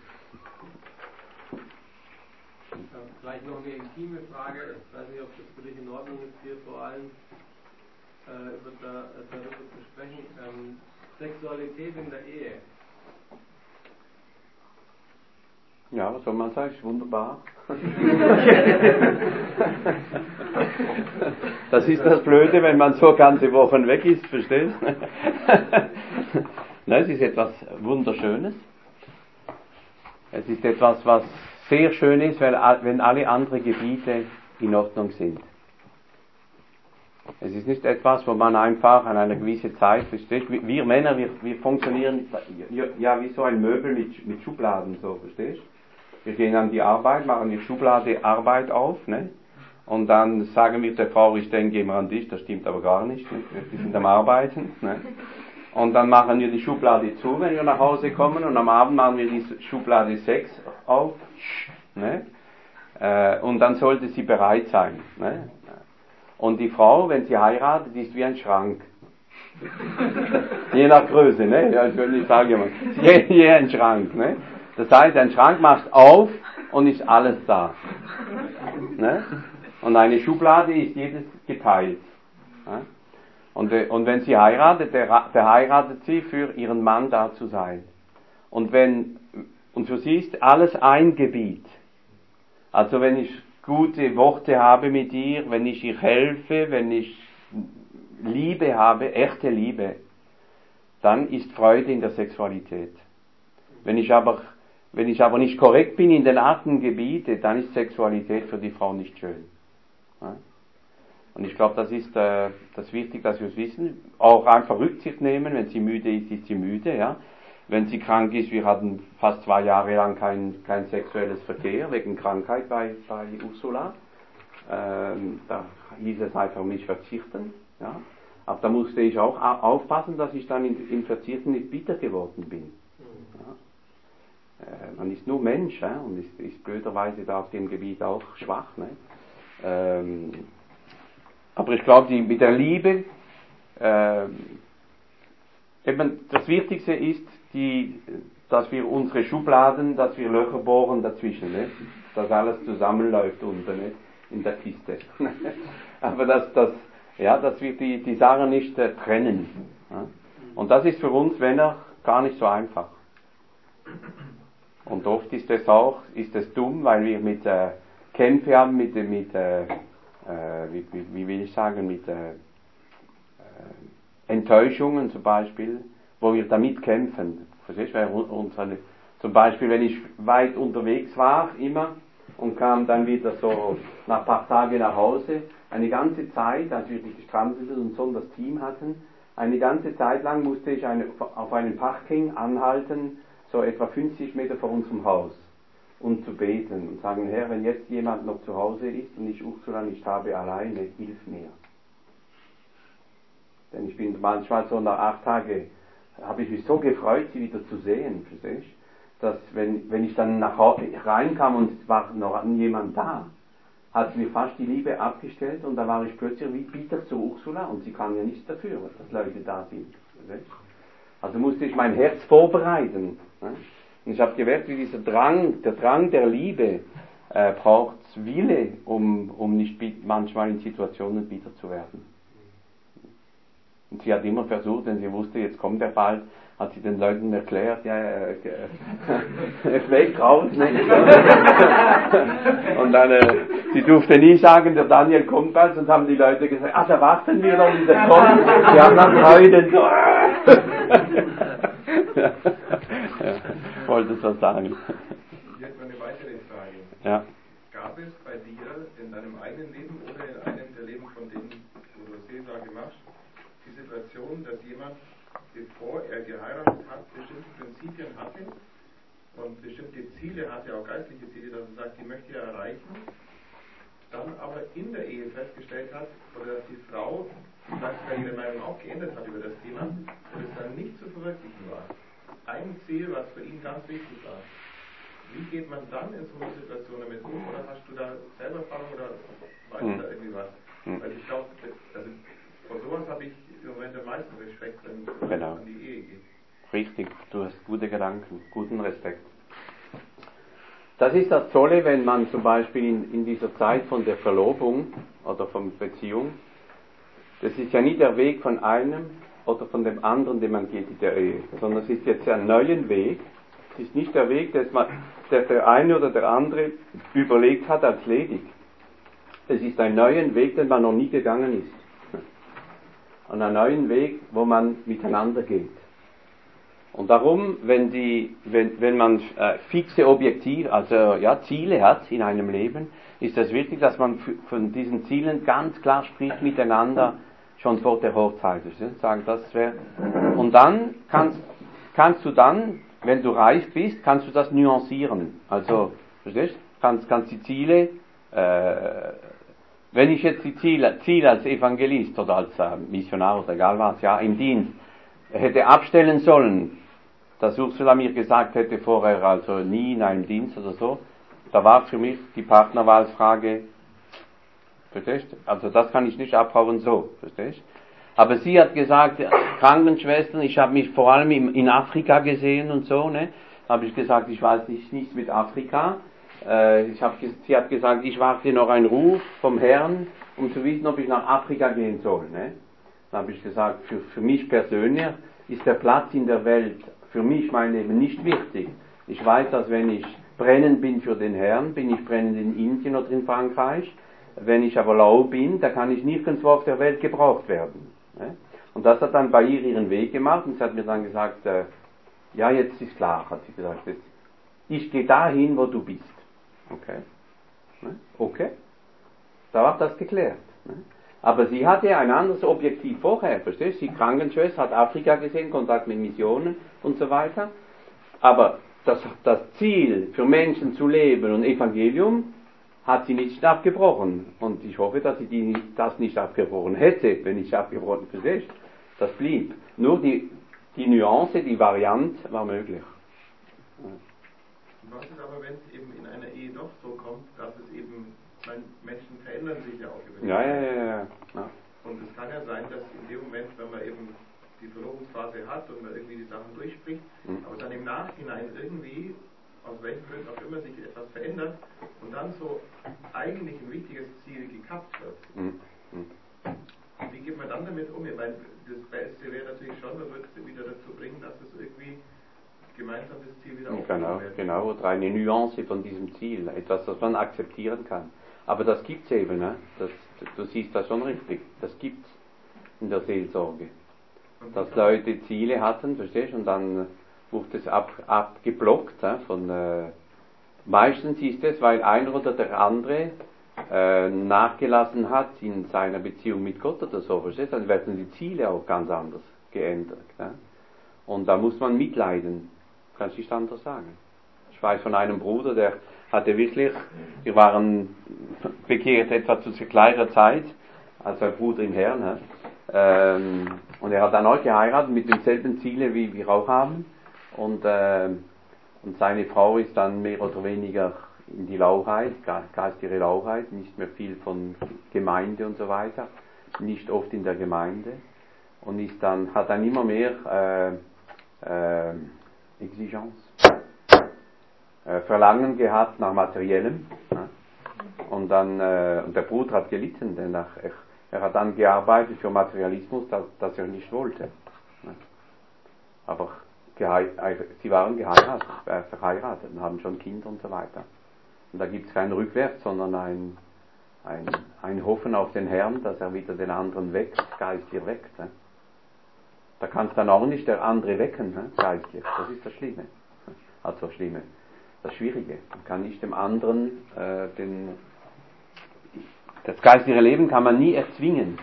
Vielleicht noch eine intime Frage, ich weiß nicht, ob das für dich in Ordnung ist, hier vor allem äh, über da, darüber zu sprechen. Ähm, Sexualität in der Ehe. Ja, was soll man sagen? Ist wunderbar. Das ist das Blöde, wenn man so ganze Wochen weg ist, verstehst du? Nein, es ist etwas Wunderschönes. Es ist etwas, was sehr schön ist, weil, wenn alle anderen Gebiete in Ordnung sind. Es ist nicht etwas, wo man einfach an einer gewissen Zeit, verstehst du? Wir Männer, wir, wir funktionieren ja wie so ein Möbel mit, mit Schubladen, so, verstehst du? Wir gehen an die Arbeit, machen die Schublade Arbeit auf, ne? Und dann sagen wir der Frau, ich denke immer an dich, das stimmt aber gar nicht, ne? Wir sind am Arbeiten, ne? Und dann machen wir die Schublade zu, wenn wir nach Hause kommen, und am Abend machen wir die Schublade sechs auf, ne? Äh, und dann sollte sie bereit sein, ne? Und die Frau, wenn sie heiratet, ist wie ein Schrank. Je nach Größe, ne? Ja, ich will nicht sagen, je, je ein Schrank, ne? Das heißt, ein Schrank machst auf und ist alles da. Ne? Und eine Schublade ist jedes geteilt. Ne? Und, und wenn sie heiratet, der, der heiratet sie für ihren Mann da zu sein. Und wenn, und für sie ist alles ein Gebiet. Also wenn ich gute Worte habe mit ihr, wenn ich ihr helfe, wenn ich Liebe habe, echte Liebe, dann ist Freude in der Sexualität. Wenn ich aber, wenn ich aber nicht korrekt bin in den Arten Gebiete, dann ist Sexualität für die Frau nicht schön. Ja? Und ich glaube, das ist äh, das wichtig, dass wir es wissen. Auch einfach Rücksicht nehmen, wenn sie müde ist, ist sie müde, ja. Wenn sie krank ist, wir hatten fast zwei Jahre lang kein, kein sexuelles Verkehr wegen Krankheit bei, bei Ursula. Ähm, da hieß es einfach mich verzichten. Ja. Aber da musste ich auch aufpassen, dass ich dann in, im Verzichten nicht bitter geworden bin. Ja. Äh, man ist nur Mensch, ja, und ist, ist blöderweise da auf dem Gebiet auch schwach. Ne? Ähm, aber ich glaube, mit der Liebe, äh, eben das Wichtigste ist, die, dass wir unsere Schubladen, dass wir Löcher bohren dazwischen, ne? Dass alles zusammenläuft unten, ne? In der Kiste. Aber dass, dass, ja, dass wir die, die Sachen nicht äh, trennen. Ja? Und das ist für uns Männer gar nicht so einfach. Und oft ist es auch, ist es dumm, weil wir mit äh, Kämpfe haben, mit, mit äh, äh, wie, wie, wie will ich sagen, mit äh, äh, Enttäuschungen zum Beispiel, wo wir damit kämpfen. Verstehst du? Weil unsere, zum Beispiel, wenn ich weit unterwegs war, immer, und kam dann wieder so nach ein paar Tagen nach Hause, eine ganze Zeit, als wir gestrandet und so das Team hatten, eine ganze Zeit lang musste ich eine, auf einen Parking anhalten, so etwa fünfzig Meter vor unserem Haus, um zu beten und sagen, Herr, wenn jetzt jemand noch zu Hause ist und ich Ursula nicht habe alleine, hilf mir. Denn ich bin manchmal so nach acht Tagen, habe ich mich so gefreut, sie wieder zu sehen, verstehst du? Dass wenn, wenn ich dann nach Hause reinkam und es war noch jemand da, hat mir fast die Liebe abgestellt und da war ich plötzlich wie bitter zu Ursula und sie kann ja nichts dafür, dass Leute da sind. Verstehst du? Also musste ich mein Herz vorbereiten. Ne? Und ich habe gemerkt, wie dieser Drang, der Drang der Liebe äh, braucht Wille, um, um nicht manchmal in Situationen bitter zu werden. Und sie hat immer versucht, wenn sie wusste, jetzt kommt er bald, hat sie den Leuten erklärt, ja, äh, äh, weg raus, ne? Und dann, äh, sie durfte nie sagen, der Daniel kommt bald, sonst haben die Leute gesagt, ah, da warten wir noch, wie der kommt, wir haben dann Freuden. Ja, wollte es was sagen. Jetzt noch eine weitere Frage. Ja. Gab es bei dir in deinem eigenen Leben oder in einem der Leben, von denen wo du Seelsorge machst, die Situation, dass jemand, bevor er geheiratet hat, bestimmte Prinzipien hatte und bestimmte Ziele hatte, auch geistliche Ziele, dass er sagt, die möchte er erreichen, dann aber in der Ehe festgestellt hat, oder dass die Frau vielleicht ihre Meinung auch geändert hat über das Thema und es dann nicht zu verwirklichen war. Ein Ziel, was für ihn ganz wichtig war. Wie geht man dann in so einer Situation damit um? Oder hast du da selber Erfahrung oder weißt du da irgendwie was? Weil ich glaube, also vor sowas habe ich im Moment am meisten Respekt, wenn es genau. an die Ehe geht. Richtig, du hast gute Gedanken, guten Respekt. Das ist das Tolle, wenn man zum Beispiel in, in dieser Zeit von der Verlobung oder von Beziehung, das ist ja nie der Weg von einem oder von dem anderen, den man geht in der Ehe, sondern es ist jetzt ein neuer Weg. Es ist nicht der Weg, der der eine oder der andere überlegt hat als ledig. Es ist ein neuer Weg, den man noch nie gegangen ist. Und einen neuen Weg, wo man miteinander geht. Und darum, wenn, die, wenn, wenn man äh, fixe Objektive, also ja, Ziele hat in einem Leben, ist es wichtig, dass man f- von diesen Zielen ganz klar spricht miteinander, schon vor der Hochzeit. Sagen, das wäre. Und dann kannst, kannst du dann, wenn du reif bist, kannst du das nuancieren. Also, verstehst du? Kannst, kannst die Ziele, äh, wenn ich jetzt die Ziele, Ziele als Evangelist oder als äh, Missionar oder egal was, ja, im Dienst, hätte abstellen sollen, dass Ursula mir gesagt hätte vorher, also nie in einem Dienst oder so, da war für mich die Partnerwahlfrage, verstehst du? Also das kann ich nicht abhauen so, verstehst du? Aber sie hat gesagt, Krankenschwestern, ich habe mich vor allem in Afrika gesehen und so, ne? Habe ich gesagt, ich weiß nicht, nichts mit Afrika. Äh, ich hab, sie hat gesagt, ich warte noch einen Ruf vom Herrn, um zu wissen, ob ich nach Afrika gehen soll, ne? Dann habe ich gesagt, für, für mich persönlich ist der Platz in der Welt für mich mein Leben nicht wichtig. Ich weiß, dass wenn ich brennend bin für den Herrn, bin ich brennend in Indien oder in Frankreich. Wenn ich aber lau bin, da kann ich nirgendwo auf der Welt gebraucht werden. Ne? Und das hat dann bei ihr ihren Weg gemacht und sie hat mir dann gesagt, äh, ja, jetzt ist klar, hat sie gesagt, jetzt, ich gehe dahin, wo du bist. Okay? Ne? Okay? Da war das geklärt. Ne? Aber sie hatte ein anderes Objektiv vorher, verstehst du? Sie Krankenschwester, hat Afrika gesehen, Kontakt mit Missionen und so weiter. Aber das, das Ziel, für Menschen zu leben und Evangelium, hat sie nicht abgebrochen. Und ich hoffe, dass sie die, das nicht abgebrochen hätte, wenn ich abgebrochen, verstehst du? Das blieb. Nur die, die Nuance, die Variante war möglich. Was ist aber, wenn es eben in einer Ehe doch so kommt, dass es eben, meine, Menschen verändern sich ja auch über die Ja, Zeit. ja, ja, ja, ja. Und es kann ja sein, dass in dem Moment, wenn man eben die Verlobungsphase hat und man irgendwie die Sachen durchspricht, mhm. aber dann im Nachhinein irgendwie, aus welchen Gründen auch immer, sich etwas verändert und dann so eigentlich ein wichtiges Ziel gekappt wird. Mhm. Mhm. Wie geht man dann damit um? Ich meine, das Beste wäre natürlich schon, man würde es wieder dazu bringen, dass es irgendwie gemeinsam das Ziel wieder aufgenommen genau, wird. Genau, oder eine Nuance von diesem Ziel, etwas, das man akzeptieren kann. Aber das gibt es eben, ne? Das, du siehst das schon richtig, das gibt es in der Seelsorge. Dass Leute Ziele hatten, verstehst du, und dann wurde es ab, abgeblockt, äh, von, äh, meistens ist es, weil einer oder der andere äh, nachgelassen hat in seiner Beziehung mit Gott oder so, verstehst du, dann werden die Ziele auch ganz anders geändert. Äh? Und da muss man mitleiden, kannst du nicht anders sagen. Ich weiß von einem Bruder, der hatte wirklich, wir waren bekehrt etwa zu gleicher Zeit, als ein Bruder im Herrn, äh? ähm, und er hat dann auch geheiratet mit denselben Zielen, wie wir auch haben. Und, äh, und seine Frau ist dann mehr oder weniger in die Lauheit, geistige Lauheit, nicht mehr viel von Gemeinde und so weiter, nicht oft in der Gemeinde. Und ist dann, hat dann immer mehr äh, äh, Exigence, äh, Verlangen gehabt nach Materiellem. Ja. Und dann, äh, und der Bruder hat gelitten, denn er, er hat dann gearbeitet für Materialismus, das, das er nicht wollte. Ja. Aber sie waren geheiratet, äh, verheiratet und haben schon Kinder und so weiter. Und da gibt es kein Rückwärts, sondern ein, ein, ein Hoffen auf den Herrn, dass er wieder den anderen weckt, geistlich weckt. Äh. Da kann es dann auch nicht der andere wecken, äh, geistlich. Das ist das Schlimme. Also das Schlimme. Das Schwierige. Man kann nicht dem anderen äh, den... Das geistliche Leben kann man nie erzwingen.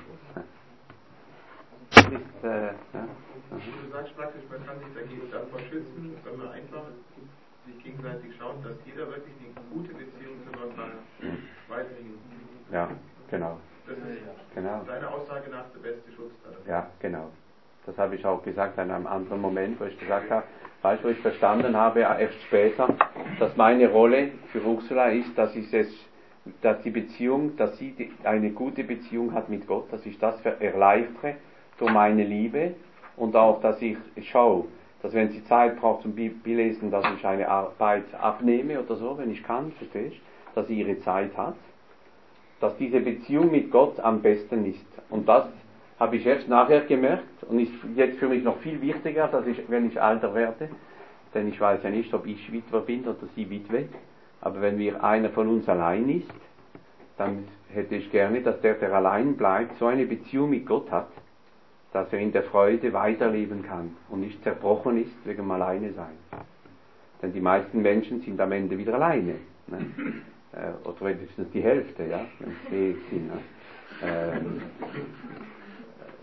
Das ist, äh, ja. Du sagst praktisch, man kann sich dagegen davor schützen, wenn man einfach sich gegenseitig schaut, dass jeder wirklich eine gute Beziehung zueinander weiterhin. Ja, genau. Das ist genau. deiner Aussage nach der beste Schutz da. Ja, genau. Das habe ich auch gesagt an einem anderen Moment, wo ich gesagt habe, weißt du, wo ich verstanden habe, erst später, dass meine Rolle für Ursula ist, dass ich es, dass die Beziehung, dass sie die, eine gute Beziehung hat mit Gott, dass ich das erleichtere durch meine Liebe und auch, dass ich schaue, dass wenn sie Zeit braucht zum Bibellesen, dass ich eine Arbeit abnehme oder so, wenn ich kann, verstehst du, dass sie ihre Zeit hat, dass diese Beziehung mit Gott am besten ist. Und das habe ich erst nachher gemerkt und ist jetzt für mich noch viel wichtiger, dass ich, wenn ich älter werde, denn ich weiß ja nicht, ob ich Witwer bin oder sie Witwe, aber wenn wir einer von uns allein ist, dann hätte ich gerne, dass der, der allein bleibt, so eine Beziehung mit Gott hat, dass er in der Freude weiterleben kann und nicht zerbrochen ist wegen dem Alleine sein. Denn die meisten Menschen sind am Ende wieder alleine. Ne? Äh, oder wenigstens die Hälfte, ja, wenn sie sind. Ne? Äh,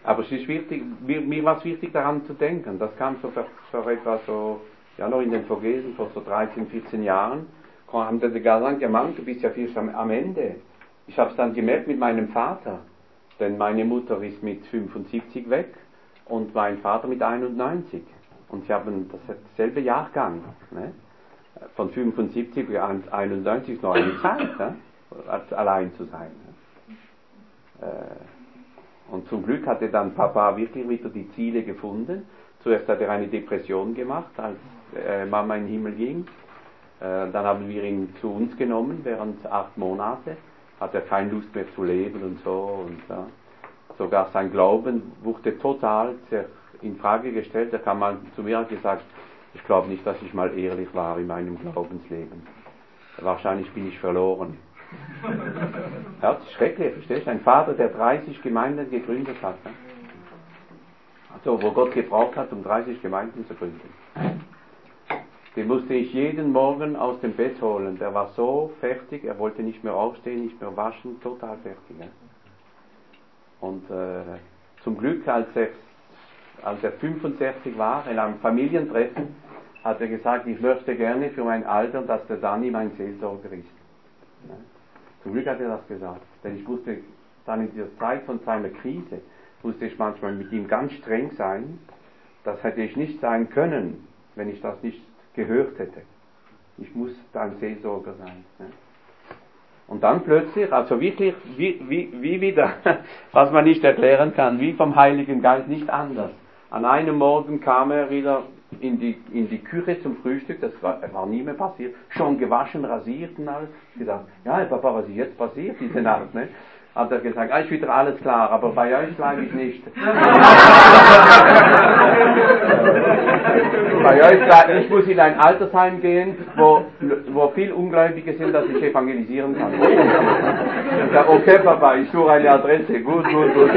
Aber es ist wichtig, mir, mir war es wichtig daran zu denken. Das kam so vor, vor etwa so, ja noch in den Vogesen, vor so dreizehn, vierzehn Jahren, haben die gesagt, ja Mann, du bist ja viel am, am Ende. Ich habe es dann gemerkt mit meinem Vater, denn meine Mutter ist mit fünfundsiebzig weg und mein Vater mit einundneunzig. Und sie haben dasselbe Jahrgang. Ne? Von fünfundsiebzig bis einundneunzig ist noch eine Zeit, ne? Allein zu sein. Ne? Und zum Glück hatte dann Papa wirklich wieder die Ziele gefunden. Zuerst hat er eine Depression gemacht, als äh, Mama in den Himmel ging. Äh, dann haben wir ihn zu uns genommen während acht Monate. Hat er keine Lust mehr zu leben und so. Und, ja. Sogar sein Glauben wurde total in Frage gestellt. Er kam mal zu mir und gesagt, ich glaube nicht, dass ich mal ehrlich war in meinem Glaubensleben. Wahrscheinlich bin ich verloren. Ja, das ist schrecklich, verstehst du? Ein Vater, der dreißig Gemeinden gegründet hat. Ne? Also, wo Gott gebraucht hat, um dreißig Gemeinden zu gründen. Den musste ich jeden Morgen aus dem Bett holen. Der war so fertig, er wollte nicht mehr aufstehen, nicht mehr waschen, total fertig. Ne? Und äh, zum Glück, als er, als er fünfundsechzig war, in einem Familientreffen, hat er gesagt, ich möchte gerne für mein Alter, dass der Dani mein Seelsorger ist. Ja. Zum Glück hat er das gesagt, denn ich musste dann in dieser Zeit von seiner Krise, musste ich manchmal mit ihm ganz streng sein. Das hätte ich nicht sein können, wenn ich das nicht gehört hätte. Ich muss ein Seelsorger sein. Ja. Und dann plötzlich, also wirklich, wie, wie, wie wieder, was man nicht erklären kann, wie vom Heiligen Geist, nicht anders. An einem Morgen kam er wieder in die, in die Küche zum Frühstück, das war, war nie mehr passiert, schon gewaschen, rasiert und alles. Ich gesagt, ja, Herr Papa, was ist jetzt passiert diese Nacht? Ne? Hat er gesagt, ah, ist wieder alles klar, aber bei euch bleibe ich nicht. Bei euch bleibe ich, muss in ein Altersheim gehen, wo, wo viel Ungläubige sind, dass ich evangelisieren kann. Ich sage, okay Papa, ich suche eine Adresse, gut, gut, gut.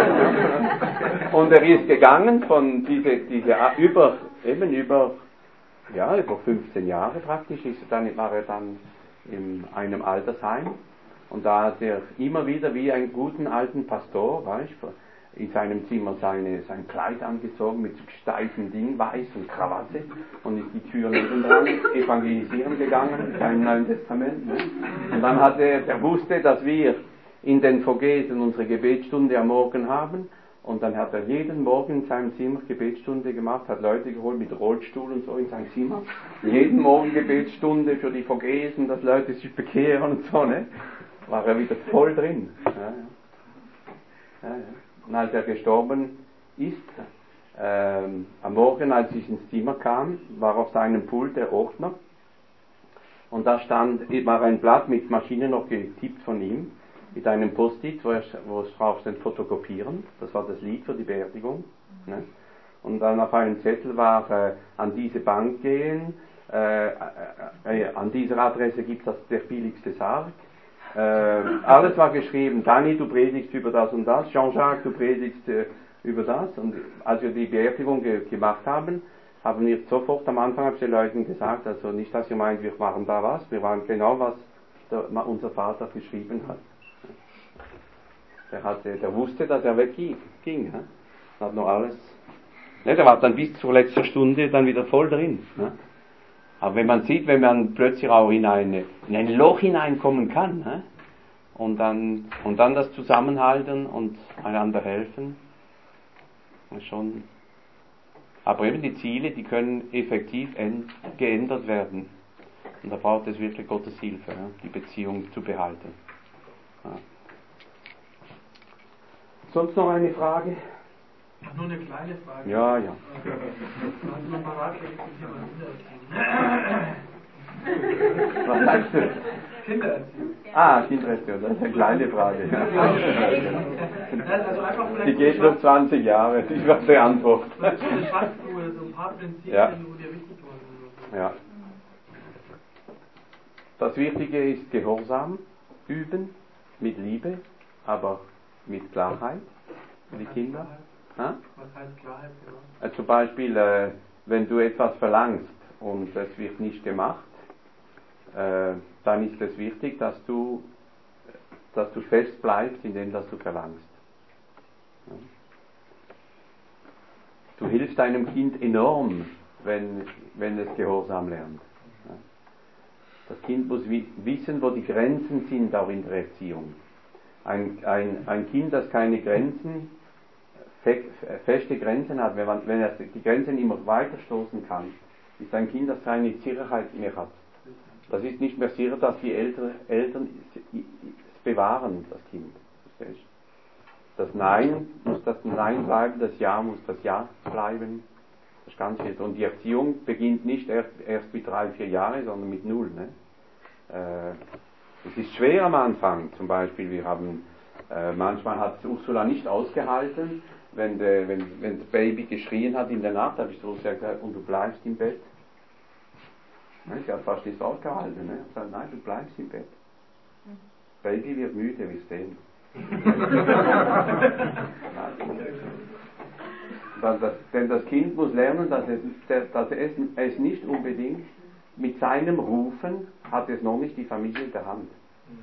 Ja. Und er ist gegangen von diese, diese über, eben über, ja, über fünfzehn Jahre praktisch, ist, dann war er dann in einem Altersheim. Und da hat er immer wieder wie einen guten alten Pastor, weißt, in seinem Zimmer seine, sein Kleid angezogen mit steifem Ding, weiß und Krawatte, und ist die Tür nebendran evangelisieren gegangen, in seinem Neuen Testament. Ne? Und dann hat er, er wusste, dass wir in den Vogesen unsere Gebetsstunde am Morgen haben, und dann hat er jeden Morgen in seinem Zimmer Gebetsstunde gemacht, hat Leute geholt mit Rollstuhl und so in sein Zimmer. Jeden Morgen Gebetsstunde für die Vogesen, dass Leute sich bekehren und so, ne? War er wieder voll drin. Ja, ja. Ja, ja. Und als er gestorben ist, ähm, am Morgen, als ich ins Zimmer kam, war auf seinem Pult der Ordner, und da stand, war ein Blatt mit Maschine noch getippt von ihm, mit einem Post-it, wo, wo es drauf stand, fotokopieren. Das war das Lied für die Beerdigung. Ne? Und dann auf einem Zettel war, äh, an diese Bank gehen, äh, äh, äh, an dieser Adresse gibt es der billigste Sarg. Äh, alles war geschrieben, Dani, du predigst über das und das, Jean-Jacques, du predigst äh, über das. Und als wir die Beerdigung ge- gemacht haben, haben wir sofort am Anfang den Leuten gesagt, also nicht, dass ihr meint, wir machen da was, wir waren genau, was der, unser Vater geschrieben hat. Der, hatte, der wusste, dass er wegging, ging, ja? Hat noch alles, ne, der war dann bis zur letzten Stunde dann wieder voll drin. Ne? Aber wenn man sieht, wenn man plötzlich auch in, eine, in ein Loch hineinkommen kann, ne? und, dann, und dann das zusammenhalten und einander helfen, ist schon. Aber eben die Ziele, die können effektiv end, geändert werden. Und da braucht es wirklich Gottes Hilfe, ja? Die Beziehung zu behalten. Ja. Sonst noch eine Frage? Ach, nur eine kleine Frage. Ja, ja. Hast du noch mal Ratschläge zum Thema Kindererziehung? Was sagst du? Kindererziehung. Ah, Kindererziehung, das ist eine kleine Frage. Also einfach vielleicht Die geht nur zwanzig Jahre, ich weiß die Antwort. so eine Schatztruhe, so ein paar Prinzipien, Ja. wo dir wichtig waren. Ja. Das Wichtige ist Gehorsam, üben, mit Liebe, aber mit Klarheit für die Kinder. Ha? Was heißt Klarheit? Äh, zum Beispiel, äh, wenn du etwas verlangst und es wird nicht gemacht, äh, dann ist es wichtig, dass du, dass du fest bleibst in dem, was du verlangst. Ja? du hilfst deinem Kind enorm, wenn, wenn es Gehorsam lernt. Das Kind muss wissen, wo die Grenzen sind, auch in der Erziehung. Ein, ein, ein Kind, das keine Grenzen, fe, feste Grenzen hat, wenn, man, wenn er die Grenzen immer weiter stoßen kann, ist ein Kind, das keine Sicherheit mehr hat. Das ist nicht mehr sicher, dass die Eltern, Eltern es bewahren, das Kind. Das Nein muss das Nein bleiben, das Ja muss das Ja bleiben. Das ist ganz wichtig. Und die Erziehung beginnt nicht erst, erst mit drei, vier Jahren, sondern mit null. Ne? Äh, es ist schwer am Anfang. Zum Beispiel, wir haben, äh, manchmal hat Ursula nicht ausgehalten, wenn, de, wenn, wenn das Baby geschrien hat in der Nacht, habe ich so gesagt, und du bleibst im Bett. Ne? Sie hat fast nicht ausgehalten. Ne? Ich habe gesagt, nein, du bleibst im Bett. Baby wird müde, wir sehen. das, das, denn das Kind muss lernen, dass es, dass es, es nicht unbedingt mit seinem Rufen hat es noch nicht die Familie in der Hand.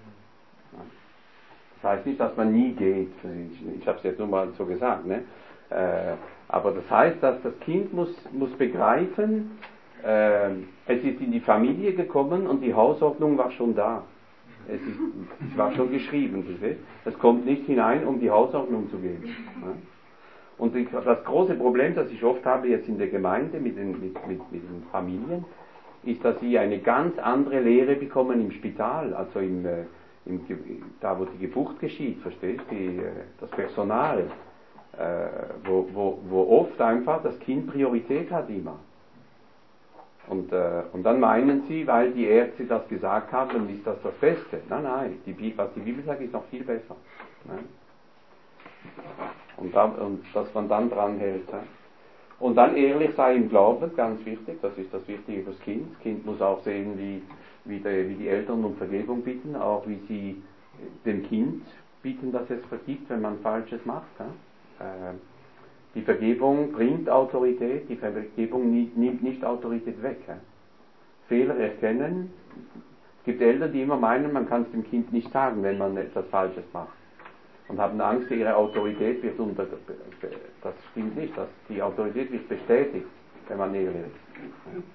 Das heißt nicht, dass man nie geht. Ich, ich habe es jetzt nur mal so gesagt. Ne? Äh, aber das heißt, dass das Kind muss, muss begreifen, äh, es ist in die Familie gekommen und die Hausordnung war schon da. Es, ist, es war schon geschrieben. Es kommt nicht hinein, um die Hausordnung zu geben. Ne? Und die, das große Problem, das ich oft habe jetzt in der Gemeinde mit den, mit, mit, mit den Familien, ist, dass sie eine ganz andere Lehre bekommen im Spital, also im, äh, im, da wo die Geburt geschieht, verstehst du, die, äh, das Personal, äh, wo, wo, wo oft einfach das Kind Priorität hat immer. Und, äh, und dann meinen sie, weil die Ärzte das gesagt haben, dann ist das das Beste. Nein, nein, die, was die Bibel sagt, ist noch viel besser. Nein? Und, da, und dass man dann dran hält. Ja? Und dann ehrlich sein im Glauben, ganz wichtig, das ist das Wichtige fürs Kind. Das Kind muss auch sehen, wie, wie, die, wie die Eltern um Vergebung bitten, auch wie sie dem Kind bitten, dass es vergibt, wenn man Falsches macht. Ja? Äh, die Vergebung bringt Autorität, die Vergebung nimmt nicht Autorität weg. Ja? Fehler erkennen. Es gibt Eltern, die immer meinen, man kann es dem Kind nicht sagen, wenn man etwas Falsches macht. Und haben Angst, ihre Autorität wird unter... Das stimmt nicht, das, die Autorität wird bestätigt, wenn man ehrlich ist.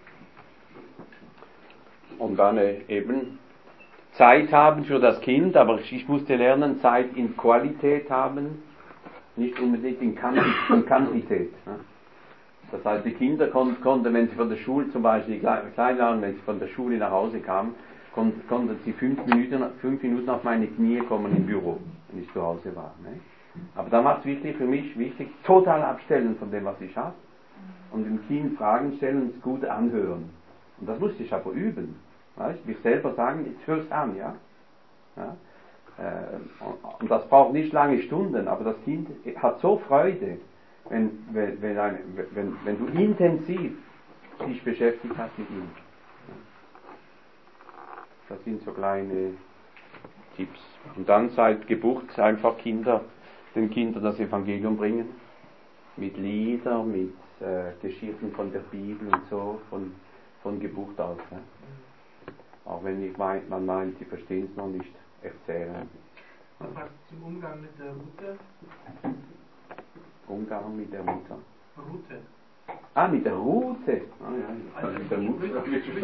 Und dann äh, eben Zeit haben für das Kind, aber ich musste lernen, Zeit in Qualität haben, nicht unbedingt in Quantität. Das heißt, die Kinder konnten, konnten, wenn sie von der Schule zum Beispiel, die Kleinen waren, wenn sie von der Schule nach Hause kamen, konnten, konnten sie fünf Minuten, fünf Minuten auf meine Knie kommen im Büro, wenn ich zu Hause war. Ne? Aber da war es wirklich für mich wichtig, total abstellen von dem, was ich habe. Und dem Kind Fragen stellen und es gut anhören. Und das musste ich aber üben. Weißt? Mich selber sagen, jetzt hörst an, ja? ja? Äh, und das braucht nicht lange Stunden, aber das Kind hat so Freude, wenn, wenn, wenn, eine, wenn, wenn du intensiv dich beschäftigt hast mit ihm. Das sind so kleine Tipps. Und dann seit Geburt einfach Kinder, den Kindern das Evangelium bringen. Mit Liedern, mit äh, Geschichten von der Bibel und so, von, von Geburt aus. Ne? Auch wenn ich mein, man meint, sie verstehen es noch nicht, erzählen. Was sagt zum Umgang mit der Rute? Umgang mit der Mutter. Rute. Ah, mit der Rute. Ah, ja, Also mit der Mutter.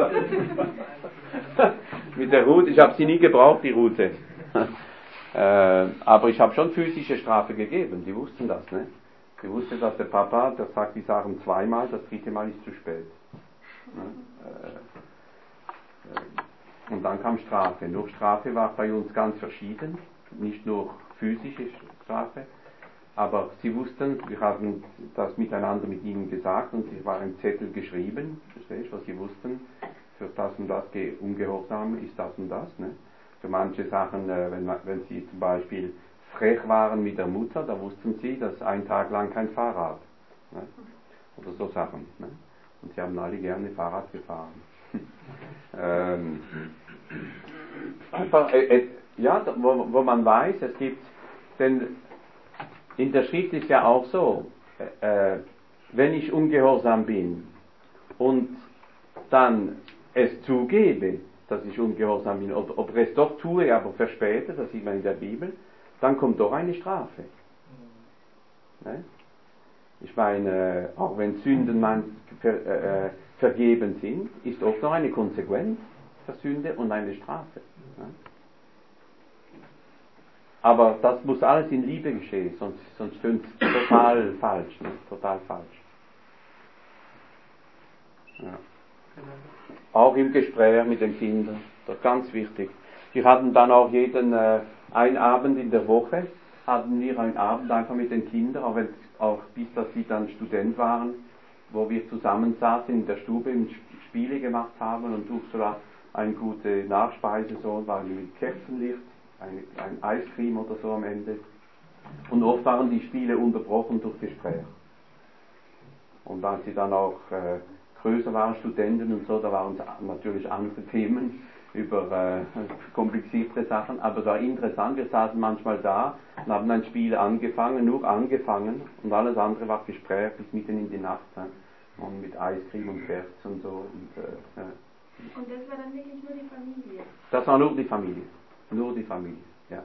Mit der Rute, ich habe sie nie gebraucht, die Rute. äh, aber ich habe schon physische Strafe gegeben, die wussten das, ne? Die wussten, dass der Papa, der sagt die Sachen zweimal, das dritte Mal ist zu spät. Ne? Äh, äh, und dann kam Strafe. Nur Strafe war bei uns ganz verschieden, nicht nur physische Strafe, aber sie wussten, wir haben das miteinander mit ihnen gesagt und es war ein Zettel geschrieben, verstehst du, was sie wussten, für das und das Ungehorsam ist das und das. Ne? Für manche Sachen, äh, wenn, wenn sie zum Beispiel frech waren mit der Mutter, da wussten sie, dass ein Tag lang kein Fahrrad. Ne? Oder so Sachen. Ne? Und sie haben alle gerne Fahrrad gefahren. ähm, einfach, äh, äh, ja, wo, wo man weiß, es gibt, denn in der Schrift ist ja auch so, äh, wenn ich ungehorsam bin und dann es zugebe, dass ich ungehorsam bin, oder ob ich es doch tue, aber verspäte, das sieht man in der Bibel, dann kommt doch eine Strafe. Ne? Ich meine, auch wenn Sünden man ver, äh, vergeben sind, ist oft noch eine Konsequenz der Sünde und eine Strafe. Ja? Aber das muss alles in Liebe geschehen, sonst, sonst stimmt es total falsch. Ne? Total falsch. Ja. Auch im Gespräch mit den Kindern, das ist ganz wichtig. Wir hatten dann auch jeden, äh, einen Abend in der Woche, hatten wir einen Abend einfach mit den Kindern, auch, wenn, auch bis dass sie dann Student waren, wo wir zusammen saßen in der Stube und Spiele gemacht haben und Ursula eine gute Nachspeise, so war mit Kerzenlicht, ein, ein Eiscreme oder so am Ende. Und oft waren die Spiele unterbrochen durch Gespräch. Und als sie dann auch äh, größer waren, Studenten und so, da waren natürlich andere Themen über äh, komplizierte Sachen, aber es war interessant, wir saßen manchmal da und haben ein Spiel angefangen, nur angefangen und alles andere war Gespräch bis mitten in die Nacht, ja, und mit Eiscreme und Kerzen und so. Und, äh, ja. Und das war dann wirklich nur die Familie? Das war nur die Familie, nur die Familie, ja.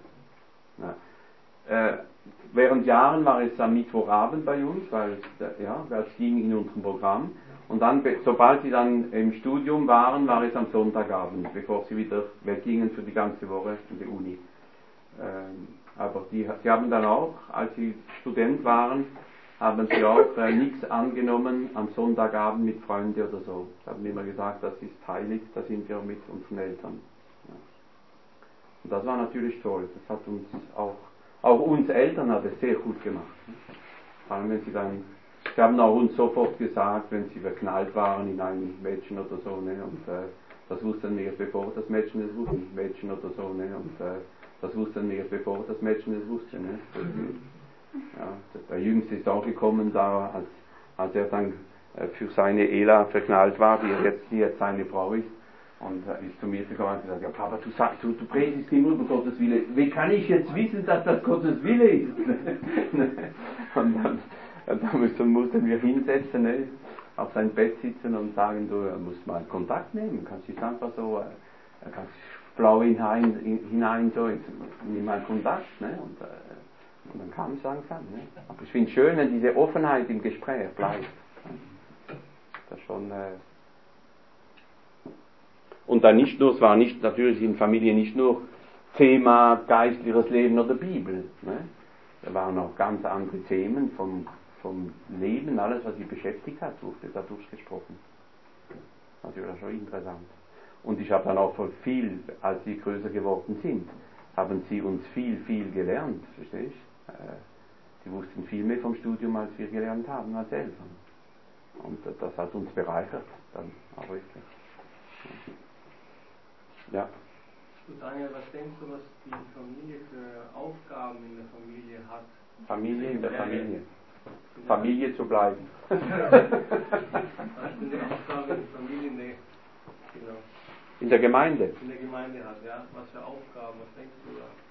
ja. Äh, während Jahren war es am Mittwochabend bei uns, weil es, ja, weil es ging in unserem Programm. Und dann, sobald sie dann im Studium waren, war es am Sonntagabend, bevor sie wieder weggingen für die ganze Woche in die Uni. Ähm, aber die, sie haben dann auch, als sie Student waren, haben sie auch äh, nichts angenommen am Sonntagabend mit Freunden oder so. Sie haben immer gesagt, das ist heilig, da sind wir mit unseren Eltern. Ja. Und das war natürlich toll. Das hat uns auch, auch uns Eltern hat es sehr gut gemacht. Vor allem, wenn sie dann Sie haben auch uns sofort gesagt, wenn sie verknallt waren in ein Mädchen oder so, ne, und äh, das wussten wir, bevor das Mädchen es wusste, Mädchen oder so, ne, und äh, das wussten wir, bevor das Mädchen es wusste, ne. Ja, der Jüngste ist auch gekommen, da, als, als er dann äh, für seine Ela verknallt war, die jetzt, die jetzt seine Frau ist, und äh, ist zu mir gekommen und gesagt, ja Papa, du sagst, du, du predigst immer über Gottes Wille, wie kann ich jetzt wissen, dass das Gottes Wille ist? Und dann Und da müssen, mussten wir hinsetzen, ne, auf sein Bett sitzen und sagen, du musst mal Kontakt nehmen, kannst dich einfach so, äh, kannst blau hinein, hinein so, nimm mal Kontakt, ne, und, äh, und dann kam es langsam, ne. Aber ich finde es schön, wenn diese Offenheit im Gespräch bleibt. Ne. Das schon, äh und dann nicht nur, es war nicht, natürlich in Familie nicht nur Thema geistliches Leben oder Bibel, ne. Da waren auch ganz andere Themen vom vom Leben, alles, was sie beschäftigt hat, wurde da durchgesprochen. Natürlich schon interessant. Und ich habe dann auch voll viel, als sie größer geworden sind, haben sie uns viel, viel gelernt, verstehst du? Äh, die wussten viel mehr vom Studium, als wir gelernt haben als Eltern. Und äh, das hat uns bereichert, dann auch wirklich. Ja. Du Daniel, was denkst du, was die Familie für Aufgaben in der Familie hat? Familie in der Familie. Familie zu bleiben. Was für eine Aufgabe in der Familie, nee. Genau. In der Gemeinde? In der Gemeinde hat, ja. Was für Aufgaben, was denkst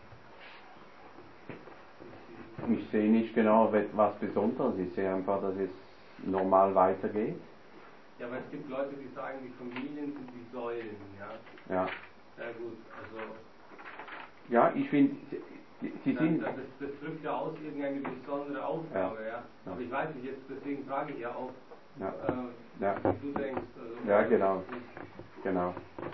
du da? Ich sehe nicht genau, was Besonderes. Ich sehe einfach, dass es normal weitergeht. Ja, aber es gibt Leute, die sagen, die Familien sind die Säulen, ja. Ja. Sehr gut, also. Ja, ich finde, Sie sind. Das, das drückt ja aus irgendeine besondere Aufgabe, ja. ja. Aber ich weiß nicht, jetzt deswegen frage ich ja auch, ja. Äh, ja. wie du denkst. Also, ja, genau. Genau.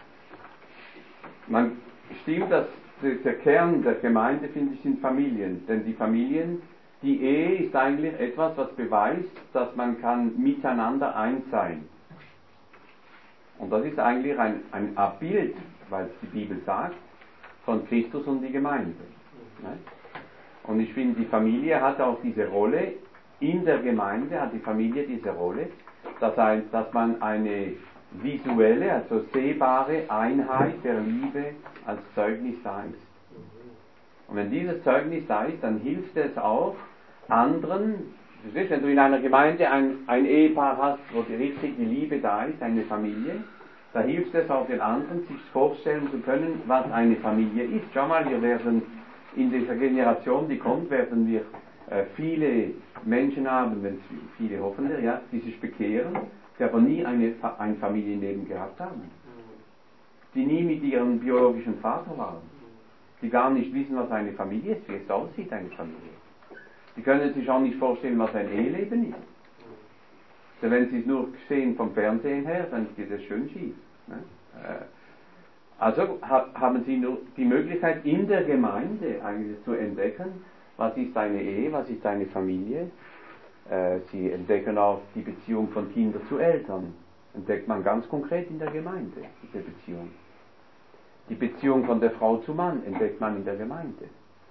Man stimmt, dass der Kern der Gemeinde, finde ich, sind Familien. Denn die Familien, die Ehe ist eigentlich etwas, was beweist, dass man kann miteinander eins sein. Und das ist eigentlich ein, ein Abbild, weil es die Bibel sagt, von Christus und die Gemeinde. Und ich finde, die Familie hat auch diese Rolle, in der Gemeinde hat die Familie diese Rolle, dass, ein, dass man eine visuelle, also sehbare Einheit der Liebe als Zeugnis da ist. Und wenn dieses Zeugnis da ist, dann hilft es auch anderen, du siehst, wenn du in einer Gemeinde ein, ein Ehepaar hast, wo die richtige Liebe da ist, eine Familie, da hilft es auch den anderen, sich vorstellen zu können, was eine Familie ist. Schau mal, wir werden in dieser Generation, die kommt, werden wir äh, viele Menschen haben, wenn viele hoffen wir, ja, die sich bekehren, die aber nie eine, ein Familienleben gehabt haben. Die nie mit ihrem biologischen Vater waren. Die gar nicht wissen, was eine Familie ist, wie es aussieht, eine Familie. Sie können sich auch nicht vorstellen, was ein Eheleben ist. Denn wenn Sie es nur sehen vom Fernsehen her, dann geht es schön schief. Ne? Also haben Sie nur die Möglichkeit, in der Gemeinde eigentlich zu entdecken, was ist eine Ehe, was ist eine Familie. Sie entdecken auch die Beziehung von Kindern zu Eltern. Entdeckt man ganz konkret in der Gemeinde, diese Beziehung. Die Beziehung von der Frau zu Mann entdeckt man in der Gemeinde.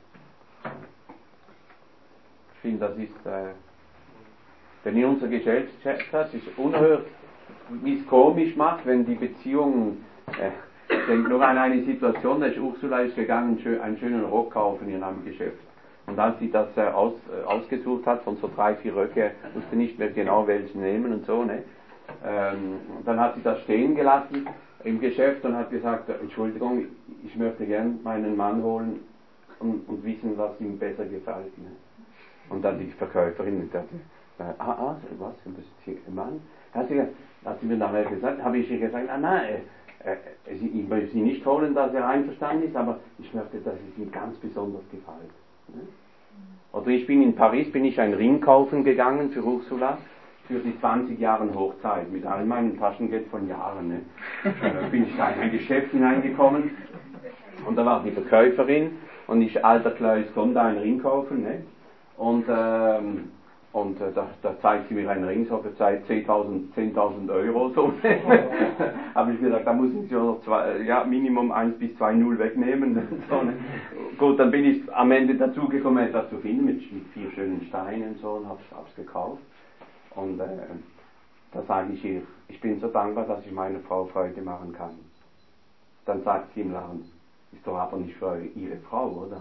Ich finde, das ist, äh, denn in unserer Gesellschaft ist unerhört, wie es komisch macht, wenn die Beziehung, äh, ich denke nur an eine Situation, da ist Ursula ist gegangen, einen schönen Rock kaufen in einem Geschäft. Und als sie das äh, aus, äh, ausgesucht hat, von so drei, vier Röcke, wusste nicht mehr genau welchen nehmen und so, ne? Ähm, dann hat sie das stehen gelassen im Geschäft und hat gesagt, Entschuldigung, ich möchte gern meinen Mann holen und, und wissen, was ihm besser gefällt. Ne? Und dann die Verkäuferin sagte, ah, ah, was, das ist hier ein Mann? Hat sie, hat sie mir nachher gesagt, habe ich ihr gesagt, ah nein, äh, äh, ich möchte sie nicht holen, dass er einverstanden ist, aber ich möchte, dass es ihm ganz besonders gefällt. Ne? Oder ich bin in Paris, bin ich einen Ring kaufen gegangen für Ursula, für die zwanzig Jahre Hochzeit, mit all meinem Taschengeld von Jahren. Ne? äh, bin ich da in ein Geschäft hineingekommen und da war die Verkäuferin und ich, alter Kleus, komm da einen Ring kaufen. Ne? Und, ähm, und äh, da, da zeigt sie mir einen Ring, so für zehntausend Euro. So. Habe ich gesagt, da muss ich ja noch zwei, ja, Minimum eins bis zwei Null wegnehmen. So, ne? Gut, dann bin ich am Ende dazugekommen, etwas zu finden mit, mit vier schönen Steinen und so und hab's, hab's gekauft. Und äh, da sage ich ihr, ich bin so dankbar, dass ich meiner Frau Freude machen kann. Dann sagt sie im Lachen, ist doch aber nicht für Ihre Frau, oder?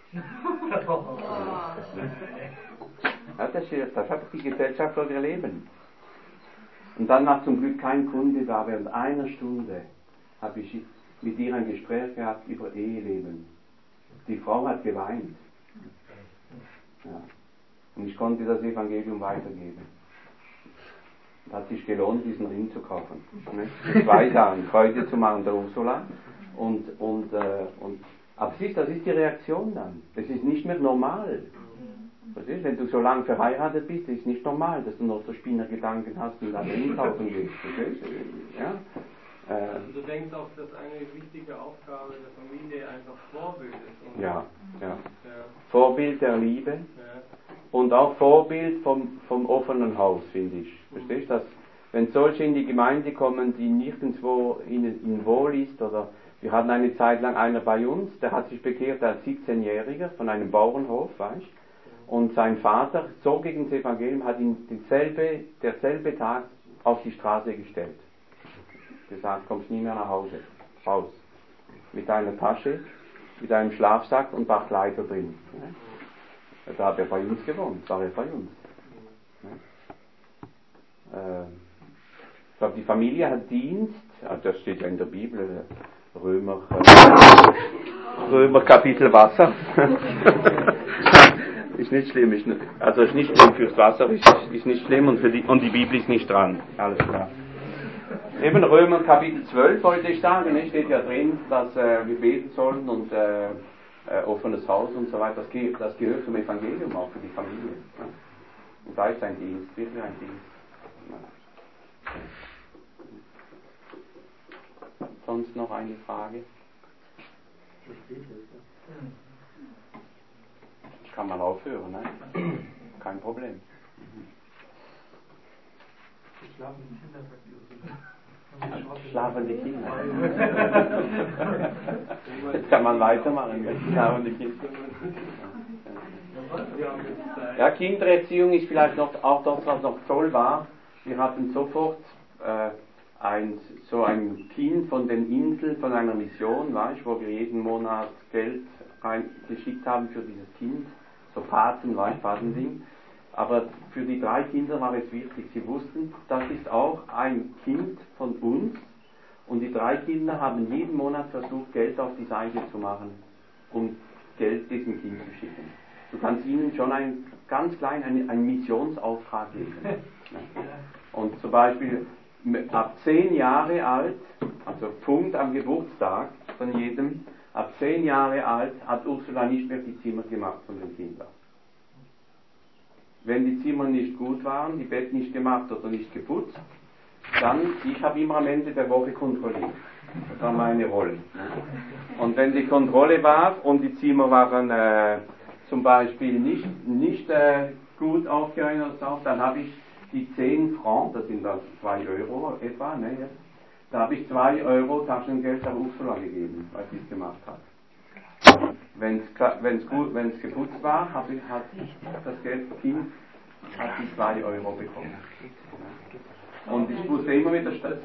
Ja, das ist das hat die Gesellschaft für ihr Leben. Und dann war zum Glück kein Kunde da. Während einer Stunde habe ich mit ihr ein Gespräch gehabt über Eheleben. Die Frau hat geweint. Ja. Und ich konnte das Evangelium weitergeben. Es hat sich gelohnt, diesen Ring zu kaufen. Ne? Zwei Sachen, Freude zu machen der Ursula. Und, und, äh, und, aber siehst, das ist die Reaktion dann. Das ist nicht mehr normal. Das ist, wenn du so lange verheiratet bist, ist nicht normal, dass du noch so Spinnergedanken hast und dann Ring kaufen gehst. Ja? Äh, du denkst auch, dass eine wichtige Aufgabe der Familie einfach Vorbild ist. Ja, ja. ja. Vorbild der Liebe. Ja. Und auch Vorbild vom, vom offenen Haus, finde ich. Verstehst du das? Wenn solche in die Gemeinde kommen, die nirgendwo ihnen, ihnen wohl ist, oder wir hatten eine Zeit lang einer bei uns, der hat sich bekehrt als siebzehnjähriger von einem Bauernhof, weißt, und sein Vater, so gegen das Evangelium, hat ihn dieselbe, derselbe Tag auf die Straße gestellt. Gesagt, kommst nie mehr nach Hause, raus. Mit einer Tasche, mit einem Schlafsack und ein paar Kleider drin. Da hat er bei uns gewohnt, war er bei uns. Ich glaube, die Familie hat Dienst, das steht ja in der Bibel, Römer, Römer Kapitel Wasser. Ist nicht schlimm, ist nicht, also ist nicht schlimm fürs Wasser, ist, ist nicht schlimm und, für die, und die Bibel ist nicht dran. Alles klar. Eben Römer Kapitel zwölf wollte ich sagen, ne, steht ja drin, dass äh, wir beten sollen und äh, äh, offenes Haus und so weiter. Das, ge- das gehört zum Evangelium auch für die Familie. Ne? Und da ist ein Dienst, wirklich ein Dienst. Ja. Sonst noch eine Frage? Kann man aufhören, ne? Kein Problem. Schlafende Kinder, sagt die Schlafende Kinder. Jetzt kann man weitermachen mit schlafende Kinder. Ja, Kindererziehung ist vielleicht noch auch das, was noch toll war. Wir hatten sofort äh, ein, so ein Kind von den Inseln, von einer Mission, weißt, wo wir jeden Monat Geld reingeschickt haben für dieses Kind. So Paten, weißt, Patending. Aber für die drei Kinder war es wichtig. Sie wussten, das ist auch ein Kind von uns. Und die drei Kinder haben jeden Monat versucht, Geld auf die Seite zu machen, um Geld diesem Kind zu schicken. Du kannst ihnen schon ein ganz klein einen, einen Missionsauftrag geben. Und zum Beispiel ab zehn Jahre alt, also Punkt am Geburtstag von jedem, ab zehn Jahre alt hat Ursula nicht mehr die Zimmer gemacht von den Kindern. wenn die Zimmer nicht gut waren, die Betten nicht gemacht oder nicht geputzt, dann, ich habe immer am Ende der Woche kontrolliert. Das war meine Rolle. Und wenn die Kontrolle war und die Zimmer waren äh, zum Beispiel nicht, nicht äh, gut aufgeräumt, dann habe ich die zehn Francs, das sind dann zwei Euro etwa, ne, jetzt, da habe ich zwei Euro Taschengeld der Ursula gegeben, weil sie es gemacht hat. Wenn es gut, wenn es geputzt war, hat, hat das Geld, Kind hat die zwei Euro bekommen. Und ich musste immer wieder statt.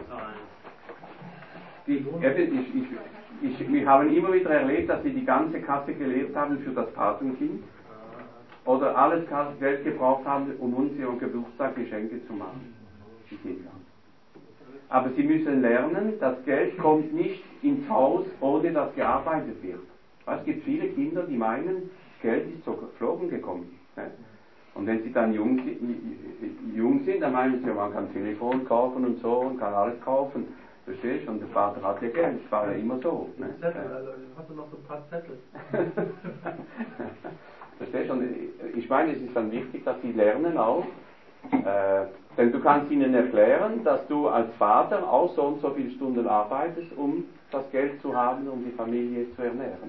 Die, eben, ich, ich, ich, wir haben immer wieder erlebt, dass sie die ganze Kasse geleert haben für das Patenkind oder alles Geld gebraucht haben, um uns ihren Geburtstag Geschenke zu machen. Die Kinder. Aber sie müssen lernen, das Geld kommt nicht ins Haus, ohne dass gearbeitet wird. Es gibt viele Kinder, die meinen, das Geld ist so geflogen gekommen. Und wenn sie dann jung, jung sind, dann meinen sie, man kann Telefon kaufen und so und kann alles kaufen. Verstehst du? Und der Vater hat ja Geld, das war ja immer so. Ne? Zettel, also hast du noch so ein paar Zettel. Verstehst du? Und ich meine, es ist dann wichtig, dass sie lernen auch, äh, denn du kannst ihnen erklären, dass du als Vater auch so und so viele Stunden arbeitest, um das Geld zu haben, um die Familie zu ernähren.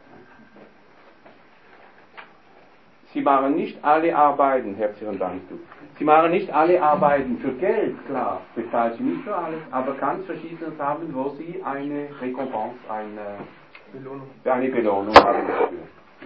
Sie machen nicht alle Arbeiten, herzlichen Dank, du. Sie machen nicht alle Arbeiten für Geld, klar, bezahlt sie nicht für alles, aber ganz Verschiedenes haben, wo sie eine Rekompensance, eine Belohnung, eine Belohnung haben dafür.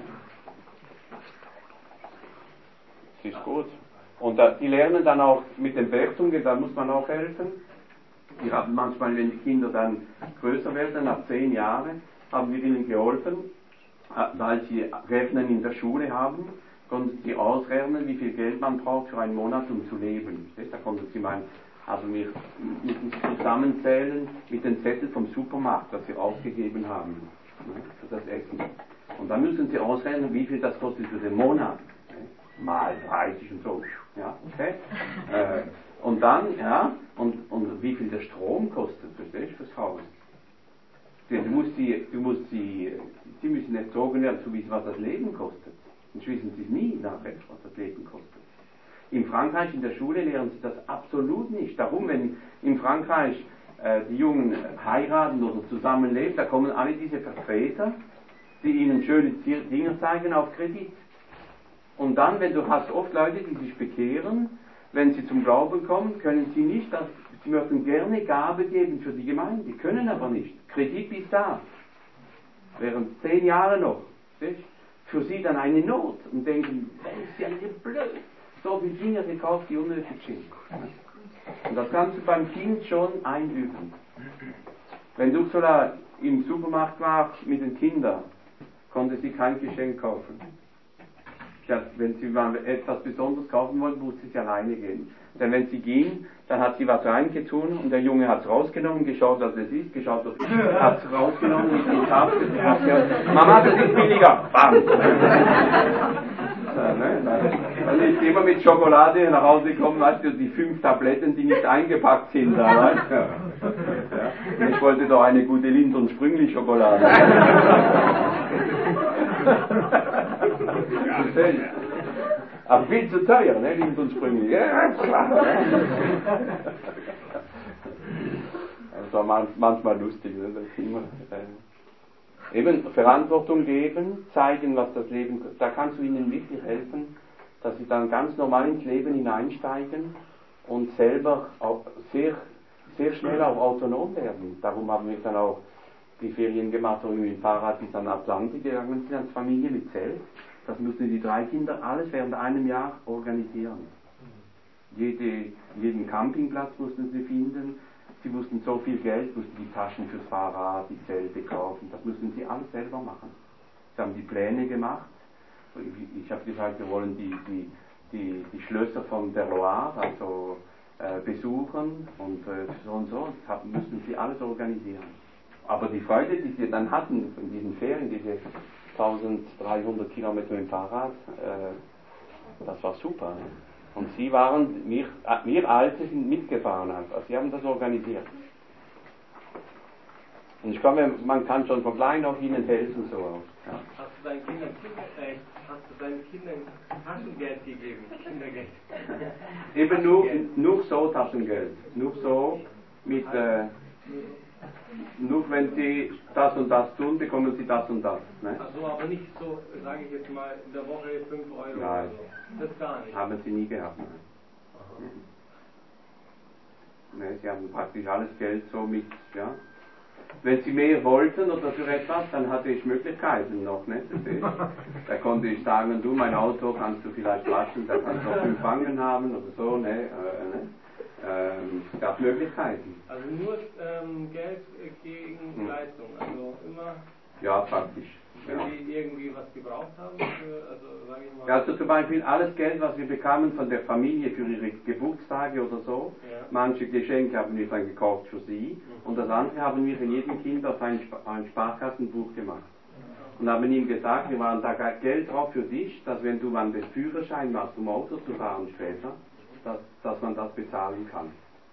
Das ist gut. Und da, die lernen dann auch mit den Wertungen, da muss man auch helfen. Wir haben manchmal, wenn die Kinder dann größer werden, nach zehn Jahren, haben wir ihnen geholfen, weil sie Rechnen in der Schule haben, konnten sie ausrechnen, wie viel Geld man braucht für einen Monat, um zu leben. Da konnten sie mal, also wir müssen zusammenzählen mit den Zetteln vom Supermarkt, das sie ausgegeben haben, für das Essen. Und dann müssen sie ausrechnen, wie viel das kostet für den Monat. Mal dreißig und so. Ja, okay. Äh, und dann, ja, und, und wie viel der Strom kostet, verstehst du, fürs Haus. Du musst sie, du musst sie, sie müssen erzogen werden, zu wissen, was das Leben kostet. Sonst wissen sie es nie nachher, was das Leben kostet. In Frankreich, in der Schule, lernen sie das absolut nicht. Darum, wenn in Frankreich äh, die Jungen heiraten oder zusammenleben, da kommen alle diese Vertreter, die ihnen schöne Dinge zeigen auf Kredit. Und dann, wenn du hast oft Leute, die sich bekehren, wenn sie zum Glauben kommen, können sie nicht, das, sie möchten gerne Gabe geben für die Gemeinde, können aber nicht. Kredit bis da. Während zehn Jahre noch. Nicht? Für sie dann eine Not und denken, das ist ja blöd. So viele Dinge gekauft, die unnötig sind. Und das kannst du beim Kind schon einüben. Wenn Ursula im Supermarkt war mit den Kindern, konnte sie kein Geschenk kaufen. Ja, wenn sie mal etwas Besonderes kaufen wollten, musste sie alleine gehen. Denn wenn sie ging, dann hat sie was reingetun und der Junge hat es rausgenommen, geschaut, was es ist, geschaut, was es ist, hat es rausgenommen, nicht in Tat, Mama, das ist billiger. Bam! Ja, ne? Dann ist sie immer mit Schokolade nach Hause gekommen, weißt du, die fünf Tabletten, die nicht eingepackt sind da, weißt du. Ja. Ich wollte doch eine gute Lind- und Sprüngli-Schokolade. Aber viel zu teuer, ne, Lind und Sprüngli. Das war manchmal lustig, ne, das immer, äh, eben Verantwortung geben, zeigen, was das Leben, da kannst du ihnen wirklich helfen, dass sie dann ganz normal ins Leben hineinsteigen und selber auch sehr, sehr schnell auch autonom werden. Darum haben wir dann auch die Ferien gemacht, wo wir mit dem Fahrrad bis an Atlantik gegangen sind, als Familie mit Zelt. Das mussten die drei Kinder alles während einem Jahr organisieren. Jede, jeden Campingplatz mussten sie finden. Sie mussten so viel Geld, mussten die Taschen fürs Fahrrad, die Zelte kaufen. Das mussten sie alles selber machen. Sie haben die Pläne gemacht. Ich habe gesagt, wir wollen die, die, die, die Schlösser von der Loire, also äh, besuchen und äh, so und so. Das mussten sie alles organisieren. Aber die Freude, die sie dann hatten von diesen Ferien, diese eintausenddreihundert Kilometer mit dem Fahrrad, äh, das war super. Ne? Und sie waren, wir, wir Alte sind mitgefahren einfach. Sie haben das organisiert. Und ich glaube, man kann schon von klein auf ihnen helfen, so auch. Ja. du deinen Kindern, äh, hast du deinen Kindern Taschengeld gegeben? Kindergeld. Eben nur, nur so Taschengeld. Nur so mit, äh, nur wenn sie das und das tun, bekommen sie das und das. Ne? Also aber nicht so, sage ich jetzt mal, in der Woche fünf Euro Nein. oder so. Das gar nicht. Haben sie nie gehabt. Nein. Ne, sie haben praktisch alles Geld so mit, ja. Wenn sie mehr wollten oder für etwas, dann hatte ich Möglichkeiten noch, ne? Da konnte ich sagen, du, mein Auto kannst du vielleicht waschen, da kannst du noch fünf Wangen haben oder so, ne? Äh, ne? Ähm, es gab Möglichkeiten. Also nur ähm, Geld gegen hm. Leistung, also immer, ja, praktisch. wenn Ja. die irgendwie was gebraucht haben, für, also sage ich mal. Ja, also zum Beispiel alles Geld, was wir bekamen von der Familie für ihre Geburtstage oder so, Ja. manche Geschenke haben wir dann gekauft für sie Mhm. und das andere haben wir für jedem Kind auf ein, Sp ein Sparkassenbuch gemacht. Und haben ihm gesagt, wir waren da Geld drauf für dich, dass wenn du dann den Führerschein machst, um Auto zu fahren später, dass, dass man das bezahlen kann.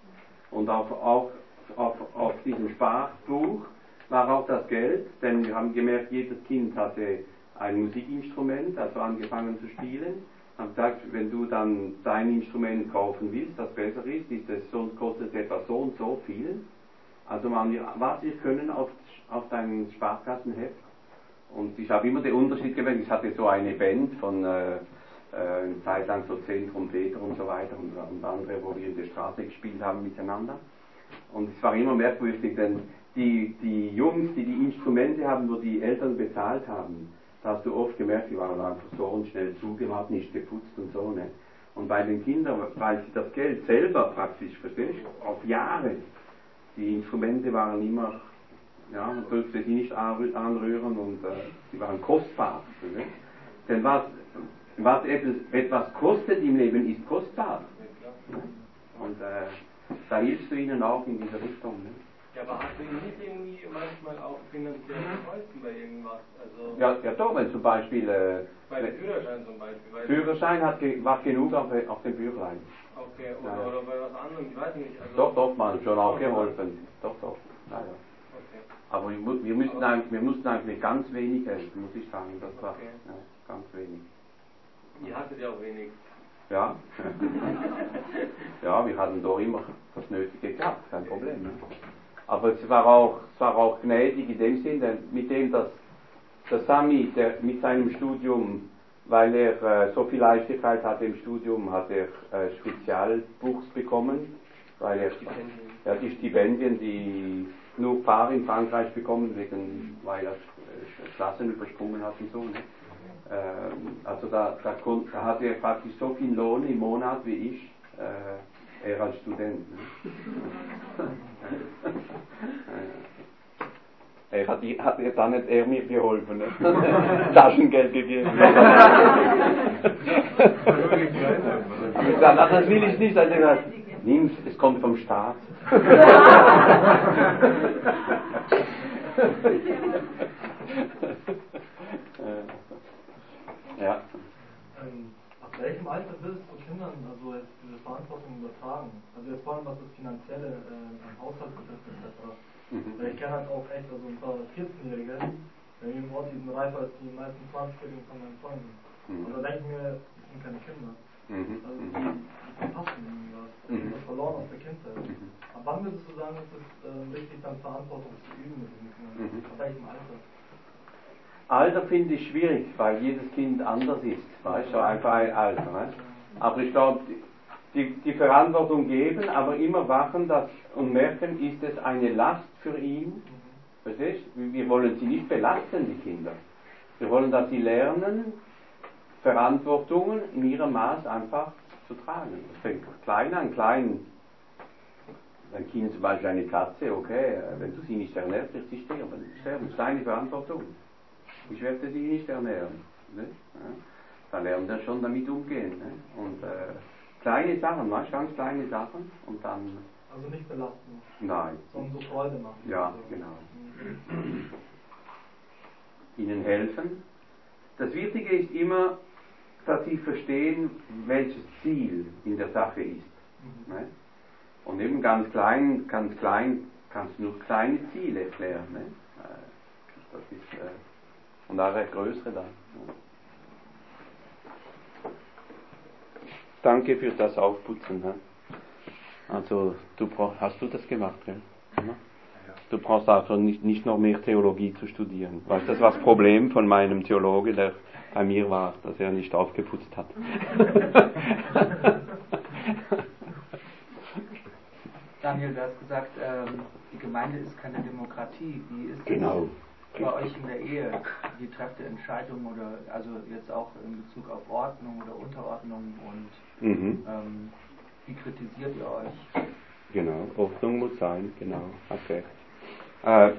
Und auf, auf, auf, auf diesem Sparbuch war auch das Geld, denn wir haben gemerkt, jedes Kind hatte ein Musikinstrument, also angefangen zu spielen. Haben gesagt, wenn du dann dein Instrument kaufen willst, das besser ist, ist es, sonst kostet es etwa so und so viel. Also machen wir, was wir können auf, auf dein Sparkassenheft. Und ich habe immer den Unterschied gemerkt, ich hatte so eine Band von äh, äh, eine Zeit lang so zehn Trompeter und so weiter und, und andere, wo wir in der Straße gespielt haben miteinander. Und es war immer merkwürdig, denn die, die Jungs, die die Instrumente haben, wo die Eltern bezahlt haben, da hast du oft gemerkt, die waren einfach so und schnell zugemacht, nicht geputzt und so. Ne? Und bei den Kindern, weil sie das Geld selber praktisch, verstehst du, auf Jahre, die Instrumente waren immer, ja, man durfte die nicht anrühren und äh, die waren kostbar. Ne? Denn was, was etwas kostet im Leben, ist kostbar. Ne? Und äh, da hilfst du ihnen auch in diese Richtung. Ne? Ja, aber hast du ihnen nicht irgendwie manchmal auch finanziell geholfen bei irgendwas? Also ja, ja doch, wenn zum Beispiel... Äh, bei dem Führerschein zum Beispiel. Weil Führerschein hat ge war genug auf, auf dem Büchlein. Okay, oder, ja. oder bei was anderem, ich weiß nicht. Also doch, doch, man hat schon auch geholfen. Doch, doch. Ja, ja. Okay. Aber wir, wir, müssten eigentlich, wir mussten eigentlich ganz wenig helfen, muss ich sagen. Das war okay. ja, ganz wenig. Ihr hattet ja auch wenig. Ja. Ja, wir hatten doch immer das Nötige gehabt, kein Problem. Ne? Aber es war auch, es war auch gnädig in dem Sinne, mit dem, dass der Sami der, mit seinem Studium, weil er äh, so viel Leichtigkeit hatte im Studium, hat er äh, Spezialbuchs bekommen, weil er ja, die Stipendien, die nur Paare in Frankreich bekommen, wegen, weil er äh, Klassen übersprungen hat und so. Ne? Ähm, also da, da, da hatte er praktisch so viel Lohn im Monat wie ich. Äh, Er als Student. Ne? Er hat, die, hat er dann nicht er mir geholfen, ne? Taschengeld gegeben. Ich sage, na, das will ich nicht. Also er gesagt, nimm's, es kommt vom Staat. Ja. Ab welchem Alter willst du Kindern also jetzt diese Verantwortung übertragen? Also jetzt vor allem was das Finanzielle äh, am Haushalt betrifft et cetera. Mhm. Weil ich kenne halt auch echt also ein paar vierzehnjährige, wenn im Ort, die sind reifer als die meisten zwanzigjährigen von meinen Freunden. Mhm. Also da denke ich mir, das sind keine Kinder. Mhm. Also die, die verpassen irgendwas. Die haben das verloren aus der Kindheit. Mhm. Ab wann würdest du sagen, ist es äh, wichtig, dann Verantwortung zu üben mit den Kindern? Mhm. Ab welchem Alter? Alter finde ich schwierig, weil jedes Kind anders ist, weißt du, einfach ein Alter. Ne? Aber ich glaube, die, die Verantwortung geben, aber immer wachen das und merken, ist es eine Last für ihn. Verstehst du? Wir wollen sie nicht belasten, die Kinder. Wir wollen, dass sie lernen, Verantwortungen in ihrem Maß einfach zu tragen. Das fängt klein an, klein. Ein Kind, zum Beispiel eine Katze, okay, wenn du sie nicht ernährst, wird sie sterben. Sterben ist deine Verantwortung. Ich werde sie nicht ernähren. Ne? Ja. Da lernt er schon damit umgehen. Ne? Und äh, kleine Sachen, weißt, ganz kleine Sachen und dann... Also nicht belasten. Nein. Sondern so Freude machen. Ja, also. genau. Mhm. Ihnen helfen. Das Wichtige ist immer, dass Sie verstehen, welches Ziel in der Sache ist. Mhm. Ne? Und eben ganz klein, ganz klein, kannst du nur kleine Ziele erklären. Ne? Das ist... Äh, Und auch eine größere da. Danke für das Aufputzen. He? Also, du brauch, hast du das gemacht, gell? Du brauchst also nicht, nicht noch mehr Theologie zu studieren. Weißt du, das war das Problem von meinem Theologe, der bei mir war, dass er nicht aufgeputzt hat. Daniel, du hast gesagt, ähm, die Gemeinde ist keine Demokratie. Wie ist genau. das bei euch in der Ehe? Wie trefft ihr Entscheidungen oder also jetzt auch in Bezug auf Ordnung oder Unterordnung und mhm. ähm, wie kritisiert ihr euch? Genau, Ordnung muss sein, genau, okay. Äh,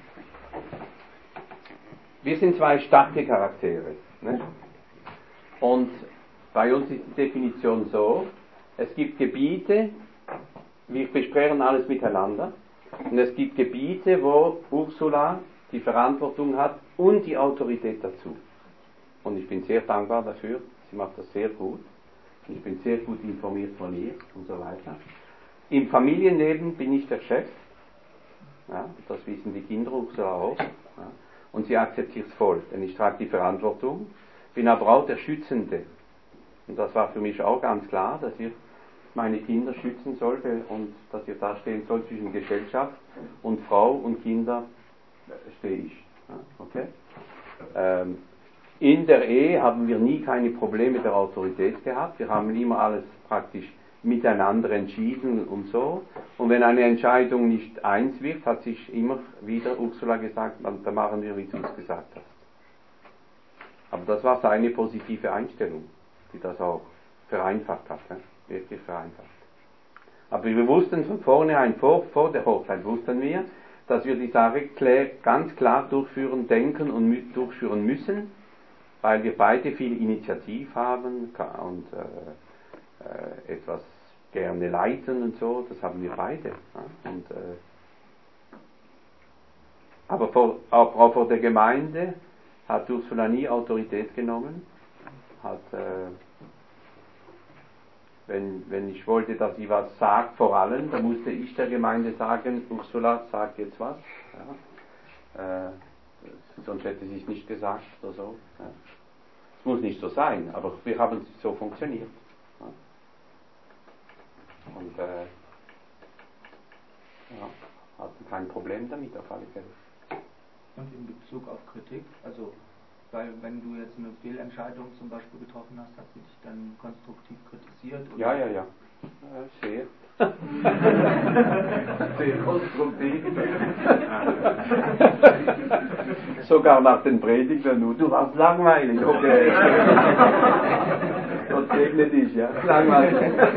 wir sind zwei starke Charaktere. Ne? Und bei uns ist die Definition so, es gibt Gebiete, wir besprechen alles miteinander, und es gibt Gebiete, wo Ursula die Verantwortung hat und die Autorität dazu. Und ich bin sehr dankbar dafür, sie macht das sehr gut. Ich bin sehr gut informiert von ihr und so weiter. Im Familienleben bin ich der Chef. Ja, das wissen die Kinder Ursula auch. Ja, und sie akzeptiert es voll, denn ich trage die Verantwortung, bin aber auch der Schützende. Und das war für mich auch ganz klar, dass ich meine Kinder schützen sollte und dass ich da stehen soll zwischen Gesellschaft und Frau und Kinder, stehe ich. Ja, okay? Ähm, in der Ehe haben wir nie keine Probleme der Autorität gehabt. Wir haben immer alles praktisch miteinander entschieden und so. Und wenn eine Entscheidung nicht eins wird, hat sich immer wieder Ursula gesagt, dann machen wir, wie du es gesagt hast. Aber das war seine positive Einstellung, die das auch vereinfacht hat, ja? Wirklich vereinfacht. Aber wir wussten von vornherein, vor, vor der Hochzeit wussten wir, dass wir die Sache ganz klar durchführen, denken und durchführen müssen, weil wir beide viel Initiativ haben und äh, äh, etwas gerne leiten und so, das haben wir beide. Ja? Und, äh, aber vor, auch, auch vor der Gemeinde hat Ursula nie Autorität genommen, hat, äh, wenn, wenn ich wollte, dass sie was sagt vor allem, dann musste ich der Gemeinde sagen, Ursula, sag jetzt was. Ja? Äh, sonst hätte sie es nicht gesagt oder so. Ja? Es muss nicht so sein, aber wir haben so funktioniert. Ja? Und äh, ja, hatten kein Problem damit auf alle Fälle. Und in Bezug auf Kritik, also weil wenn du jetzt eine Fehlentscheidung zum Beispiel getroffen hast, hat sie dich dann konstruktiv kritisiert? Oder? Ja, ja, ja. Sehr. Sehr konstruktiv. Sogar nach den Predigten, nur du warst langweilig, okay. Gott segne dich, ja. Langweilig.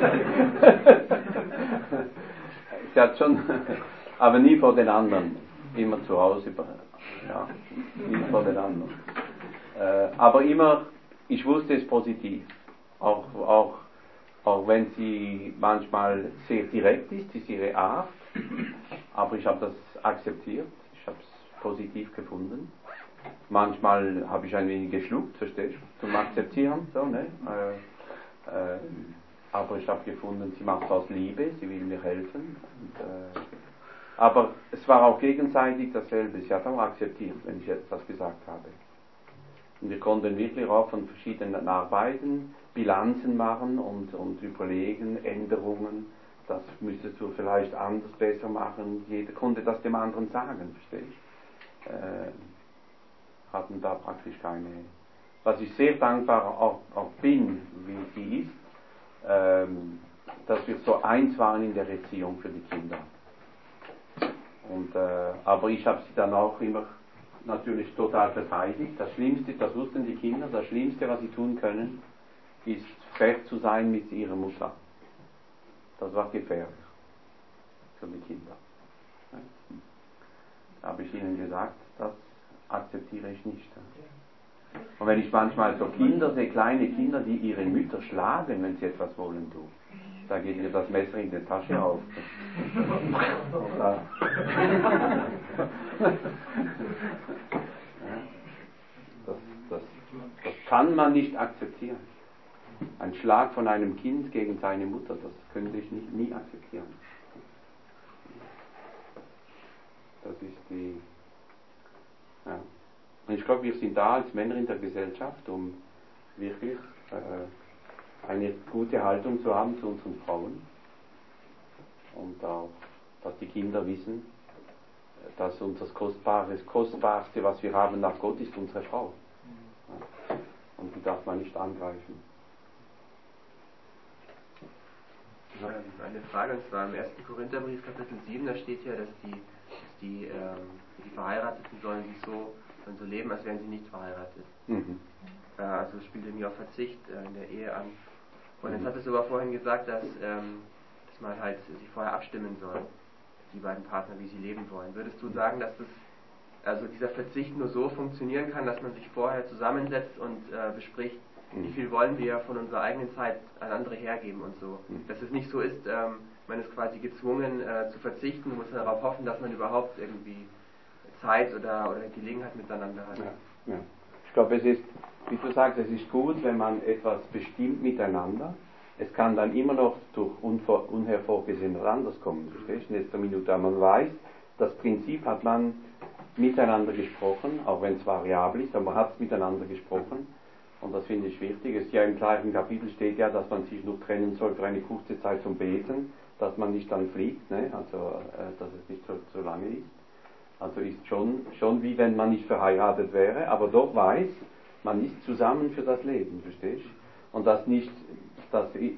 Sie hat schon, aber nie vor den anderen. Immer zu Hause, ja, nie vor den anderen. Äh, aber immer, ich wusste es positiv. Auch, auch, auch wenn sie manchmal sehr direkt ist, ist ihre Art. Aber ich habe das akzeptiert. Ich habe es positiv gefunden. Manchmal habe ich ein wenig geschluckt, verstehst du, zum Akzeptieren. So, ne? äh, äh, aber ich habe gefunden, sie macht es aus Liebe, sie will mir helfen. Und, äh, aber es war auch gegenseitig dasselbe. Sie hat auch akzeptiert, wenn ich jetzt das gesagt habe. Und wir konnten wirklich auch von verschiedenen Arbeiten Bilanzen machen und, und überlegen, Änderungen, das müsstest du vielleicht anders, besser machen. Jeder konnte das dem anderen sagen, verstehst du? Äh, hatten da praktisch keine... Was ich sehr dankbar auch, auch bin, wie sie ist, ähm, dass wir so eins waren in der Erziehung für die Kinder. Und, äh, aber ich habe sie dann auch immer natürlich total verteidigt. Das Schlimmste, das wussten die Kinder, das Schlimmste, was sie tun können, ist frech zu sein mit ihrer Mutter. Das war gefährlich für die Kinder. Da habe ich ihnen gesagt, das akzeptiere ich nicht. Und wenn ich manchmal so Kinder sehe, kleine Kinder, die ihre Mütter schlagen, wenn sie etwas wollen tun, da geht mir das Messer in die Tasche auf. Das, das, das kann man nicht akzeptieren. Ein Schlag von einem Kind gegen seine Mutter, das könnte ich nicht, nie akzeptieren. Das ist die... Ja. Und ich glaube, wir sind da als Männer in der Gesellschaft, um wirklich äh, eine gute Haltung zu haben zu unseren Frauen. Und auch, dass die Kinder wissen, dass unser Kostbares, Kostbarste, was wir haben nach Gott, ist unsere Frau. Ja. Und die darf man nicht angreifen. Eine Frage, und zwar im ersten Korintherbrief, Kapitel sieben, da steht ja, dass die, dass die, ähm, die Verheirateten sollen sich so, sollen so leben, als wären sie nicht verheiratet. Mhm. Äh, also es spielt irgendwie auch Verzicht äh, in der Ehe an. Und jetzt hattest du aber vorhin gesagt, dass, ähm, dass man halt sich vorher abstimmen soll, die beiden Partner, wie sie leben wollen. Würdest du sagen, dass das, also dieser Verzicht nur so funktionieren kann, dass man sich vorher zusammensetzt und äh, bespricht, wie viel wollen wir von unserer eigenen Zeit an andere hergeben und so. Dass es nicht so ist, ähm, man ist quasi gezwungen äh, zu verzichten, man muss darauf hoffen, dass man überhaupt irgendwie Zeit oder, oder Gelegenheit miteinander hat. Ja, ja. Ich glaube, es ist, wie du sagst, es ist gut, wenn man etwas bestimmt miteinander. Es kann dann immer noch durch unvor, unhervorgesehenes anders kommen. Verstehst du? In letzter Minute, man weiß, das Prinzip hat man miteinander gesprochen, auch wenn es variabel ist, aber man hat es miteinander gesprochen. Und das finde ich wichtig. Es ist ja im gleichen Kapitel steht ja, dass man sich nur trennen soll für eine kurze Zeit zum Beten, dass man nicht dann fliegt, ne? Also äh, dass es nicht so, so lange ist. Also ist schon, schon wie wenn man nicht verheiratet wäre, aber doch weiß, man ist zusammen für das Leben, verstehst du? Und das nicht, das äh,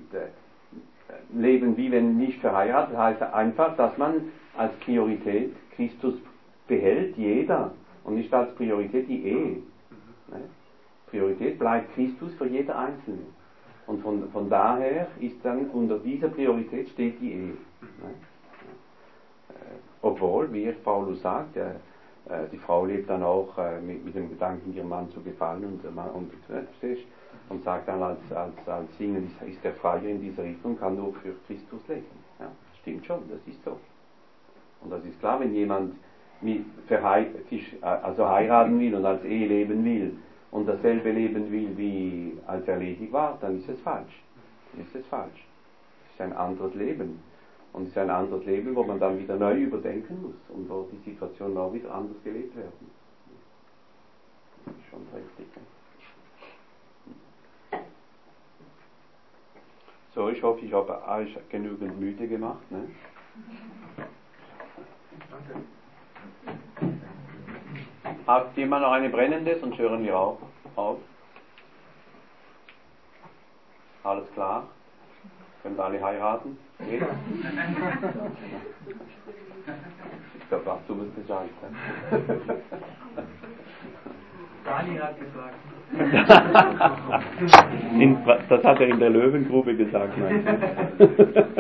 Leben wie wenn nicht verheiratet, heißt einfach, dass man als Priorität Christus behält, jeder, und nicht als Priorität die Ehe. Ne? Priorität bleibt Christus für jeder Einzelne. Und von, von daher ist dann unter dieser Priorität steht die Ehe. Ne? Äh, obwohl, wie Paulus sagt, äh, äh, die Frau lebt dann auch äh, mit, mit dem Gedanken, ihrem Mann zu gefallen und, und, und, äh, und sagt dann als, als, als Single ist, ist der Freier in dieser Richtung, kann nur für Christus leben. Ja? Stimmt schon, das ist so. Und das ist klar, wenn jemand mit, also heiraten will und als Ehe leben will, und dasselbe leben will, wie als er ledig war, dann ist es falsch. Dann ist es falsch. Es ist ein anderes Leben. Und es ist ein anderes Leben, wo man dann wieder neu überdenken muss und wo die Situationen auch wieder anders gelebt werden. Das ist schon richtig. So, ich hoffe, ich habe euch genügend müde gemacht. Ne? Danke. Hat jemand noch eine brennende, sonst hören wir auf. auf. Alles klar? Können alle heiraten? Geht? Ich glaube, was du musst Bescheid sein. Dani hat gesagt. In, das hat er in der Löwengrube gesagt, nein.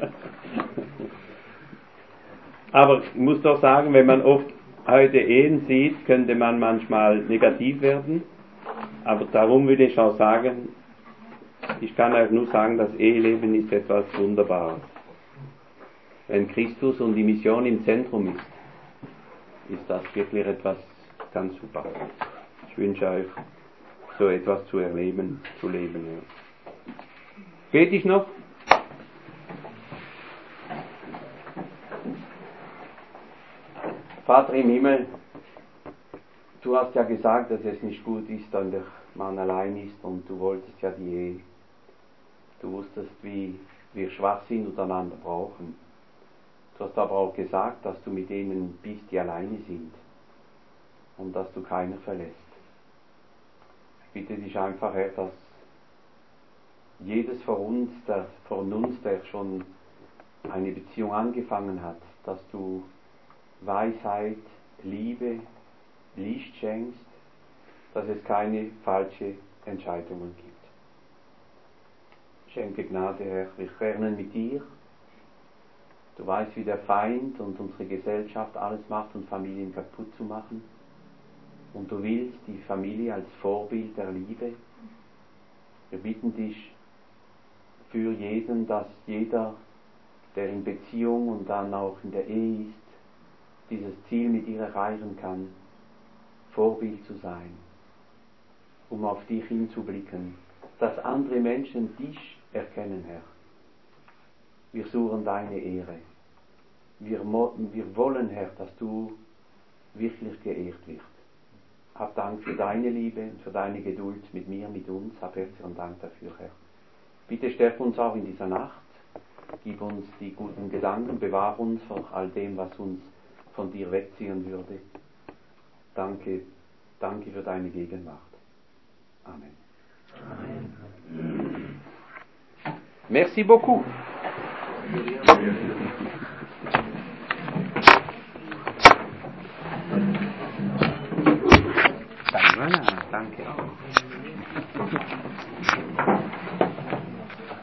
Aber ich muss doch sagen, wenn man oft heute Ehen sieht, könnte man manchmal negativ werden. Aber darum würde ich auch sagen, ich kann euch nur sagen, das Eheleben ist etwas Wunderbares. Wenn Christus und die Mission im Zentrum ist, ist das wirklich etwas ganz super. Ich wünsche euch, so etwas zu erleben, zu leben. Ja. Bete ich noch? Vater im Himmel, du hast ja gesagt, dass es nicht gut ist, wenn der Mann allein ist, und du wolltest ja die Ehe. Du wusstest, wie wir schwach sind und einander brauchen. Du hast aber auch gesagt, dass du mit denen bist, die alleine sind, und dass du keiner verlässt. Ich bitte dich einfach, Herr, dass jedes von uns, der, von uns, der schon eine Beziehung angefangen hat, dass du Weisheit, Liebe, Licht schenkst, dass es keine falschen Entscheidungen gibt. Schenke Gnade, Herr, wir lernen mit dir. Du weißt, wie der Feind und unsere Gesellschaft alles macht, um Familien kaputt zu machen. Und du willst die Familie als Vorbild der Liebe. Wir bitten dich für jeden, dass jeder, der in Beziehung und dann auch in der Ehe ist, dieses Ziel mit dir erreichen kann, Vorbild zu sein, um auf dich hinzublicken, dass andere Menschen dich erkennen, Herr. Wir suchen deine Ehre. Wir, wir wollen, Herr, dass du wirklich geehrt wirst. hab Dank für deine Liebe und für deine Geduld mit mir, mit uns. Hab herzlichen Dank dafür, Herr. Bitte stärk uns auch in dieser Nacht. Gib uns die guten Gedanken, bewahr uns vor all dem, was uns von dir wegziehen würde. Danke, danke für deine Gegenwart. Amen. Amen. Merci beaucoup. Danke auch.